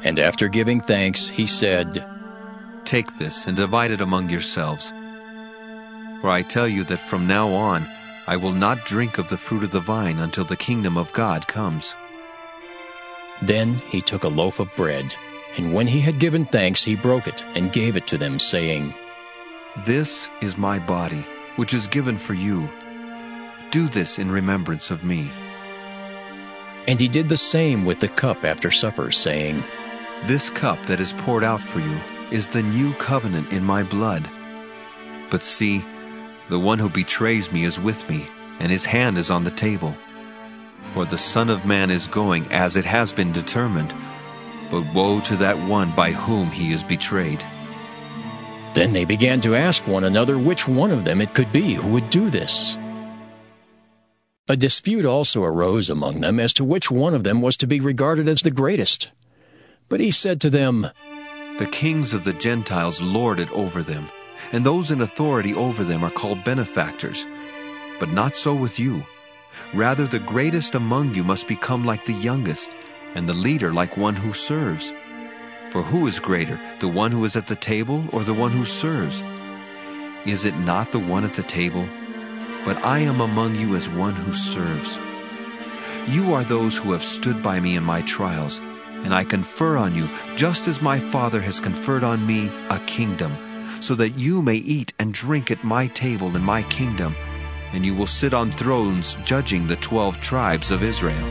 S1: And after giving thanks, he said,
S17: "Take this and divide it among yourselves. For I tell you that from now on I will not drink of the fruit of the vine until the kingdom of God comes."
S1: Then he took a loaf of bread, and when he had given thanks, he broke it and gave it to them, saying,
S17: "This is my body, which is given for you. Do this in remembrance of me."
S1: And he did the same with the cup after supper, saying,
S17: "This cup that is poured out for you is the new covenant in my blood. But see, the one who betrays me is with me, and his hand is on the table. For the Son of Man is going as it has been determined, but woe to that one by whom he is betrayed."
S1: Then they began to ask one another which one of them it could be who would do this. A dispute also arose among them as to which one of them was to be regarded as the greatest. But he said to them,
S17: "The kings of the Gentiles lord it over them, and those in authority over them are called benefactors. But not so with you. Rather, the greatest among you must become like the youngest, and the leader like one who serves. For who is greater, the one who is at the table or the one who serves? Is it not the one at the table? But I am among you as one who serves. You are those who have stood by me in my trials, and I confer on you, just as my Father has conferred on me, a kingdom, so that you may eat and drink at my table in my kingdom, and you will sit on thrones judging the twelve tribes of Israel.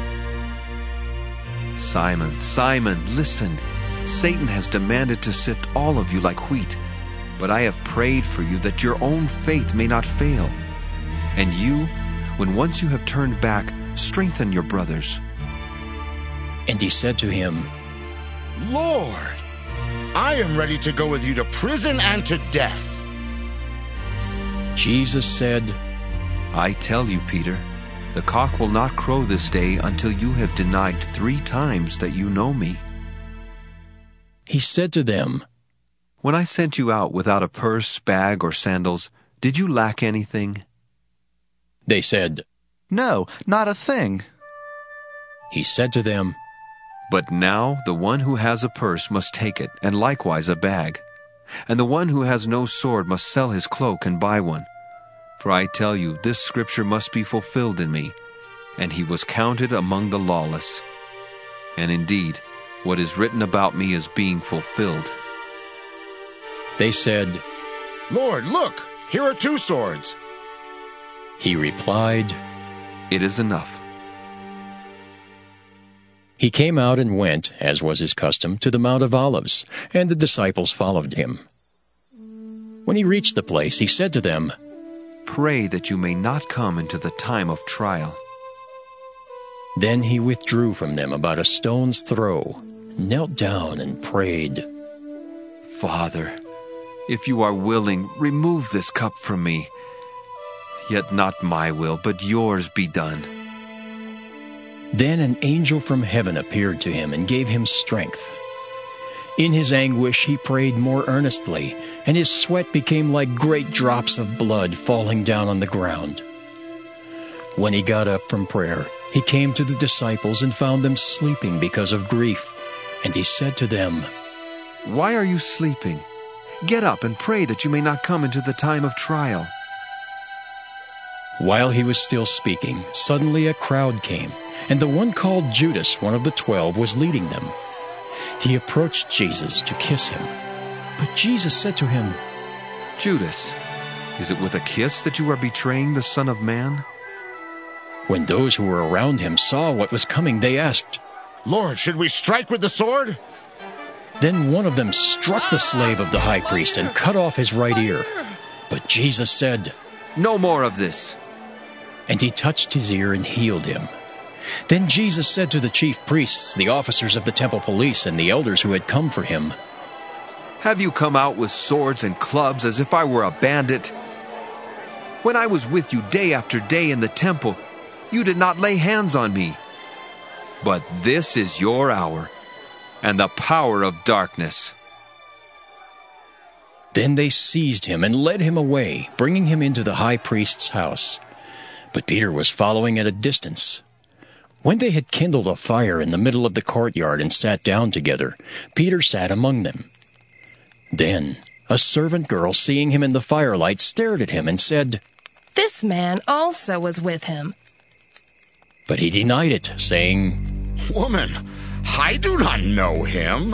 S17: Simon, Simon, listen. Satan has demanded to sift all of you like wheat, but I have prayed for you that your own faith may not fail. And you, when once you have turned back, strengthen your brothers."
S1: And he said to him,
S19: "Lord, I am ready to go with you to prison and to death."
S1: Jesus said,
S17: "I tell you, Peter, the cock will not crow this day until you have denied three times that you know me."
S1: He said to them,
S17: "When I sent you out without a purse, bag, or sandals, did you lack anything?"
S1: They said,
S11: "No, not a thing."
S1: He said to them,
S17: "But now the one who has a purse must take it, and likewise a bag. And the one who has no sword must sell his cloak and buy one. For I tell you, this scripture must be fulfilled in me. And he was counted among the lawless. And indeed, what is written about me is being fulfilled."
S1: They said,
S19: "Lord, look, here are two swords."
S1: He replied,
S17: "It is enough."
S1: He came out and went, as was his custom, to the Mount of Olives, and the disciples followed him. When he reached the place, he said to them,
S17: "Pray that you may not come into the time of trial."
S1: Then he withdrew from them about a stone's throw, knelt down and prayed,
S17: "Father, if you are willing, remove this cup from me. Yet not my will, but yours be done."
S1: Then an angel from heaven appeared to him and gave him strength. In his anguish he prayed more earnestly, and his sweat became like great drops of blood falling down on the ground. When he got up from prayer, he came to the disciples and found them sleeping because of grief. And he said to them,
S17: "Why are you sleeping? Get up and pray that you may not come into the time of trial."
S1: While he was still speaking, suddenly a crowd came, and the one called Judas, one of the twelve, was leading them. He approached Jesus to kiss him. But Jesus said to him,
S17: "Judas, is it with a kiss that you are betraying the Son of Man?"
S1: When those who were around him saw what was coming, they asked,
S19: "Lord, should we strike with the sword?"
S1: Then one of them struck the slave of the high priest and cut off his right ear. But Jesus said,
S17: "No more of this."
S1: And he touched his ear and healed him. Then Jesus said to the chief priests, the officers of the temple police, and the elders who had come for him,
S17: "Have you come out with swords and clubs as if I were a bandit? When I was with you day after day in the temple, you did not lay hands on me. But this is your hour, and the power of darkness."
S1: Then they seized him and led him away, bringing him into the high priest's house. But Peter was following at a distance. When they had kindled a fire in the middle of the courtyard and sat down together, Peter sat among them. Then a servant girl, seeing him in the firelight, stared at him and said,
S12: "This man also was with him."
S1: But he denied it, saying,
S19: "Woman, I do not know him."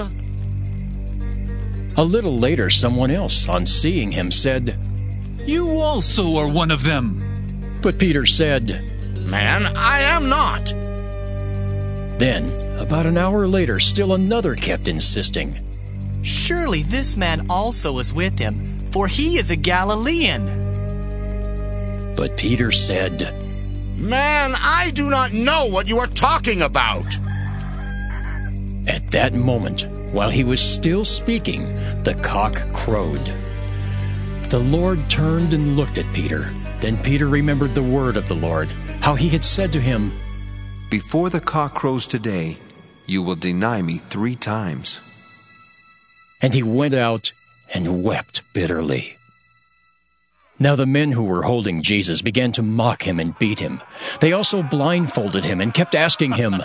S1: A little later, someone else, on seeing him, said,
S21: "You also are one of them."
S1: But Peter said,
S19: "Man, I am not."
S1: Then, about an hour later, still another kept insisting,
S22: "Surely this man also was with him, for he is a Galilean."
S1: But Peter said,
S19: "Man, I do not know what you are talking about."
S1: At that moment, while he was still speaking, the cock crowed. The Lord turned and looked at Peter. Then Peter remembered the word of the Lord, how he had said to him,
S17: "Before the cock crows today, you will deny me three times."
S1: And he went out and wept bitterly. Now the men who were holding Jesus began to mock him and beat him. They also blindfolded him and kept asking him,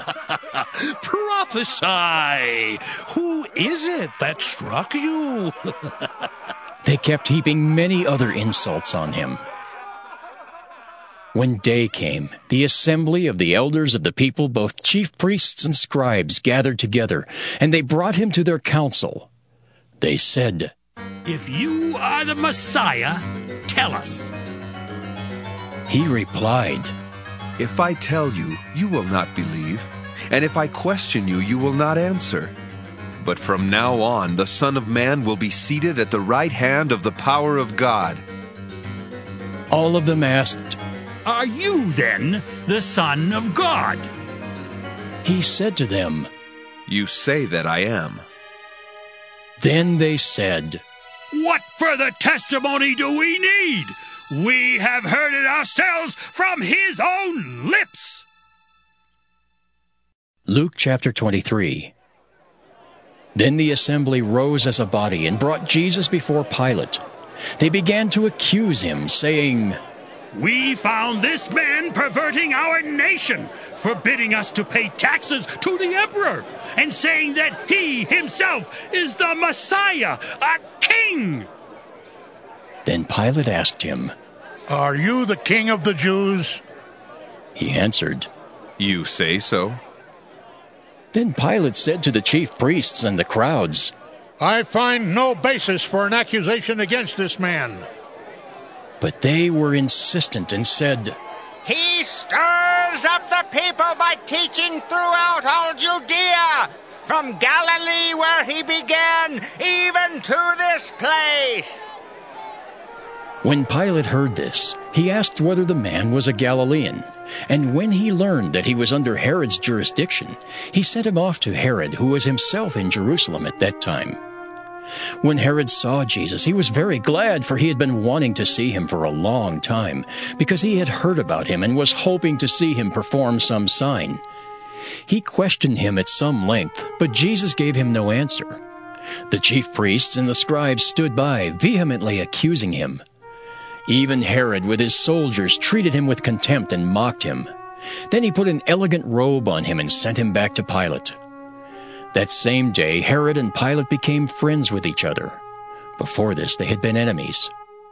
S14: "Prophesy! Who is it that struck you?"
S1: They kept heaping many other insults on him. When day came, the assembly of the elders of the people, both chief priests and scribes, gathered together, and they brought him to their council. They said,
S18: "If you are the Messiah, tell us."
S1: He replied,
S17: "If I tell you, you will not believe, and if I question you, you will not answer. But from now on, the Son of Man will be seated at the right hand of the power of God."
S1: All of them asked,
S18: "Are you then the Son of God?"
S1: He said to them,
S17: "You say that I am."
S1: Then they said,
S18: "What further testimony do we need? We have heard it ourselves from his own lips."
S1: Luke chapter twenty-three. Then the assembly rose as a body and brought Jesus before Pilate. They began to accuse him, saying,
S18: "We found this man perverting our nation, forbidding us to pay taxes to the emperor, and saying that he himself is the Messiah, a king."
S1: Then Pilate asked him,
S13: "Are you the king of the Jews?"
S1: He answered,
S17: "You say so."
S1: Then Pilate said to the chief priests and the crowds,
S13: "I find no basis for an accusation against this man."
S1: But they were insistent and said,
S16: "He stirs up the people by teaching throughout all Judea, from Galilee where he began, even to this place."
S1: When Pilate heard this, he asked whether the man was a Galilean. And when he learned that he was under Herod's jurisdiction, he sent him off to Herod, who was himself in Jerusalem at that time. When Herod saw Jesus, he was very glad, for he had been wanting to see him for a long time, because he had heard about him and was hoping to see him perform some sign. He questioned him at some length, but Jesus gave him no answer. The chief priests and the scribes stood by, vehemently accusing him. Even Herod with his soldiers treated him with contempt and mocked him. Then he put an elegant robe on him and sent him back to Pilate. That same day, Herod and Pilate became friends with each other. Before this, they had been enemies.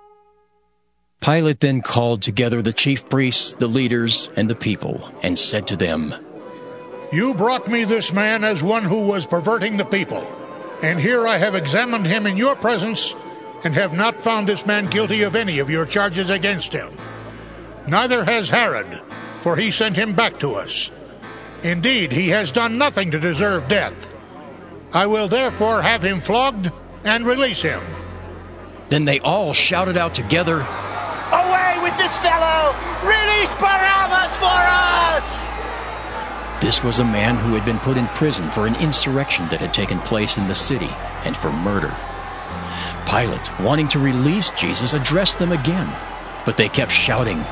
S1: Pilate then called together the chief priests, the leaders, and the people, and said to them,
S13: "You brought me this man as one who was perverting the people, and here I have examined him in your presence, and have not found this man guilty of any of your charges against him. Neither has Herod, for he sent him back to us. Indeed, he has done nothing to deserve death. I will therefore have him flogged and release him."
S1: Then they all shouted out together,
S16: "Away with this fellow! Release Barabbas for us!"
S1: This was a man who had been put in prison for an insurrection that had taken place in the city and for murder. Pilate, wanting to release Jesus, addressed them again, but they kept shouting,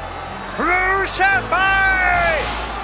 S16: "Crucify!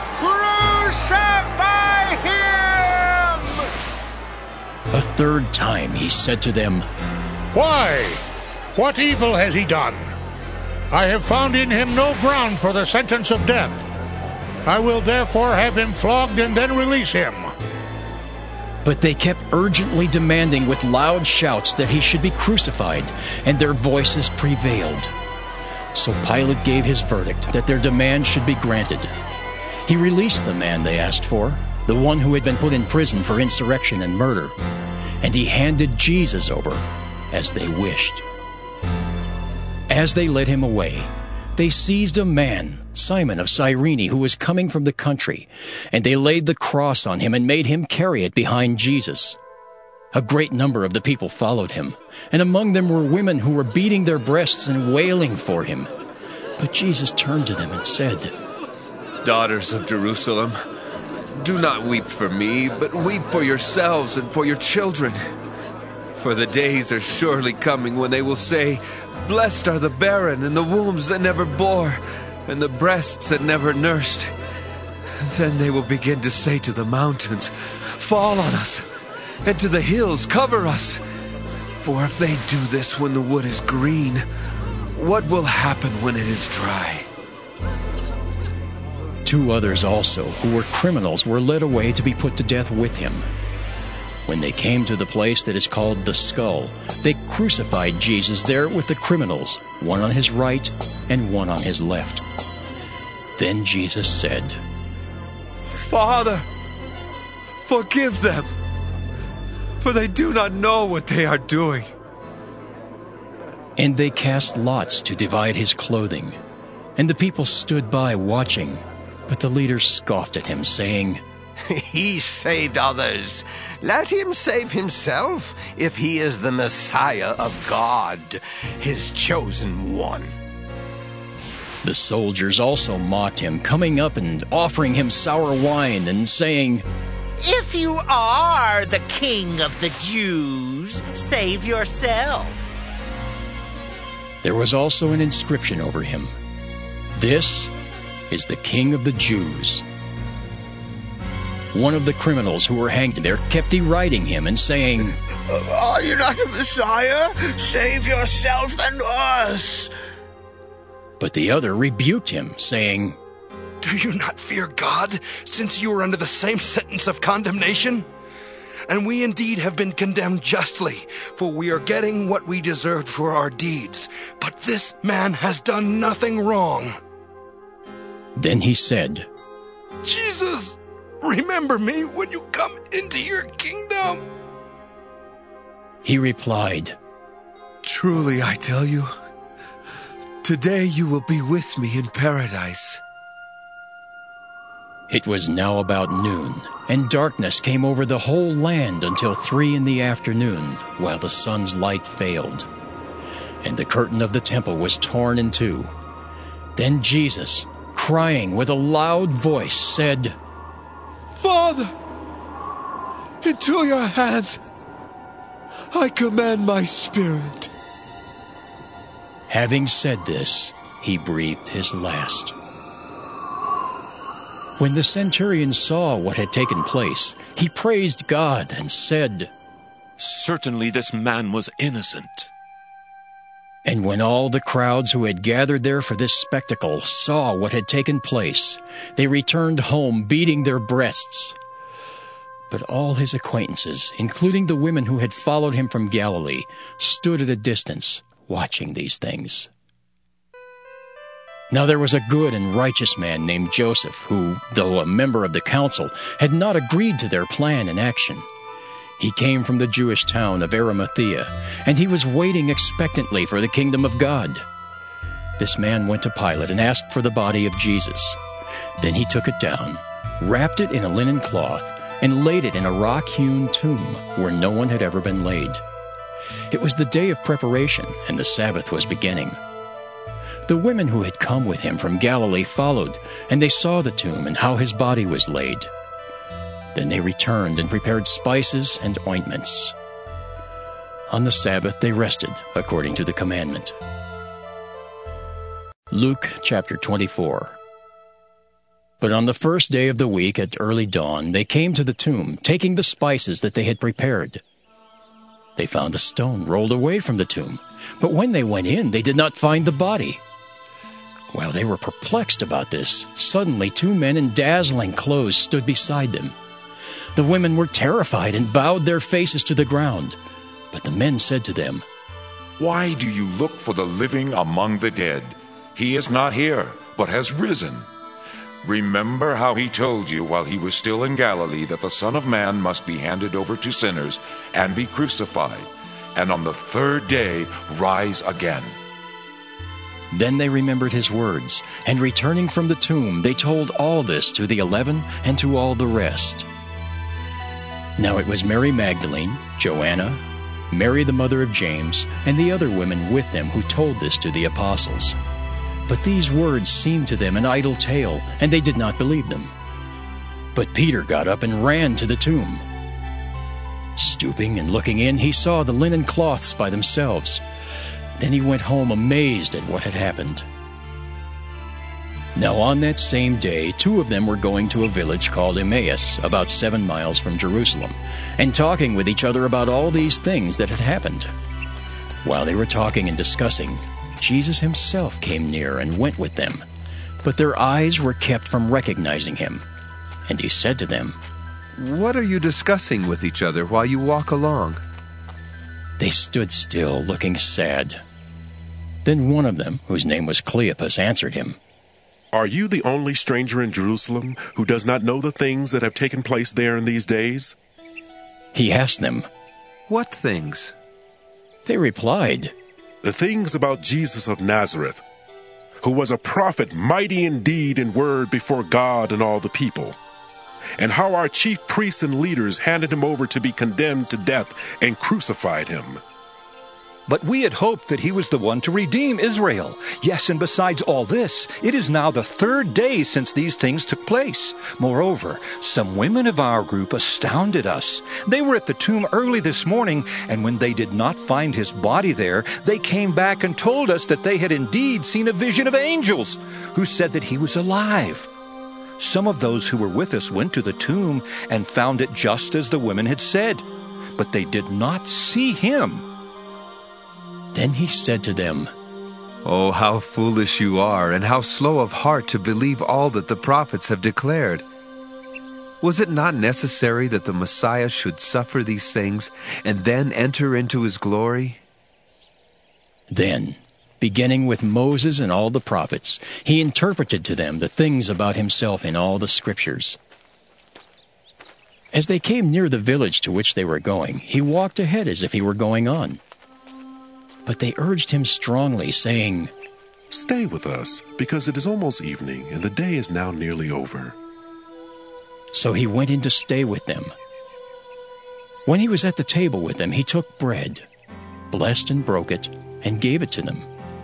S16: Crucify him!"
S1: A third time he said to them,
S13: "Why? What evil has he done? I have found in him no ground for the sentence of death. I will therefore have him flogged and then release him.
S1: But they kept urgently demanding with loud shouts that he should be crucified, and their voices prevailed. So Pilate gave his verdict that their demand should be granted. He released the man they asked for, the one who had been put in prison for insurrection and murder, and he handed Jesus over as they wished. As they led him away, they seized a man, Simon of Cyrene, who was coming from the country, and they laid the cross on him and made him carry it behind Jesus. A great number of the people followed him, and among them were women who were beating their breasts and wailing for him. But Jesus turned to them and said,
S17: Daughters of Jerusalem, do not weep for me, but weep for yourselves and for your children. For the days are surely coming when they will say, Blessed are the barren and the wombs that never bore, and the breasts that never nursed. Then they will begin to say to the mountains, Fall on us, and to the hills, cover us. For if they do this when the wood is green, what will happen when it is dry?
S1: Two others also, who were criminals, were led away to be put to death with him. When they came to the place that is called the Skull, they crucified Jesus there with the criminals, one on his right and one on his left. Then Jesus said,
S17: Father, forgive them, for they do not know what they are doing.
S1: And they cast lots to divide his clothing. And the people stood by watching, but the leaders scoffed at him, saying,
S4: He saved others. Let him save himself if he is the Messiah of God, his chosen one.
S1: The soldiers also mocked him, coming up and offering him sour wine and saying,
S16: If you are the king of the Jews, save yourself.
S1: There was also an inscription over him, This is the King of the Jews. One of the criminals who were hanged there kept deriding him and saying,
S8: Are you not the Messiah? Save yourself and us.
S1: But the other rebuked him, saying,
S14: Do you not fear God, since you are under the same sentence of condemnation? And we indeed have been condemned justly, for we are getting what we deserved for our deeds. But this man has done nothing wrong.
S1: Then he said,
S14: Jesus, remember me when you come into your kingdom.
S1: He replied,
S17: Truly I tell you, today you will be with me in paradise.
S1: It was now about noon, and darkness came over the whole land until three in the afternoon, while the sun's light failed. And the curtain of the temple was torn in two. Then Jesus, crying with a loud voice, said,
S17: Father, into your hands I commend my spirit.
S1: Having said this, he breathed his last. When the centurion saw what had taken place, he praised God and said,
S10: Certainly this man was innocent.
S1: And when all the crowds who had gathered there for this spectacle saw what had taken place, they returned home beating their breasts. But all his acquaintances, including the women who had followed him from Galilee, stood at a distance, watching these things. Now there was a good and righteous man named Joseph, who, though a member of the council, had not agreed to their plan and action. He came from the Jewish town of Arimathea, and he was waiting expectantly for the kingdom of God. This man went to Pilate and asked for the body of Jesus. Then he took it down, wrapped it in a linen cloth, and laid it in a rock-hewn tomb where no one had ever been laid. It was the day of preparation, and the Sabbath was beginning. The women who had come with him from Galilee followed, and they saw the tomb and how his body was laid. Then they returned and prepared spices and ointments. On the Sabbath they rested, according to the commandment. Luke chapter twenty-four. But on the first day of the week at early dawn, they came to the tomb, taking the spices that they had prepared. They found the stone rolled away from the tomb, but when they went in, they did not find the body. While they were perplexed about this, suddenly two men in dazzling clothes stood beside them. The women were terrified and bowed their faces to the ground. But the men said to them,
S10: "Why do you look for the living among the dead? He is not here, but has risen. Remember how he told you while he was still in Galilee that the Son of Man must be handed over to sinners and be crucified, and on the third day rise again."
S1: Then they remembered his words, and returning from the tomb, they told all this to the eleven and to all the rest. Now it was Mary Magdalene, Joanna, Mary the mother of James, and the other women with them who told this to the apostles. But these words seemed to them an idle tale, and they did not believe them. But Peter got up and ran to the tomb. Stooping and looking in, he saw the linen cloths by themselves. Then he went home amazed at what had happened. Now on that same day, two of them were going to a village called Emmaus, about seven miles from Jerusalem, and talking with each other about all these things that had happened. While they were talking and discussing, Jesus himself came near and went with them, but their eyes were kept from recognizing him. And he said to them,
S17: "What are you discussing with each other while you walk along?"
S1: They stood still, looking sad. Then one of them, whose name was Cleopas, answered him,
S7: "Are you the only stranger in Jerusalem who does not know the things that have taken place there in these days?"
S1: He asked them,
S17: "What things?"
S1: They replied,
S7: "The things about Jesus of Nazareth, who was a prophet mighty in deed and word before God and all the people, and how our chief priests and leaders handed him over to be condemned to death and crucified him.
S15: But we had hoped that he was the one to redeem Israel. Yes, and besides all this, it is now the third day since these things took place. Moreover, some women of our group astounded us. They were at the tomb early this morning, and when they did not find his body there, they came back and told us that they had indeed seen a vision of angels, who said that he was alive. Some of those who were with us went to the tomb and found it just as the women had said, but they did not see him."
S1: Then he said to them,
S17: "Oh, how foolish you are, and how slow of heart to believe all that the prophets have declared. Was it not necessary that the Messiah should suffer these things and then enter into his glory?"
S1: Then, beginning with Moses and all the prophets, he interpreted to them the things about himself in all the Scriptures. As they came near the village to which they were going, he walked ahead as if he were going on. But they urged him strongly, saying,
S7: "Stay with us, because it is almost evening, and the day is now nearly over."
S1: So he went in to stay with them. When he was at the table with them, he took bread, blessed and broke it, and gave it to them.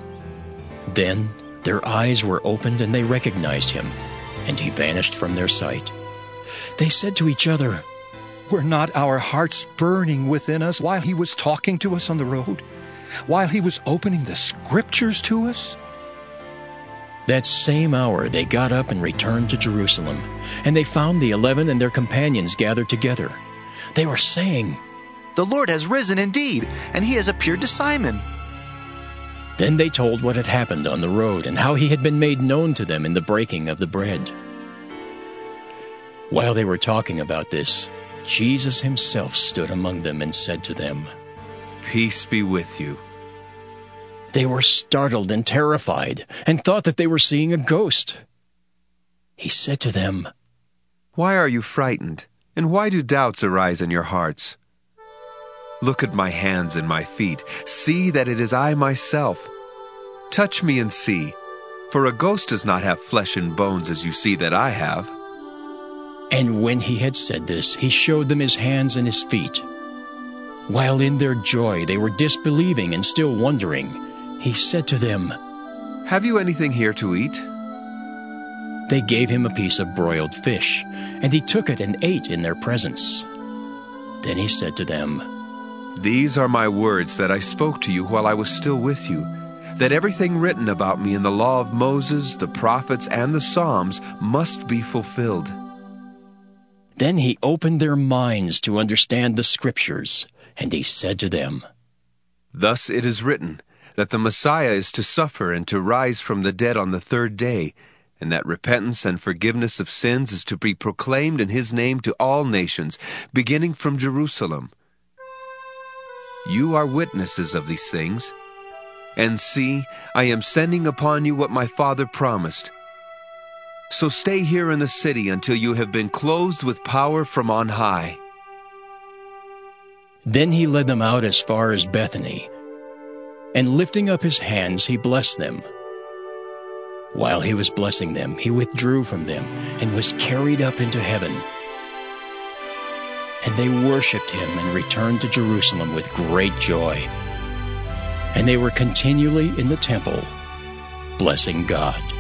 S1: Then their eyes were opened, and they recognized him, and he vanished from their sight. They said to each other,
S15: "Were not our hearts burning within us while he was talking to us on the road? While he was opening the Scriptures to us?"
S1: That same hour they got up and returned to Jerusalem, and they found the eleven and their companions gathered together. They were saying,
S11: "The Lord has risen indeed, and he has appeared to Simon."
S1: Then they told what had happened on the road and how he had been made known to them in the breaking of the bread. While they were talking about this, Jesus himself stood among them and said to them,
S17: "Peace be with you."
S1: They were startled and terrified and thought that they were seeing a ghost. He said to them,
S17: "Why are you frightened, and why do doubts arise in your hearts? Look at my hands and my feet. See that it is I myself. Touch me and see, for a ghost does not have flesh and bones as you see that I have."
S1: And when he had said this, he showed them his hands and his feet. While in their joy they were disbelieving and still wondering, he said to them,
S17: "Have you anything here to eat?"
S1: They gave him a piece of broiled fish, and he took it and ate in their presence. Then he said to them,
S17: "These are my words that I spoke to you while I was still with you, that everything written about me in the law of Moses, the prophets, and the Psalms must be fulfilled."
S1: Then he opened their minds to understand the Scriptures, and he said to them,
S17: "Thus it is written, that the Messiah is to suffer and to rise from the dead on the third day, and that repentance and forgiveness of sins is to be proclaimed in his name to all nations, beginning from Jerusalem. You are witnesses of these things. And see, I am sending upon you what my Father promised. So stay here in the city until you have been clothed with power from on high."
S1: Then he led them out as far as Bethany, and lifting up his hands, he blessed them. While he was blessing them, he withdrew from them and was carried up into heaven. And they worshipped him and returned to Jerusalem with great joy. And they were continually in the temple, blessing God.